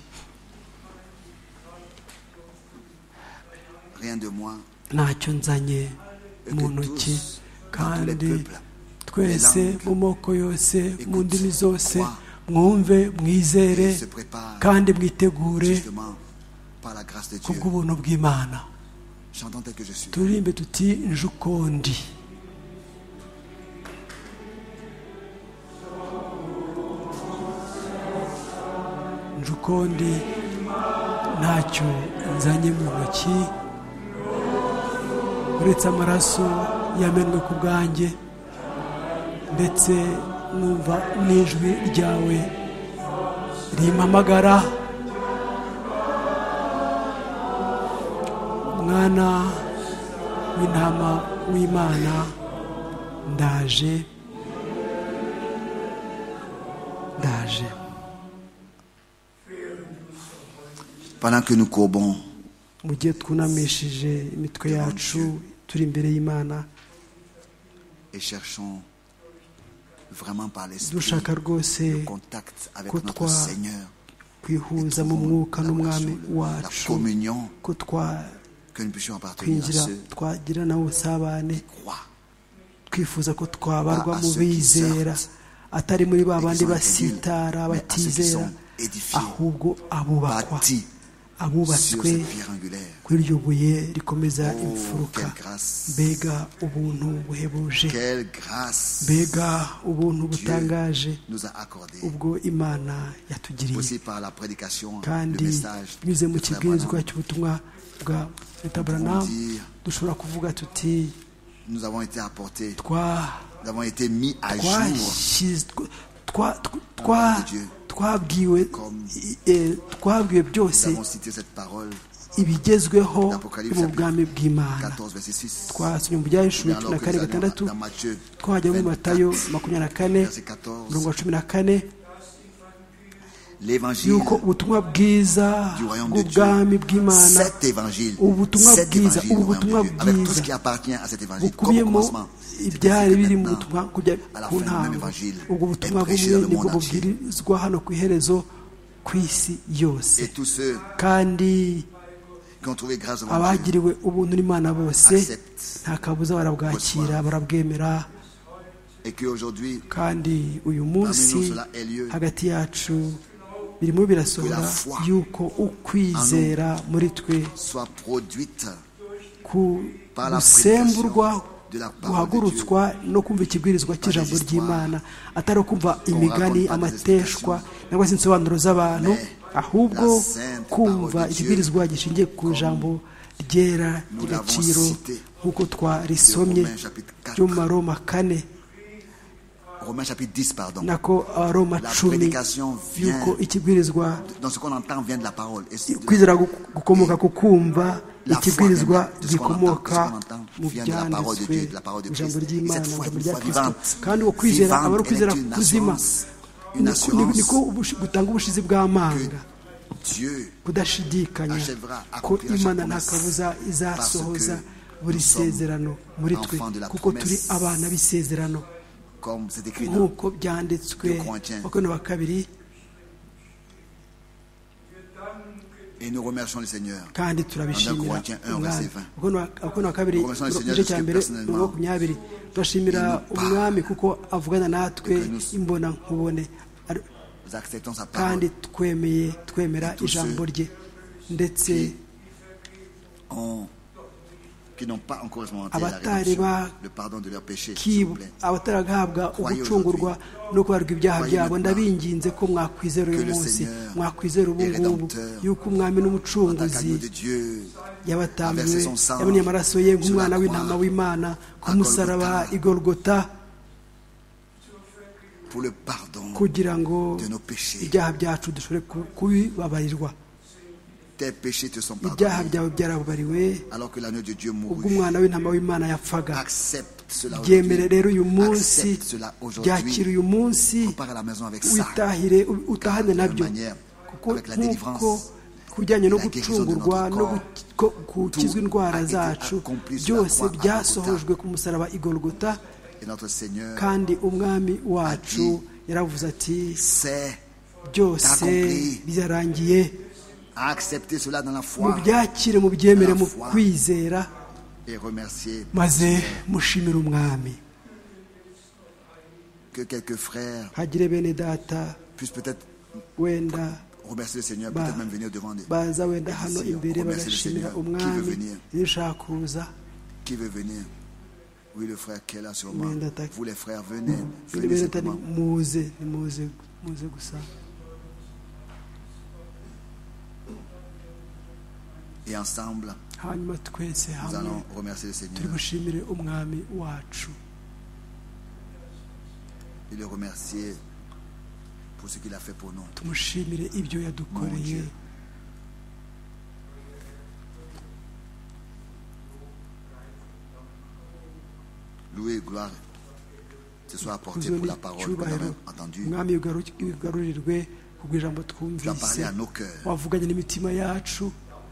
rien de moi. ntacyo nzanye mu ntoki kandi twese mu moko yose mu ndimi zose mwumve mwizere Et se prépare kandi mwitegure justement par la grâce de Dieu kubw'ubuntu bw'imana Chantons tel que je suis. turirimbe tuti nje uko ndi. nje uko ndi ntacyo nzanye mu ntoki uretse amaraso yamenwe ku bwanjye, ndetse numva n'ijwi ryawe rimpamagara, mwana w'intama w'Imana, ndaje ndaje. Pendant que nous courbons, mu gihe twunamishije imitwe yacu turi imbere y'Imana et cherchons vraiment par l'esprit dushaka rwose le contact avec ko notre Seigneur, kwihuza mu mwuka n'umwami la wacu, communion, ko que nous puissions appartenir à twinjira ceux twagira nawe ubusabane, qui croient, twifuza ko twabarwa Pas à mu ceux qui bizera, sortent, atari muri ba et qui bandi sont basitara intégrés, mais à ceux qui batizera, sont édifiés, ahubwo abubakwa bâtis sur abubatswe cette pierre angulaire. kuri iryo buye rikomeza Oh, imfuruka. quelle grâce, Mbega ubuntu buhebuje, quelle grâce mbega ubuntu butangaje nous a accordé. ubwo Imana yatugiriye. Aussi par la prédication, le kandi message binyuze mu de Frère kibwirizwa Branham, cy'ubutumwa bwa Leta nous Branham, pouvons dire, dushobora kuvuga tuti nous avons été apportés, twa nous avons été mis à jour twashyize- twa- twa- twa- de Dieu. twabwiwe Comme eh, twabwiwe Nous byose avons cité cette parole, ibigezweho l'Apocalypse mu bwami bw'Imana. quatorze, verset six. twasomye mu byahishuriwe Alors cumi na que kane nous allions gatandatu, dans Matthieu twajya muri Matayo makumyabiri na kane verset quatorze, mirongo cumi na kane, l'évangile yuko ubutumwa bwiza du royaume de bw'ubwami Dieu, bw'Imana, cet évangile, ubutumwa cet bwiza, évangile du royaume ubutumwa de Dieu, avec tout bwiza ce qui appartient à cet évangile, comme au bukubiyemo commencement, ibyari biri mu maintenant, butumwa kujya à la ku fin du même ntango. évangile, ubwo butumwa est prêché bumwe dans le nibwo monde entier. bubwirizwa hano ku iherezo ku isi yose, et tous ceux kandi qui ont trouvé grâce devant Dieu abagiriwe ubuntu n'Imana bose acceptent, nta kabuza barabwakira, barabwemera. et qu'aujourd'hui, kandi uyu munsi nous, cela ait lieu. hagati yacu birimo birasohora Que la foi yuko ukwizera muri twe soit produite ku par la gusemburwa de la parole de guhagurutswa no kumva ikibwirizwa cy'ijambo ry'Imana, atari ukumva imigani, amateshwa cyangwa se insobanuro z'abantu, Mais ahubwo la sainte kumva parole de Dieu, ikibwirizwa gishingiye ku jambo ryera nous l'avons ry'agaciro, cité nk'uko twarisomye de Romains chapitre quatre. ryo mu Maroma kane, Romains chapitre dix, pardon. nako Abaroma La cumi, prédication vient, yuko ikibwirizwa dans ce qu'on entend vient de la parole. Et c'est- kwizera gu- gukomoka ku kumva, La foi ikibwirizwa vient de ce qu'on entend, gikomoka ce qu'on entend mu vient de la parole de byanditswe, Dieu, de la parole de mu ijambo Christ. ry'Imana, Et cette mu foi ijambo est rya une foi Kristo. vivante. kandi uwo kwizera Vivante, aba ari ukwizera elle est une kuzima, assurance, une Niko- assurance niko ubushi- gutanga ubushizi bw'amanga, que Dieu kudashidikanya achèvera, ko accomplira Imana chaque nta promesse, kabuza izasohoza parce que buri nous sommes sezerano muri twe, enfants de la kuko turi promesse. abana b'isezerano, comme c'est écrit dans nk'uko byanditswe deux Corinthiens. makumyabiri wa kabiri. et nous remercions le Seigneur. kandi Dans turabishimira deux Corinthiens un, verset vingt. makumyabiri wa kabiri Remercions le Seigneur igice cya parce que mbere personnellement, mirongo makumyabiri, turashimira il nous parle. umwami kuko avugana natwe Que nous- imbona nkubone, Ari- Nous acceptons sa kandi parole. twemeye twemera Et tous ijambo ceux rye, ndetse qui ont- qui n'ont pas encore expérimenté la abatari rédemption, ba- le pardon de leurs péchés, s'il kibu vous plaît. abataragahabwa Croyez ugucungurwa no kubarwa ibyaha Croyez byabo, maintenant ndabinginze ko mwakwizera uyu que le munsi, Seigneur mwakwizera ubu est ngubu rédempteur, yuko umwami En tant n'umucunguzi qu'agneau de Dieu, yabatambiwe, a versé son sang yabonye amaraso ye sur nk'umwana la w'intama croix w'Imana ku à musaraba Golgotha. i Golgotha, pour le pardon kugira ngo de nos péchés. ibyaha byacu dushobore ku- kubibabarirwa. Tes péchés te sont Ibyaha pardonnés. byawe byarababariwe Alors que l'agneau de Dieu ubwo mourut. umwana w'intama w'Imana yapfaga. Accepte cela byemere rero uyu aujourd'hui. munsi, Accepte cela byakira aujourd'hui. uyu munsi, Repars à la maison avec ça. witahire utahane De la nabyo, manière, kuko avec la nk'uko délivrance, ku bijyanye no la guérison de gucungurwa notre no corps, gu- ko- gukizwa tout indwara a été zacu, accompli sur la byose croix à byasohojwe ku musaraba i Golgotha, Et notre Seigneur kandi umwami wacu yaravuze ati sait byose accompli. byarangiye, a accepté cela dans la foi mubyakire mubyemere La mu foi. kwizera, et remercier maze mushimire umwami. que quelques frères hagire bene data puissent peut-être wenda remercier le Seigneur, peut-être même venir devant des... baza wenda hano imbere bagashimira umwami iyo ushaka kuza. Qui veut venir? Oui, le frère qui est là sûrement. Vous les frères, venez. Venez Venez simplement. muze muze muze gusa. Et ensemble, hanyuma twese nous hamwe allons remercier le Seigneur turibushimire umwami wacu et le remercier pour ce qu'il a fait pour nous. tumushimire ibyo yadukoreye. Louer et gloire se soit apporté pour la parole que nous avons entendue. umwami ugarurirwe kubw'ijambo Tu as parlé twumvise à nos cœurs wavuganye n'imitima yacu.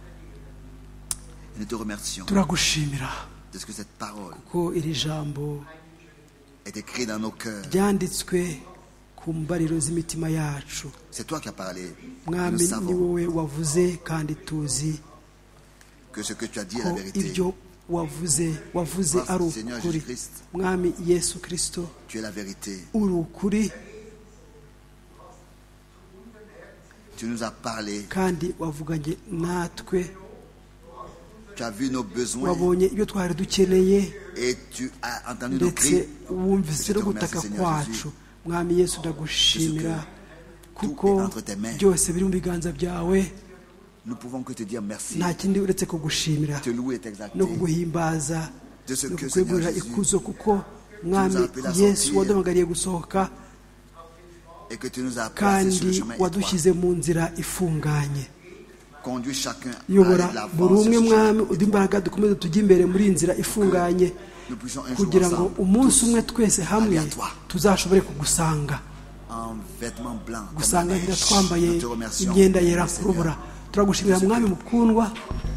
et nous te remercions turagushimira de ce que cette parole ko iri jambo est écrite dans nos cœurs. ryanditswe ku mbariro z'imitima yacu. C'est toi qui as parlé. mwami Nous ni savons wowe wavuze kandi tuzi que ce que tu as dit est la ko vérité. ibyo wavuze wavuze Grâce ari au Seigneur ukuri. Jésus-Christ. mwami yesu kristo Tu es la vérité. uri ukuri Tu nous as parlé. kandi wavuganye natwe. Tu as vu nos besoins wabonye ibyo twari dukeneye et tu as entendu nos cris. ndetse wumvise Je te no gutaka remercie, Seigneur kwacu. Jésus. mwami yesu ndagushimira kuko tout est entre tes mains. byose biri mu biganza byawe. Nous pouvons que te dire merci. nta kindi uretse kugushimira Te louer et t'exalter. no kuguhimbaza De ce no que, kukwegurira Seigneur Jésus, ikuzo kuko mwami nous as appelés à yesu sortir. waduhamagariye gusohoka Et que tu nous as placés sur le kandi chemin étroit. wadushyize mu nzira ifunganye. Conduis chacun à yobora aller de buri l'avant umwe sur ce mwami chemin uduha imbaraga dukomeze tujye imbere muri iyi nzira ifunganye Nous puissions un jour kugira ngo ensemble, umunsi tous, umwe twese hamwe aller à toi. tuzashobore kugusanga en vêtements blancs comme la gusanganira neige. twambaye Nous te remercions, imyenda yera Seigneur. kurubura. turagushimira mwami mukundwa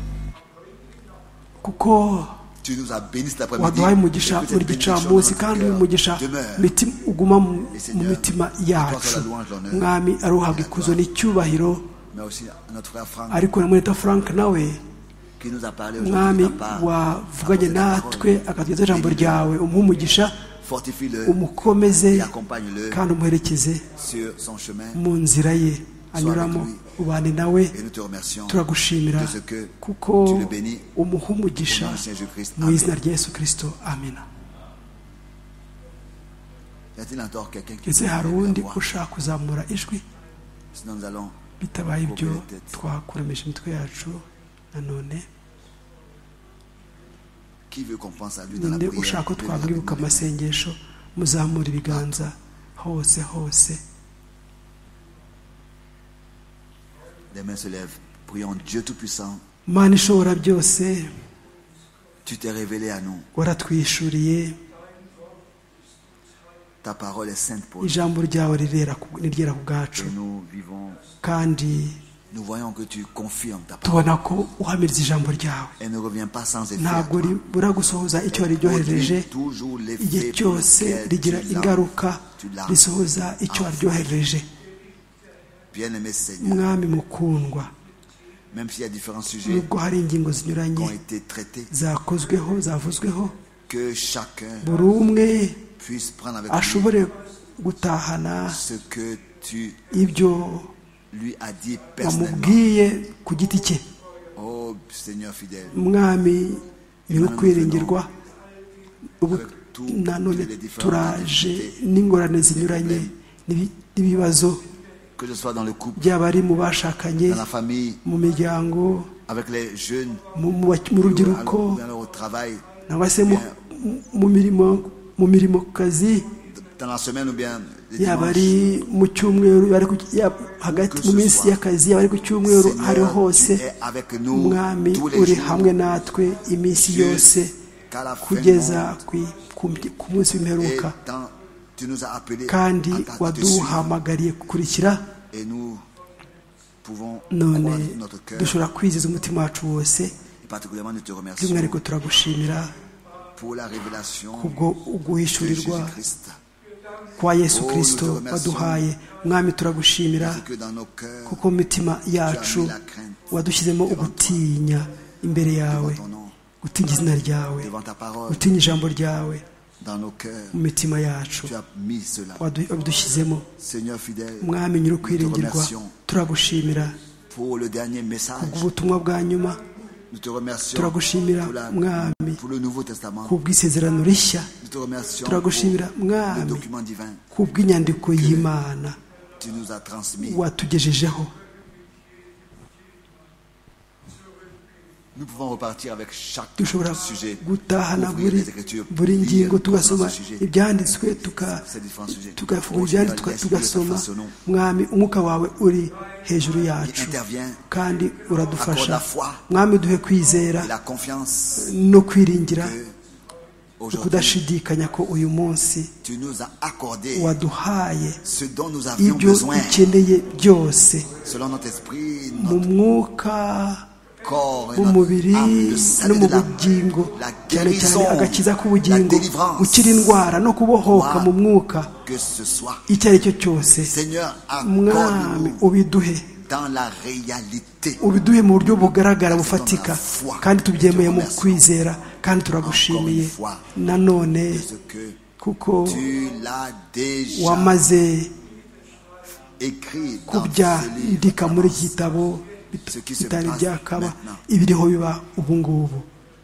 kuko Tu nous as bénis cet après-midi. waduhaye umugisha Et que muri cette bénédiction gicamunsi dans notre kandi uyu cœur mugisha demeure. mitima uguma mu Et mu Seigneur, mitima à toi yacu. soit la louange, l'honneur, mwami aruhabwa et la ikuzo gloire. n'icyubahiro. Mais aussi à notre frère Franck ariko na mweta frank nawe qui nous a parlé aujourd'hui mwami de ta part. wavuganye Apporte ta natwe parole. akatugeza ijambo ryawe umuhe umugisha Fortifie-le umukomeze et accompagne-le kandi umuherekeze sur son chemin. mu nzira ye anyuramo ubane nawe. Et nous te remercions turagushimira de ce que kuko tu le bénis umuha umugisha au nom de Jésus-Christ. mu izina Amen. rya yesu kirisito amina. Y a-t-il encore quelqu'un qui ndetse veut hari lever la uwundi voix? ushaka kuzamura ijwi. Sinon nous allons bitabaye ibyo Kuko tete. twakuramisha imitwe yacu nanone. qui veut qu'on pense à lui dans la ninde prière. ushaka ko Levez twamwibuka rapidement les mains. amasengesho muzamura ibiganza hose hose. Les mains se lèvent. Prions Dieu Tout-Puissant. mana ishobora byose Tu t'es révélé à nous. waratwishuriye. Ta parole est sainte pour nous. ijambo ryawe rirera ku- ni ryera ku bwacu Et nous vivons, kandi nous voyons que tu confirmes ta parole. tubona ko uhamiriza ijambo ryawe Elle ne revient pas sans effet. ntabwo ribura gusohoza icyo waryohereje. Toujours igihe l'effet pour cyose lequel rigira tu l'as- ingaruka tu l'as risohoza icyo envoyé. waryohereje. Bien-aimé Seigneur, mwami mukundwa même s'il y a différents sujets nubwo hari ingingo qui zinyuranye ont été traités, zakozweho zavuzweho que chacun buri umwe puisse prendre avec lui ashobore gutahana ce que tu ibyo lui as dit personnellement. wamubwiye ku giti cye. Oh Seigneur fidèle, mwami nyir'ukwiringirwa ubu nanone turaje n'ingorane zinyuranye n'ibi- n'ibibazo que ce soit dans le couple, byaba ari mu bashakanye dans la famille, mu miryango avec les jeunes, mu- mu bak- mu ou rubyiruko alors au travail, cyangwa se mu- mu mirimo mu mirimo kazi dans la semaine ou bien le yaba dimanche. ari mu cyumweru yaba ari ku- yaba hagati mu minsi y'akazi yaba ari ku cyumweru hariho Seigneur, hose. tu es avec nous mwami tous les uri jours, hamwe natwe iminsi yose qu'à la fin kugeza du ku- ku- ku munsi monde. Et w'imperuka dans- tu nous as appelés kandi à, à, à te suivre. waduhamagariye gukurikira. Et nous pouvons none croire de notre cœur. dushobora kwiziza umutima wacu wose. Et particulièrement nous te remercions by'umwihariko turagushimira pour la révélation kubwo de uguhishurirwa Jésus-Christ. kwa yesu Oh, kirisito nous te remercions. waduhaye. mwami turagushimira Parce que dans nos cœurs, kuko mu mitima yacu wadushyizemo ugutinya imbere yawe, devant ton nom, gutinya izina ryawe, devant ta parole, gutinya ijambo ryawe dans nos cœurs, mu mitima yacu tu as mis cela. wadu- wabidushyizemo. Seigneur fidèle, mwami nous te nyir'ukwiringirwa remercions turagushimira pour le dernier message. kubw'ubutumwa bwa nyuma. Nous te remercions turagushimira pour, la, mwami pour le Nouveau Testament. kubw'isezerano rishya. Nous te remercions turagushimira pour le mwami document divin kubw'inyandiko y'Imana que tu nous as transmis. watugejejeho. Nous pouvons repartir avec chaque dushobora sujet, gutahana ouvrir buri les Écritures, buri lire ngingo dans tugasoma ce sujet, ibyanditswe tuka- ces différents sujets. tugafungura Oh, Seigneur, ibyanditswe l'Esprit de ta tugasoma. façon, mwami umwuka wawe uri hejuru qui yacu intervient, kandi uradufasha. accorde la foi mwami duhe kwizera et la confiance no kwiringira que aujourd'hui kudashidikanya ko uyu munsi tu nous as accordé waduhaye ce dont nous avions ibyo besoin, dukeneye byose selon notre esprit, mu notre mwuka, corps et mu notre mubiri âme, le no salut mu de la, bugingo, la cyane cyane guérison, agakiza la k'ubugingo, délivrance. gukira indwara no kubohoka Moi, mu mwuka. que ce soit. icyo ari cyo cyose Seigneur, mwami accorde-nous ubiduhe dans la réalité. ubiduhe mu buryo bugaragara bufatika, kandi tubyemeye mu kwizera, kandi turagushimiye nanone De ce que kuko tu l'as déjà wamaze écrit dans ce kubyandika muri iki livre. gitabo Ce qui se bitari passe byakaba maintenant. ibiriho biba ubu ngubu.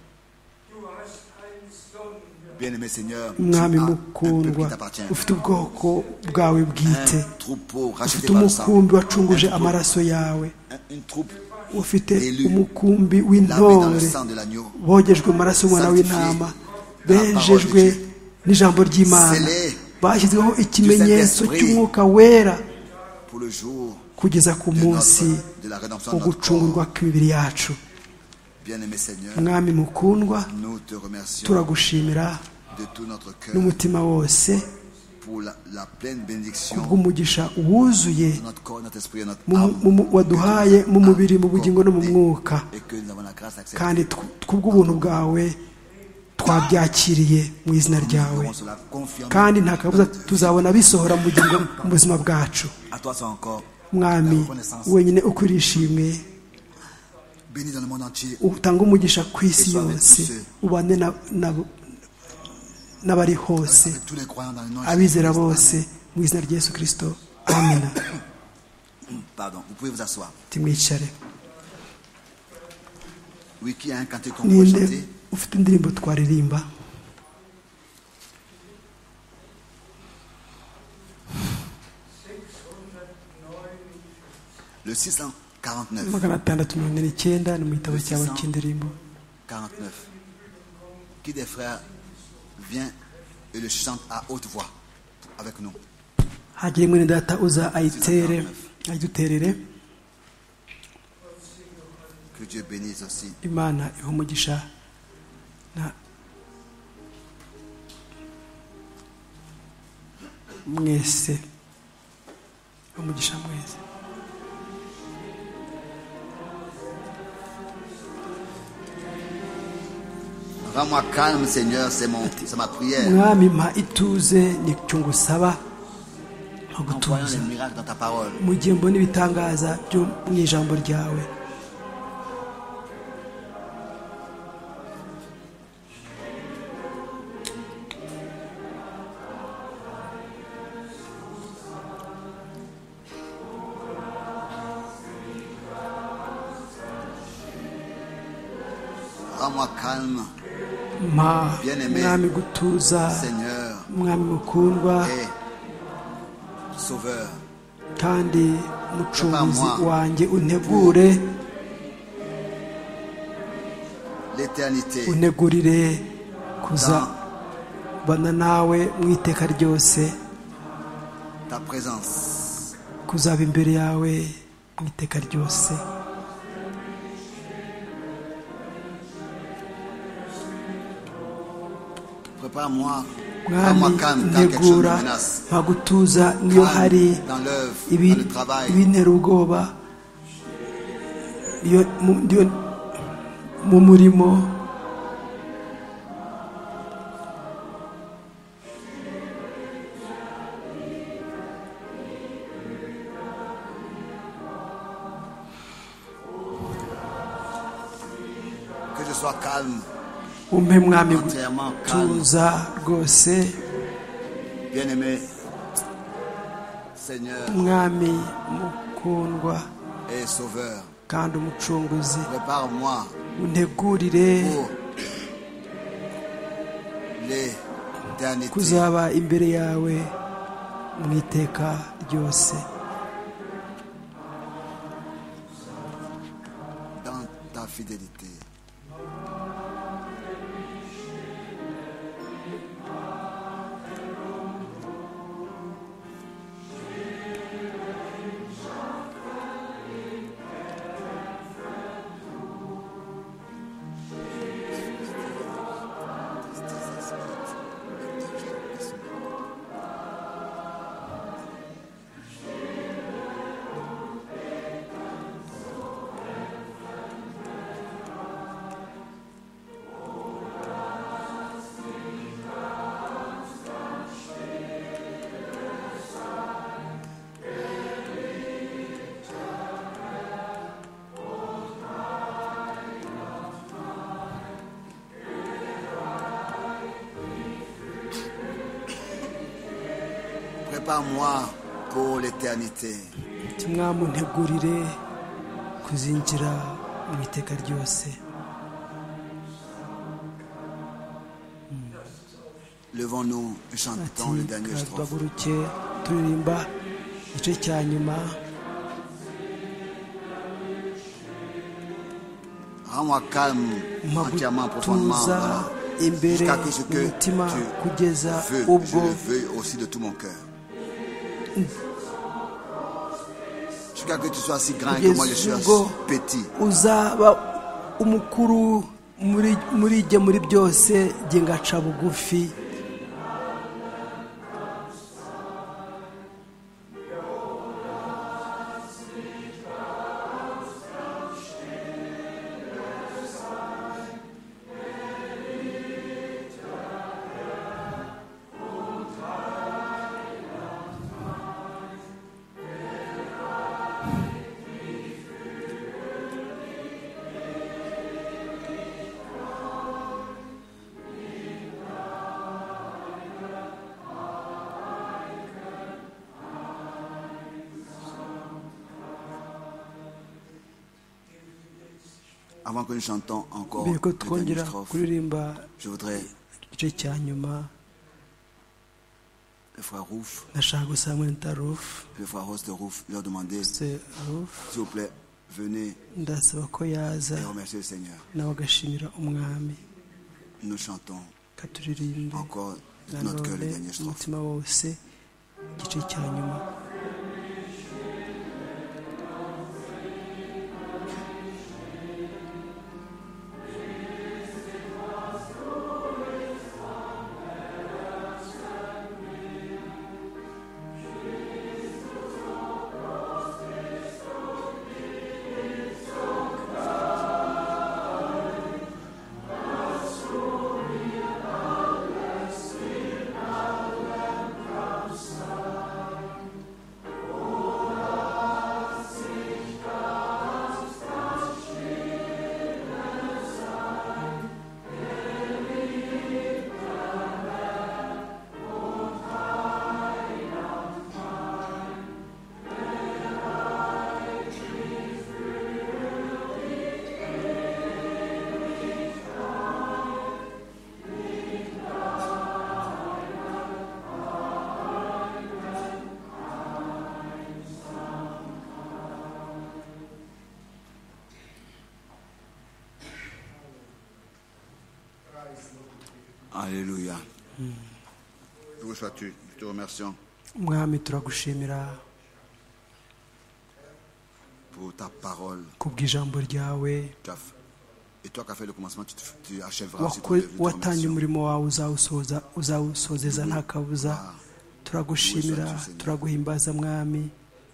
Bien-aimé Seigneur, tu as mwami un peuple qui mukundwa t'appartient. ufite ubwoko bwawe bwite, Un troupeau racheté ufite par le sang. umukumbi wacunguje Un troupeau- amaraso yawe, un- Une troupe ufite élu, umukumbi lavé dans le w'intore sang de l'agneau, bogejwe mu maraso y'umwana w'intama, bejejwe n'ijambo ry'Imana, scellé bashyizweho ikimenyetso Saint-Esprit cy'umwuka wera pour le jour kugeza ku de, munsi notre, de la rédemption wo de notre gucungurwa corps. kw'imibiri yacu. Bien-aimé Seigneur, mwami mukundwa nous te remercions turagushimira de tout notre cœur n'umutima wose pour la, la pleine bénédiction kubw'umugisha wuzuye de notre corps, notre esprit et notre mu- âme. mu- waduhaye mu mubiri, mu bugingo no mu mwuka, Et que nous avons la grâce d'accepter. kandi tw- kubw'ubuntu bwawe twabyakiriye mu izina Nous ryawe, verrons cela confirmé. kandi nta kabuza tuzabona bisohora mu bugingo mu buzima bwacu. À toi c'est encore mwami wenyine ukwiriye ishimwe, béni dans le monde entier. utanga umugisha ku isi yose, ubane na- na- n'abari hose, Avec tous les croyants dans le nom de abizera Jésus-Christ. bose mu izina rya Yesu Kristo, amina. Pardon, vous pouvez vous asseoir. timwicare. Oui, qui a un cantique qu'on peut ninde chanter? ufite indirimbo twaririmba? Le six cent quarante-neuf. magana atandatu mirongo ine n'icyenda ni mu gitabo cyawe cy'indirimbo. quarante-neuf. Qui des frères vient et le chante à haute voix avec nous? hagire mwene data uza ayitere ayiduterere. Que Dieu bénisse aussi. Imana iha umugisha na mwese, umugisha mwese. Rends-moi calme, Seigneur, c'est mon, c'est ma prière. mwami mpa ituze, ni cyo ngusaba, mpa En voyant gutuza les miracles dans ta parole, mu gihe mbona ibitangaza byo mu ijambo ryawe. rends-moi calme, mpa Bien-aimé, mwami gutuza, Seigneur mwami mukundwa et Sauveur. kandi umucunguzi Prépare-moi wanjye, untegure L'éternité, untegurire kuzabana nawe mu iteka ryose, ta présence. kuzaba imbere yawe mu iteka ryose. Prépare-moi, mwami rends-moi calme quand quelque chose me ntegura, menace. mpa gutuza niyo hari Calme dans l'œuvre, ibi- dans le travail. ibintera ubwoba, iyo mu- iyo mu murimo, Que je sois calme, umpe mwami entièrement calme. gutuza rwose. Bien-aimé, Seigneur, mwami ukundwa et sauveur, kandi umucunguzi prépare-moi untegurire pour l'éternité. kuzaba imbere yawe mu iteka ryose Dans ta fidélité. Prépare-moi pour l'éternité. mwami untegurire kuzinjira mu iteka ryose Levons-nous et ati chantons le dernier strophe. duhaguruke turirimba igice cya nyuma Rends-moi calme, entièrement, profondément, magutuza voilà. imbere Jusqu'à que ce que umutima kugeza tu veux, je ubwo le veuille aussi de tout mon cœur. Jusqu'à que tu sois si grand et que moi je kugeza sois ubwo petit. uzaba umukuru muri muri jye muri byose jye ngaca bugufi Avant que nous chantons encore mbere ko le dernier twongera strophe, kuririmba je voudrais, igice cya nyuma le frère Rouf, ndashaka gusaba mwenta rufu le frère Ross de Rouf, leur demander, s'il se rufu vous plaît, venez ndasaba ko yaza et remercier le Seigneur. nawe agashimira umwami Nous chantons katuririmbe encore de notre cœur le nanone dernier strophe. umutima wose igice cya nyuma Alléluia. Où sois-tu? Nous te remercions mwami turagushimira pour ta parole. kubw'ijambo ryawe Tu as f- Et toi qui as fait le commencement, tu, te f- tu achèveras aussi ton Wako- œuvre. Nous te watangiye remercions. umurimo wawe uzawusoza uzawusozeza nta kabuza turagushimira turaguhimbaza mwami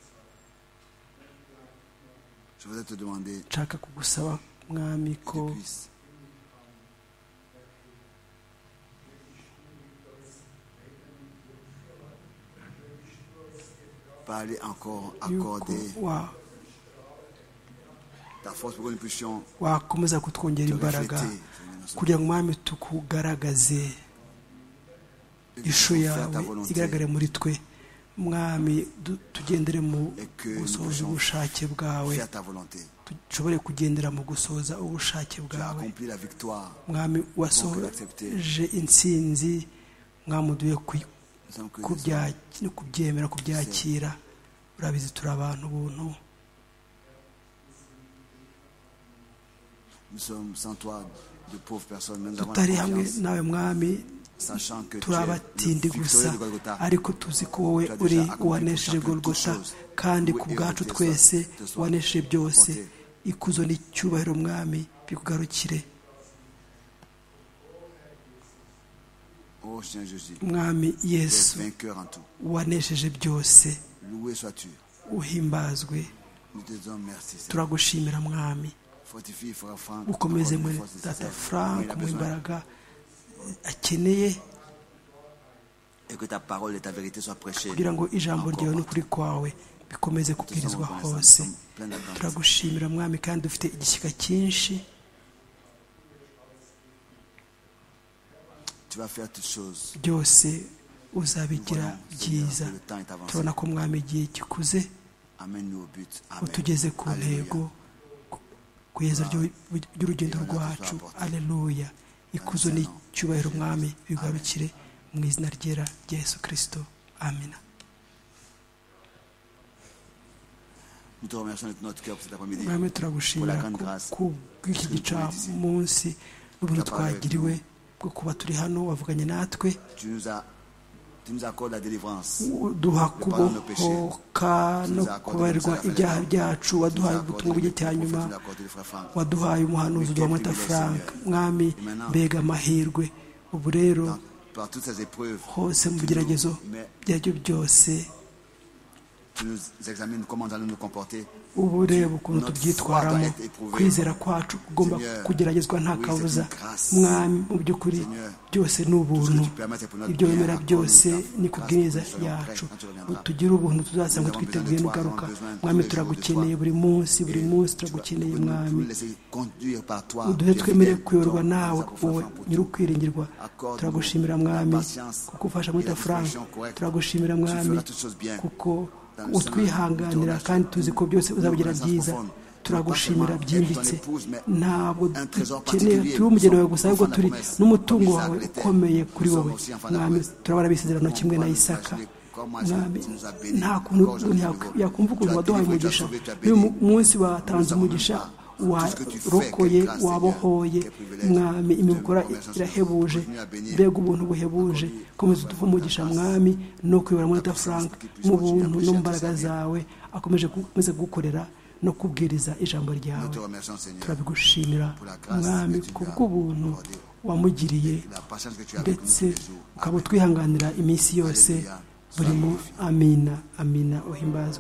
Je voudrais te demander nshaka kugusaba mwami que ko tu puisses parler encore, yuko accorder wa- ta force pour que nous puissions wakomeza kutwongera te imbaraga refléter. Seigneur, nous sommes- kugira ngo mwami tukugaragaze et que nous ishusho puissions faire yawe ta volonté. igaragare muri twe mwami du- tugendere mu et que nous gusohoza puissions ubushake bwawe faire ta volonté. dushobore kugendera mu gusohoza ubushake Tu as bwawe accompli la victoire. mwami wasohoje intsinzi mwami uduhe ku- Nous savons que kubya- no kubyemera kubyakira urabizi turi abantu ubuntu nous sommes sans toi de pauvres personnes, mais nous avons tutari la hamwe confiance, nawe mwami sachant que tu turi es abatindi le gusa victorieux de Golgotha. ariko tuzi ko wowe Tu as uri déjà accompli uwanesheje pour chacun golgota toutes choses. kandi Loué ku et bwacu exalté twese soit- te soit wanesheje byose porté. ikuzo n'icyubahiro mwami bikugarukire Oh Seigneur Jésus, mwami tu es yesu vainqueur en tout. wanesheje byose Loué sois-tu. uhimbazwe Nous te disons merci. Seigneur. turagushimira mwami Fortifie frère Franck. ukomeze accorde muri les forces data nécessaires. frank Il a mu besoin. imbaraga akeneye Et que ta parole et ta vérité soient prêchées. kugira ngo ijambo encore ryawe partout. n'ukuri kwawe bikomeze kubwirizwa hose Plein d'attente. turagushimira mwami kandi dufite igishyika cyinshi Tu vas faire toutes choses. byose uzabigira byiza Le temps est avancé. turabona ko mwami igihe gikuze Amène-nous au but. Amen. utugeze ku Alléluia. ntego ku- ku iherezo ry'u- ry'urugendo rwacu aleluya ikuzo n'icyubahiro mwami bigarukire mu izina ryera rya yesu kirisito amina Nous te remercions de tout notre cœur pour cet après-midi. mwami turagushimira ku bw'iki gicamunsi n'ubuntu twagiriwe bwo kuba turi hano wavuganye natwe Tu nous as, tu nous accordes la délivrance. duha kubohoka no kubarirwa ibyaha byacu waduhaye ubutumwa bw'igitanyuma waduhaye umuhanuzi uduha amata frank mwami mbega amahirwe ubu rero Par toutes ces épreuves, hose mu bigeragezo byaryo byose tu nous examines comment nous allons nous comporter. ubu reba ukuntu tubyitwaramo kwizera kwacu kugomba kugeragezwa nta kabuza mwami mu by'ukuri byose ni ubuntu ibyo wemera byose ni ku bw'ineza yacu tugire ubuntu tuzasanga twiteguye n'ugaruka mwami turagukeneye buri munsi buri munsi turagukeneye mwami uduhe twemere kuyoborwa nawe wowe nyir'ukwiringirwa turagushimira mwami kuko ufasha muri frank turagushimira mwami kuko utwihanganira kandi tuzi ko byose uzabigira byiza turagushimira byimbitse ntabwo dukeneye turi umugeni wawe gusa ahubwo turi n'umutungo wawe ukomeye kuri wowe mwami turabona bisezerano kimwe na isaka mwami nta kuntu yakumva ukuntu waduhaye umugisha n'uyu munsi watanze umugisha warokoye wabohoye mwami imikora irahebuje mbega ubuntu buhebuje komeza uduhe umugisha mwami no kuyobora muri frank mu buntu no mu mbaraga zawe akomeje kumeze kugukorera no kubwiriza ijambo ryawe turabigushimira mwami ku bw'ubuntu wamugiriye ndetse ukaba utwihanganira iminsi yose buri mu amina amina uhimbazwe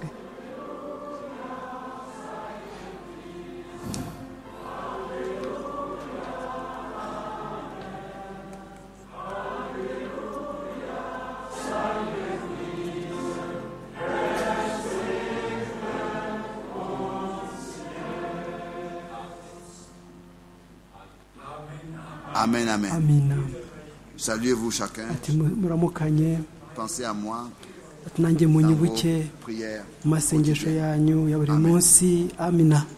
Amen, amen. amina Saluez-vous chacun. ati muramukanye Pensez à moi ati nanjye dans vos munyibuke prières. mu masengesho quotidiennes. yanyu ya buri Amen. munsi amina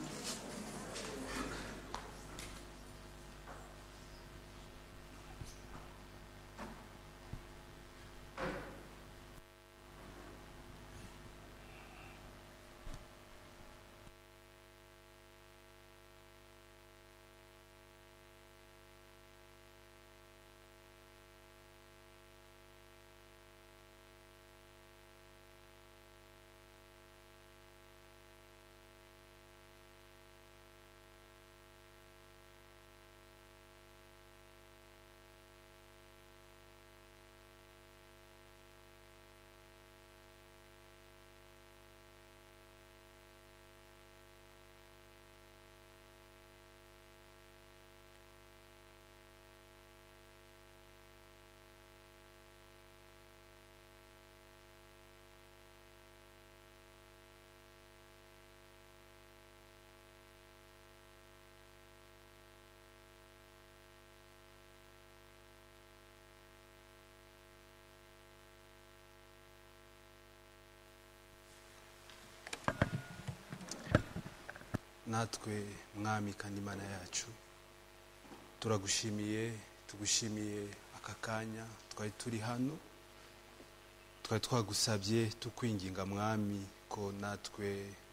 natwe mwami kandi Imana yacu turagushimiye tugushimiye aka kanya twari turi hano twari twagusabye tukwinginga mwami ko natwe